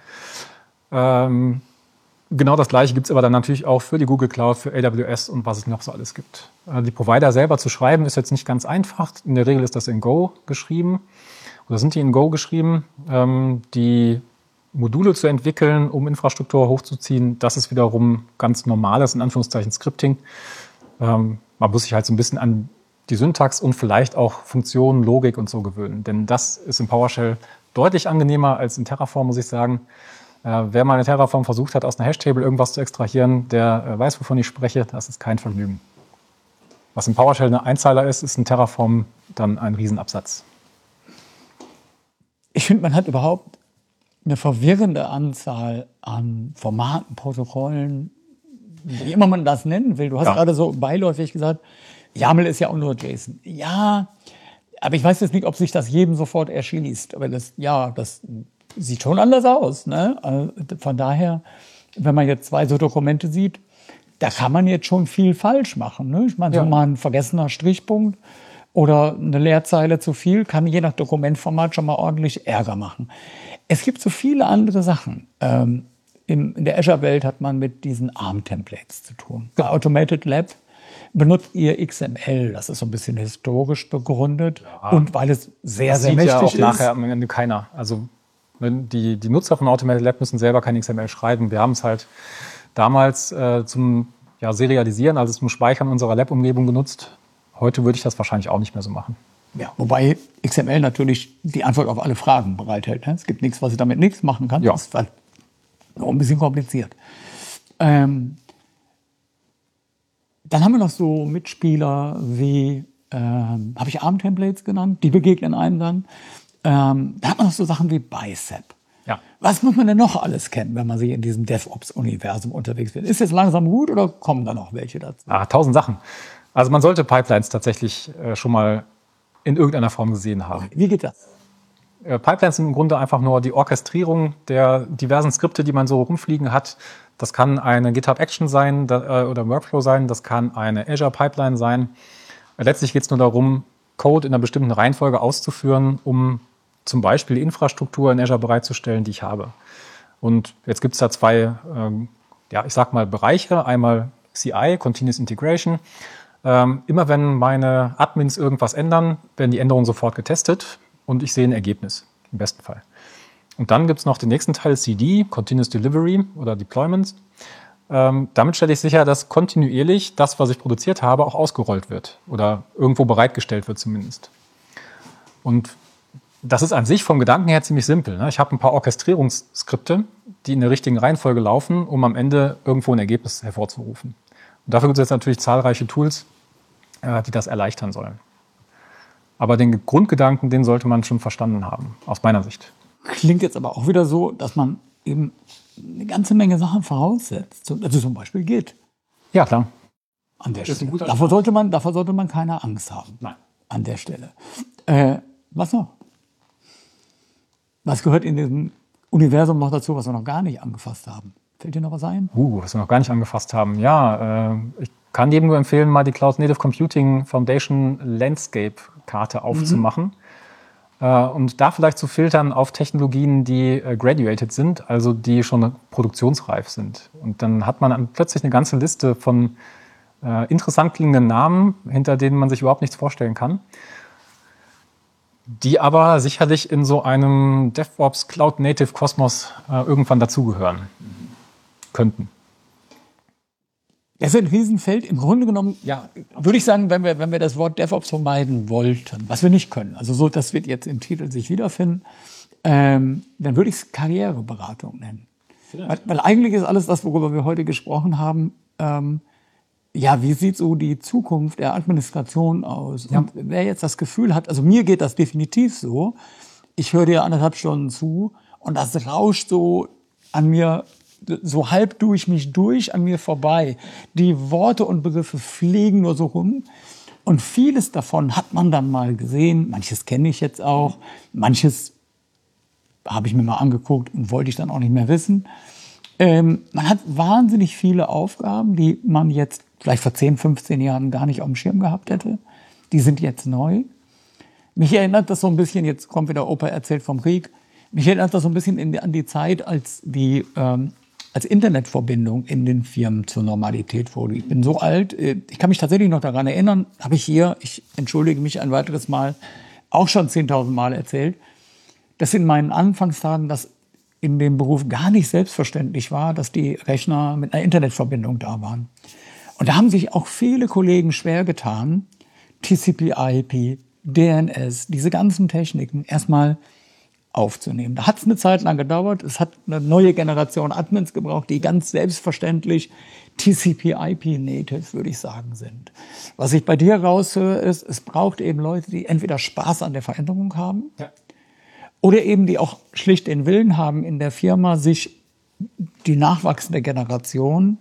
Ähm, Genau das Gleiche gibt es aber dann natürlich auch für die Google Cloud, für A W S und was es noch so alles gibt. Die Provider selber zu schreiben ist jetzt nicht ganz einfach. In der Regel ist das in Go geschrieben oder sind die in Go geschrieben. Die Module zu entwickeln, um Infrastruktur hochzuziehen, das ist wiederum ganz normales, in Anführungszeichen, Scripting. Man muss sich halt so ein bisschen an die Syntax und vielleicht auch Funktionen, Logik und so gewöhnen. Denn das ist in PowerShell deutlich angenehmer als in Terraform, muss ich sagen. Äh, wer mal in Terraform versucht hat, aus einer Hashtable irgendwas zu extrahieren, der äh, weiß, wovon ich spreche. Das ist kein Vergnügen. Was in PowerShell eine Einzeiler ist, ist in Terraform dann ein Riesenabsatz. Ich finde, man hat überhaupt eine verwirrende Anzahl an Formaten, Protokollen, wie immer man das nennen will. Du hast ja gerade so beiläufig gesagt, YAML ist ja auch nur JSON. Ja, aber ich weiß jetzt nicht, ob sich das jedem sofort erschließt. Aber das, ja, das sieht schon anders aus, ne? Also von daher, wenn man jetzt zwei so Dokumente sieht, da kann man jetzt schon viel falsch machen, ne? Ich meine, ja. so mal ein vergessener Strichpunkt oder eine Leerzeile zu viel kann je nach Dokumentformat schon mal ordentlich Ärger machen. Es gibt so viele andere Sachen. Ähm, in, in der Azure-Welt hat man mit diesen A R M-Templates zu tun. Bei Automated Lab benutzt ihr X M L. Das ist so ein bisschen historisch begründet. Ja. Und weil es sehr, das sehr sieht mächtig ja auch ist. Nachher am Ende keiner. Also Die, die Nutzer von Automated Lab müssen selber kein X M L schreiben. Wir haben es halt damals äh, zum ja, Serialisieren, also zum Speichern unserer Lab-Umgebung genutzt. Heute würde ich das wahrscheinlich auch nicht mehr so machen. Ja, wobei X M L natürlich die Antwort auf alle Fragen bereithält. Ne? Es gibt nichts, was ich damit nichts machen kann. Ja. Das ist halt noch ein bisschen kompliziert. Ähm, dann haben wir noch so Mitspieler wie, ähm, habe ich ARM-Templates genannt, die begegnen einem dann. Ähm, da hat man noch so Sachen wie Bicep. Ja. Was muss man denn noch alles kennen, wenn man sich in diesem DevOps-Universum unterwegs wird? Ist jetzt langsam gut oder kommen da noch welche dazu? Ah, tausend Sachen. Also man sollte Pipelines tatsächlich äh, schon mal in irgendeiner Form gesehen haben. Wie geht das? Äh, Pipelines sind im Grunde einfach nur die Orchestrierung der diversen Skripte, die man so rumfliegen hat. Das kann eine GitHub Action sein da, äh, oder Workflow sein, das kann eine Azure Pipeline sein. Äh, letztlich geht es nur darum, Code in einer bestimmten Reihenfolge auszuführen, um zum Beispiel die Infrastruktur in Azure bereitzustellen, die ich habe. Und jetzt gibt es da zwei, ähm, ja, ich sag mal Bereiche. Einmal C I, Continuous Integration. Ähm, immer wenn meine Admins irgendwas ändern, werden die Änderungen sofort getestet und ich sehe ein Ergebnis, im besten Fall. Und dann gibt es noch den nächsten Teil, C D, Continuous Delivery oder Deployments. Ähm, damit stelle ich sicher, dass kontinuierlich das, was ich produziert habe, auch ausgerollt wird oder irgendwo bereitgestellt wird zumindest. Und das ist an sich vom Gedanken her ziemlich simpel. Ne? Ich habe ein paar Orchestrierungsskripte, die in der richtigen Reihenfolge laufen, um am Ende irgendwo ein Ergebnis hervorzurufen. Und dafür gibt es jetzt natürlich zahlreiche Tools, äh, die das erleichtern sollen. Aber den Grundgedanken, den sollte man schon verstanden haben, aus meiner Sicht. Klingt jetzt aber auch wieder so, dass man eben eine ganze Menge Sachen voraussetzt. Also zum Beispiel Git. Ja, klar. An der Stelle. Davor sollte man, davor sollte man keine Angst haben. Nein. An der Stelle. Äh, was noch? Was gehört in diesem Universum noch dazu, was wir noch gar nicht angefasst haben? Fällt dir noch was ein? Uh, was wir noch gar nicht angefasst haben. Ja, äh, ich kann jedem nur empfehlen, mal die Cloud Native Computing Foundation Landscape Karte aufzumachen. Mhm. Äh, und da vielleicht zu filtern auf Technologien, die äh, graduated sind, also die schon produktionsreif sind. Und dann hat man dann plötzlich eine ganze Liste von äh, interessant klingenden Namen, hinter denen man sich überhaupt nichts vorstellen kann, die aber sicherlich in so einem DevOps Cloud Native Kosmos äh, irgendwann dazugehören könnten. Das ist ein Riesenfeld. Im Grunde genommen, ja, würde ich sagen, wenn wir, wenn wir das Wort DevOps vermeiden wollten, was wir nicht können, also so, das wird jetzt im Titel sich wiederfinden, ähm, dann würde ich es Karriereberatung nennen. Weil, weil eigentlich ist alles das, worüber wir heute gesprochen haben, ähm, ja, wie sieht so die Zukunft der Administration aus? Ja. Und wer jetzt das Gefühl hat, also mir geht das definitiv so, ich höre dir anderthalb Stunden zu und das rauscht so an mir, so halb durch mich durch, an mir vorbei. Die Worte und Begriffe fliegen nur so rum. Und vieles davon hat man dann mal gesehen. Manches kenne ich jetzt auch. Manches habe ich mir mal angeguckt und wollte ich dann auch nicht mehr wissen. Ähm, man hat wahnsinnig viele Aufgaben, die man jetzt vielleicht vor zehn, fünfzehn Jahren gar nicht auf dem Schirm gehabt hätte. Die sind jetzt neu. Mich erinnert das so ein bisschen, jetzt kommt wieder Opa erzählt vom Krieg, mich erinnert das so ein bisschen in die, an die Zeit, als die ähm, als Internetverbindung in den Firmen zur Normalität wurde. Ich bin so alt, ich kann mich tatsächlich noch daran erinnern, habe ich hier, ich entschuldige mich ein weiteres Mal, auch schon zehntausend Mal erzählt, dass in meinen Anfangstagen das in dem Beruf gar nicht selbstverständlich war, dass die Rechner mit einer Internetverbindung da waren. Und da haben sich auch viele Kollegen schwer getan, T C P I P, D N S, diese ganzen Techniken erstmal aufzunehmen. Da hat es eine Zeit lang gedauert. Es hat eine neue Generation Admins gebraucht, die ganz selbstverständlich T C P I P Native, würde ich sagen, sind. Was ich bei dir raushöre, ist, es braucht eben Leute, die entweder Spaß an der Veränderung haben, ja, oder eben die auch schlicht den Willen haben, in der Firma sich die nachwachsende Generation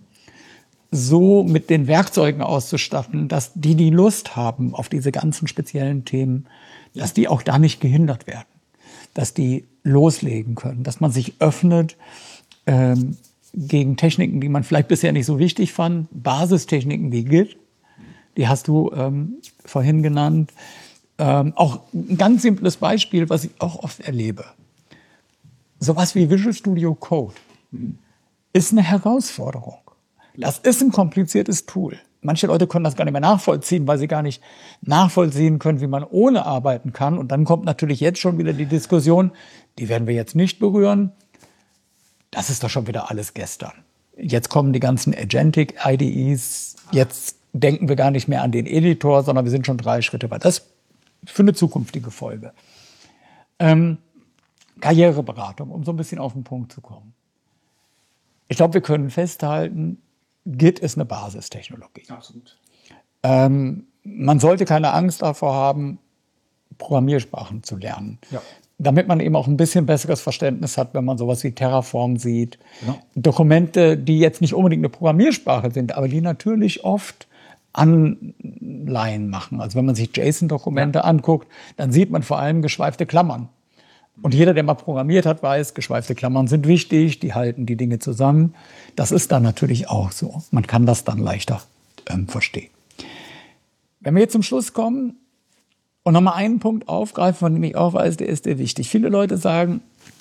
so mit den Werkzeugen auszustatten, dass die die Lust haben auf diese ganzen speziellen Themen, dass die auch da nicht gehindert werden, dass die loslegen können, dass man sich öffnet ähm, gegen Techniken, die man vielleicht bisher nicht so wichtig fand, Basistechniken wie Git, die hast du ähm, vorhin genannt. Ähm, auch ein ganz simples Beispiel, was ich auch oft erlebe. Sowas wie Visual Studio Code ist eine Herausforderung. Das ist ein kompliziertes Tool. manche Leute können das gar nicht mehr nachvollziehen, weil sie gar nicht nachvollziehen können, wie man ohne arbeiten kann. Und dann kommt natürlich jetzt schon wieder die Diskussion, die werden wir jetzt nicht berühren. Das ist doch schon wieder alles gestern. Jetzt kommen die ganzen Agentic-I D Es. Jetzt denken wir gar nicht mehr an den Editor, sondern wir sind schon drei Schritte weiter. Das für eine zukünftige Folge. Ähm, Karriereberatung, um so ein bisschen auf den Punkt zu kommen. Ich glaube, wir können festhalten, Git ist eine Basistechnologie. Absolut. Ähm, man sollte keine Angst davor haben, Programmiersprachen zu lernen. Ja. Damit man eben auch ein bisschen besseres Verständnis hat, wenn man sowas wie Terraform sieht. Genau. Dokumente, die jetzt nicht unbedingt eine Programmiersprache sind, aber die natürlich oft Anleihen machen. Also wenn man sich JSON-Dokumente ja. anguckt, dann sieht man vor allem geschweifte Klammern. Und jeder, der mal programmiert hat, weiß, geschweifte Klammern sind wichtig, die halten die Dinge zusammen. Das ist dann natürlich auch so. Man kann das dann leichter ähm, verstehen. Wenn wir jetzt zum Schluss kommen und nochmal einen Punkt aufgreifen, von dem ich auch weiß, der ist sehr wichtig. Viele Leute sagen,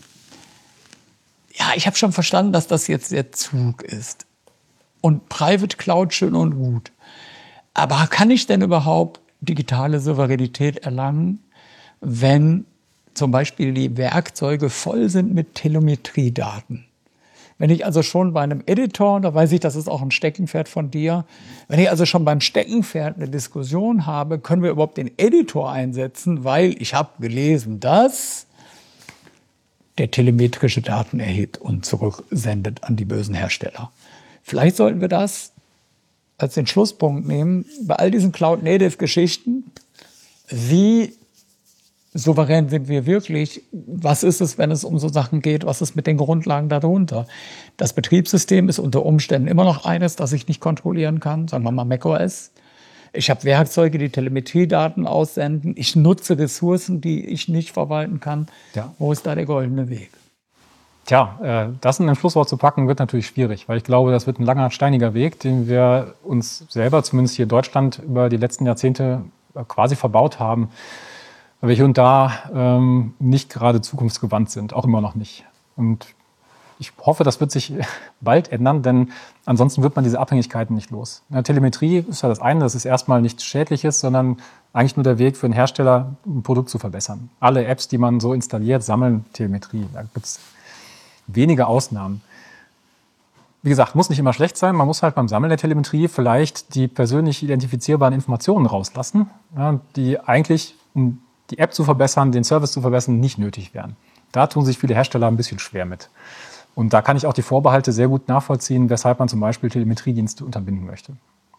ja, ich habe schon verstanden, dass das jetzt der Zug ist. Und Private Cloud schön und gut. Aber kann ich denn überhaupt digitale Souveränität erlangen, wenn zum Beispiel die Werkzeuge voll sind mit Telemetriedaten? Wenn ich also schon bei einem Editor, da weiß ich, das ist auch ein Steckenpferd von dir, wenn ich also schon beim Steckenpferd eine Diskussion habe, können wir überhaupt den Editor einsetzen, weil ich habe gelesen, dass der telemetrische Daten erhebt und zurücksendet an die bösen Hersteller. Vielleicht sollten wir das als den Schlusspunkt nehmen, bei all diesen Cloud-Native-Geschichten, wie souverän sind wir wirklich? Was ist es, wenn es um so Sachen geht? Was ist mit den Grundlagen darunter? Das Betriebssystem ist unter Umständen immer noch eines, das ich nicht kontrollieren kann. Sagen wir mal macOS. Ich habe Werkzeuge, die Telemetriedaten aussenden. Ich nutze Ressourcen, die ich nicht verwalten kann. Ja. Wo ist da der goldene Weg? Tja, äh, das in ein Schlusswort zu packen, wird natürlich schwierig, weil ich glaube, das wird ein langer, steiniger Weg, den wir uns selber, zumindest hier in Deutschland, über die letzten Jahrzehnte quasi verbaut haben. Weil wir hier und da ähm, nicht gerade zukunftsgewandt sind, auch immer noch nicht. Und ich hoffe, das wird sich bald ändern, denn ansonsten wird man diese Abhängigkeiten nicht los. Ja, Telemetrie ist ja das eine, das ist erstmal nichts Schädliches, sondern eigentlich nur der Weg für einen Hersteller, ein Produkt zu verbessern. Alle Apps, die man so installiert, sammeln Telemetrie. Da gibt es wenige Ausnahmen. Wie gesagt, muss nicht immer schlecht sein. Man muss halt beim Sammeln der Telemetrie vielleicht die persönlich identifizierbaren Informationen rauslassen, ja, die eigentlich, um die App zu verbessern, den Service zu verbessern, nicht nötig wären. Da tun sich viele Hersteller ein bisschen schwer mit. Und da kann ich auch die Vorbehalte sehr gut nachvollziehen, weshalb man zum Beispiel Telemetriedienste unterbinden möchte.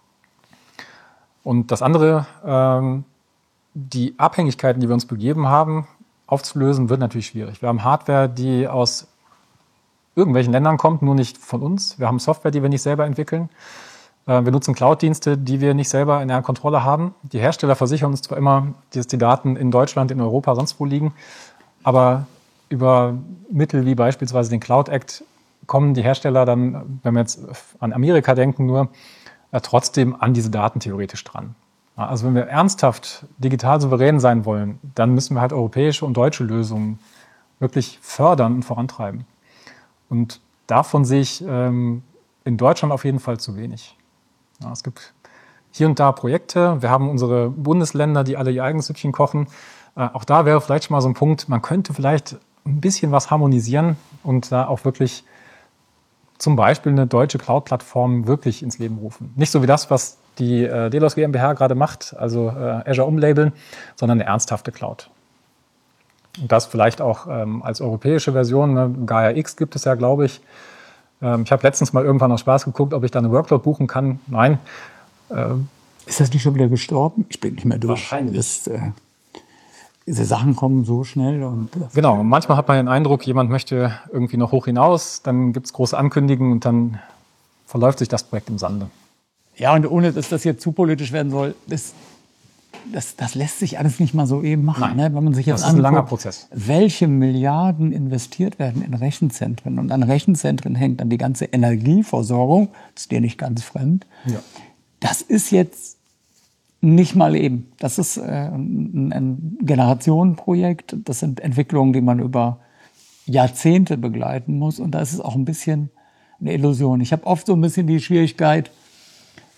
Und das andere, ähm, die Abhängigkeiten, die wir uns begeben haben, aufzulösen, wird natürlich schwierig. Wir haben Hardware, die aus irgendwelchen Ländern kommt, nur nicht von uns. Wir haben Software, die wir nicht selber entwickeln. Wir nutzen Cloud-Dienste, die wir nicht selber in der Kontrolle haben. Die Hersteller versichern uns zwar immer, dass die Daten in Deutschland, in Europa, sonst wo liegen, aber über Mittel wie beispielsweise den Cloud Act kommen die Hersteller dann, wenn wir jetzt an Amerika denken, nur äh, trotzdem an diese Daten theoretisch dran. Ja, also wenn wir ernsthaft digital souverän sein wollen, dann müssen wir halt europäische und deutsche Lösungen wirklich fördern und vorantreiben. Und davon sehe ich ähm, in Deutschland auf jeden Fall zu wenig. Ja, es gibt hier und da Projekte. Wir haben unsere Bundesländer, die alle ihr eigenes Süppchen kochen. Äh, auch da wäre vielleicht schon mal so ein Punkt, man könnte vielleicht ein bisschen was harmonisieren und da auch wirklich zum Beispiel eine deutsche Cloud-Plattform wirklich ins Leben rufen. Nicht so wie das, was die äh, Delos GmbH gerade macht, also äh, Azure umlabeln, sondern eine ernsthafte Cloud. Und das vielleicht auch ähm, als europäische Version. Ne? Gaia X gibt es ja, glaube ich. Ich habe letztens mal irgendwann aus Spaß geguckt, ob ich da eine Workload buchen kann. Nein. Ähm, ist das nicht schon wieder gestorben? Ich bin nicht mehr durch. Wahrscheinlich. Das, äh, diese Sachen kommen so schnell. Und genau. Und manchmal hat man den Eindruck, jemand möchte irgendwie noch hoch hinaus. Dann gibt es große Ankündigungen und dann verläuft sich das Projekt im Sande. Ja, und ohne, dass das jetzt zu politisch werden soll, das, das, das lässt sich alles nicht mal so eben machen. Ne? Wenn man sich jetzt das ist ein anguckt, langer Prozess. Welche Milliarden investiert werden in Rechenzentren. Und an Rechenzentren hängt dann die ganze Energieversorgung. Das ist dir nicht ganz fremd. Ja. Das ist jetzt nicht mal eben. Das ist äh, ein, ein Generationenprojekt. Das sind Entwicklungen, die man über Jahrzehnte begleiten muss. Und da ist es auch ein bisschen eine Illusion. Ich habe oft so ein bisschen die Schwierigkeit,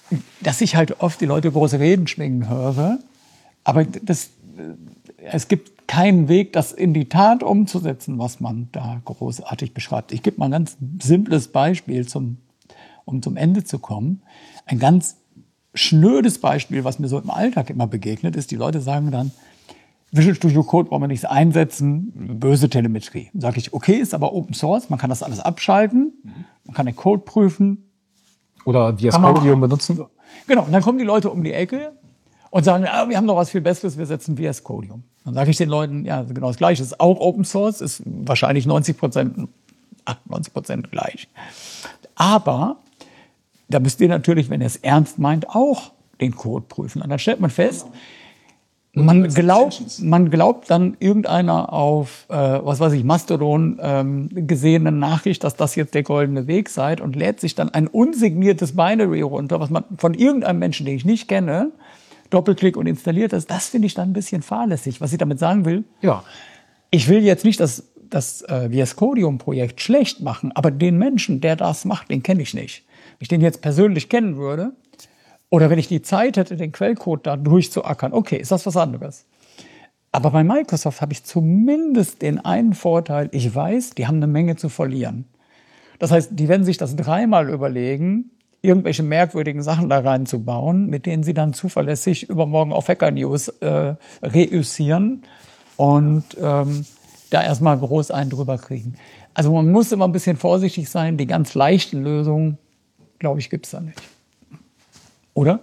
dass ich halt oft die Leute große Reden schwingen höre, aber das, es gibt keinen Weg, das in die Tat umzusetzen, was man da großartig beschreibt. Ich gebe mal ein ganz simples Beispiel, zum, um zum Ende zu kommen. Ein ganz schnödes Beispiel, was mir so im Alltag immer begegnet, ist, die Leute sagen dann, Visual Studio Code brauchen wir nichts einsetzen, böse Telemetrie. Dann sage ich, okay, ist aber Open Source, man kann das alles abschalten, man kann den Code prüfen. Oder V S Codium benutzen. Genau, und dann kommen die Leute um die Ecke und sagen, ah, wir haben noch was viel Besseres, wir setzen V S Codium. Dann sage ich den Leuten, ja, genau das Gleiche, ist auch Open Source, ist wahrscheinlich neunzig Prozent, achtundneunzig Prozent gleich. Aber da müsst ihr natürlich, wenn ihr es ernst meint, auch den Code prüfen. Und dann stellt man fest, man glaubt, man glaubt dann irgendeiner auf, äh, was weiß ich, Mastodon ähm, gesehene Nachricht, dass das jetzt der goldene Weg sei und lädt sich dann ein unsigniertes Binary runter, was man von irgendeinem Menschen, den ich nicht kenne, Doppelklick und installiert das. Das finde ich dann ein bisschen fahrlässig. Was ich damit sagen will, ja, ich will jetzt nicht das, das äh, V S Codium-Projekt schlecht machen, aber den Menschen, der das macht, den kenne ich nicht. Wenn ich den jetzt persönlich kennen würde, oder wenn ich die Zeit hätte, den Quellcode da durchzuackern, okay, ist das was anderes. Aber bei Microsoft habe ich zumindest den einen Vorteil, ich weiß, die haben eine Menge zu verlieren. Das heißt, die werden sich das dreimal überlegen, irgendwelche merkwürdigen Sachen da reinzubauen, mit denen sie dann zuverlässig übermorgen auf Hacker News äh, reüssieren und ähm, da erstmal groß einen drüber kriegen. Also man muss immer ein bisschen vorsichtig sein, die ganz leichten Lösungen, glaube ich, gibt es da nicht. Oder?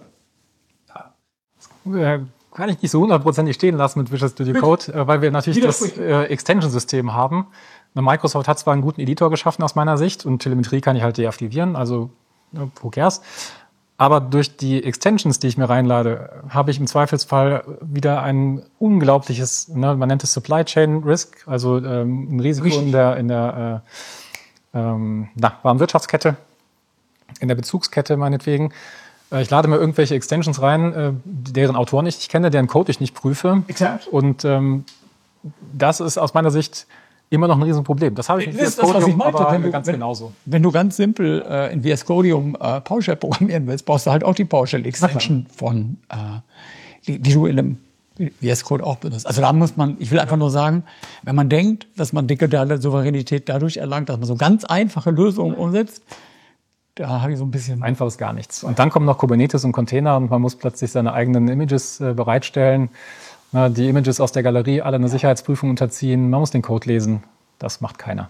Ja, kann ich nicht so hundertprozentig stehen lassen mit Visual Studio Code, äh, weil wir natürlich das äh, Extension-System haben. Microsoft hat zwar einen guten Editor geschaffen aus meiner Sicht und Telemetrie kann ich halt deaktivieren, also äh, who cares. Aber durch die Extensions, die ich mir reinlade, habe ich im Zweifelsfall wieder ein unglaubliches, ne, man nennt es Supply Chain Risk, also ähm, ein Risiko Richtig. in der, in der äh, ähm, na, Warenwirtschaftskette, in der Bezugskette meinetwegen. Ich lade mir irgendwelche Extensions rein, deren Autoren ich nicht kenne, deren Code ich nicht prüfe. Exakt. Und ähm, das ist aus meiner Sicht immer noch ein Riesenproblem. Das habe ich nicht das, das, was ich meinte, aber wenn du, ganz wenn, genauso. Wenn du ganz simpel äh, in V S Codium äh, PowerShell programmieren willst, brauchst du halt auch die PowerShell-Extension von, äh, die, die du in einem V S Code auch benutzt. Also da muss man, ich will einfach nur sagen, wenn man denkt, dass man digitale Souveränität dadurch erlangt, dass man so ganz einfache Lösungen umsetzt, da habe ich so ein bisschen... Einfach ist gar nichts. Und dann kommen noch Kubernetes und Container und man muss plötzlich seine eigenen Images äh, bereitstellen. Na, die Images aus der Galerie alle eine Sicherheitsprüfung unterziehen. Man muss den Code lesen. Das macht keiner.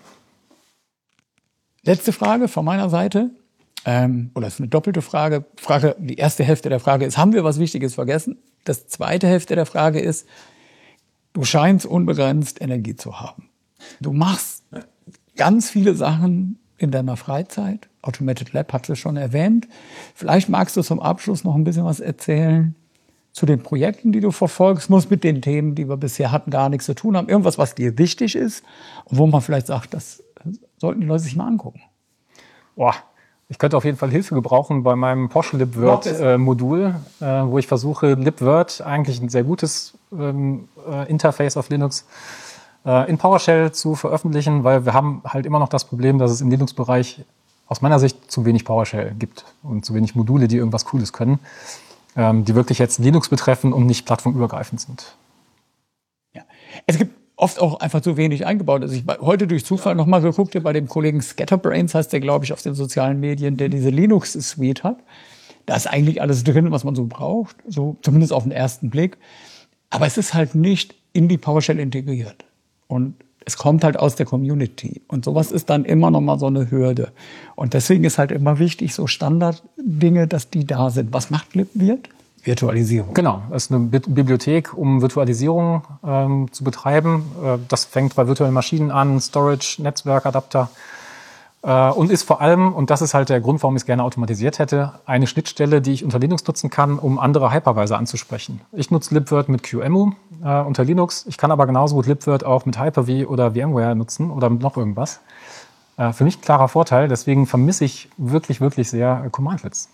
Letzte Frage von meiner Seite. Ähm, oder es ist eine doppelte Frage. Frage. Die erste Hälfte der Frage ist, haben wir was Wichtiges vergessen? Das zweite Hälfte der Frage ist, du scheinst unbegrenzt Energie zu haben. Du machst ganz viele Sachen in deiner Freizeit. Automated Lab hat es schon erwähnt. Vielleicht magst du zum Abschluss noch ein bisschen was erzählen zu den Projekten, die du verfolgst, muss mit den Themen, die wir bisher hatten, gar nichts zu tun haben. Irgendwas, was dir wichtig ist und wo man vielleicht sagt, das sollten die Leute sich mal angucken. Boah, ich könnte auf jeden Fall Hilfe gebrauchen bei meinem Porsche libvirt-Modul, äh, äh, wo ich versuche, libvirt, eigentlich ein sehr gutes ähm, äh, Interface auf Linux, äh, in PowerShell zu veröffentlichen, weil wir haben halt immer noch das Problem, dass es im Linux-Bereich aus meiner Sicht zu wenig PowerShell gibt und zu wenig Module, die irgendwas Cooles können, ähm, die wirklich jetzt Linux betreffen und nicht plattformübergreifend sind. Ja. Es gibt oft auch einfach zu wenig eingebaut. Also ich habe heute durch Zufall nochmal geguckt, bei dem Kollegen Scatterbrains heißt der, glaube ich, auf den sozialen Medien, der diese Linux-Suite hat. Da ist eigentlich alles drin, was man so braucht, so zumindest auf den ersten Blick. Aber es ist halt nicht in die PowerShell integriert. Und es kommt halt aus der Community. Und sowas ist dann immer noch mal so eine Hürde. Und deswegen ist halt immer wichtig, so Standarddinge, dass die da sind. Was macht libvirt? Virtualisierung. Genau, es ist eine Bi- Bibliothek, um Virtualisierung ähm, zu betreiben. Äh, das fängt bei virtuellen Maschinen an, Storage, Netzwerkadapter. Äh, und ist vor allem, und das ist halt der Grund, warum ich es gerne automatisiert hätte, eine Schnittstelle, die ich unter Linux nutzen kann, um andere Hypervisor anzusprechen. Ich nutze libvirt mit Q E M U äh, unter Linux. Ich kann aber genauso gut libvirt auch mit Hyper-V oder VMware nutzen oder mit noch irgendwas. Äh, für mich ein klarer Vorteil, deswegen vermisse ich wirklich, wirklich sehr äh, Commandlets.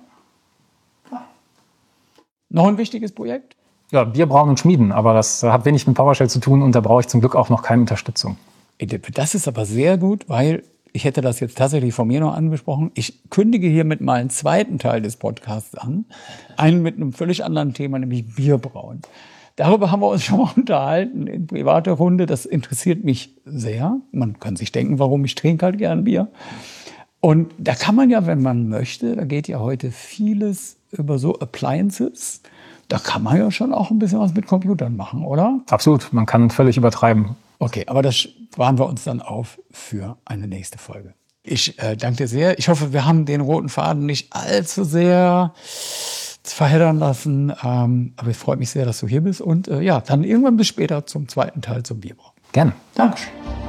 Noch ein wichtiges Projekt? Ja, Bier brauen und schmieden, aber das hat wenig mit PowerShell zu tun und da brauche ich zum Glück auch noch keine Unterstützung. Das ist aber sehr gut, weil ich hätte das jetzt tatsächlich von mir noch angesprochen. Ich kündige hiermit mal einen zweiten Teil des Podcasts an. Einen mit einem völlig anderen Thema, nämlich Bierbrauen. Darüber haben wir uns schon mal unterhalten in privater Runde. Das interessiert mich sehr. Man kann sich denken, warum ich trinke halt gern Bier. Und da kann man ja, wenn man möchte, da geht ja heute vieles über so Appliances. Da kann man ja schon auch ein bisschen was mit Computern machen, oder? Absolut, man kann völlig übertreiben. Okay, aber das sparen wir uns dann auf für eine nächste Folge. Ich äh, danke dir sehr. Ich hoffe, wir haben den roten Faden nicht allzu sehr verheddern lassen. Ähm, aber es freut mich sehr, dass du hier bist. Und äh, ja, dann irgendwann bis später zum zweiten Teil zum Bierbrauen. Gerne. Dankeschön.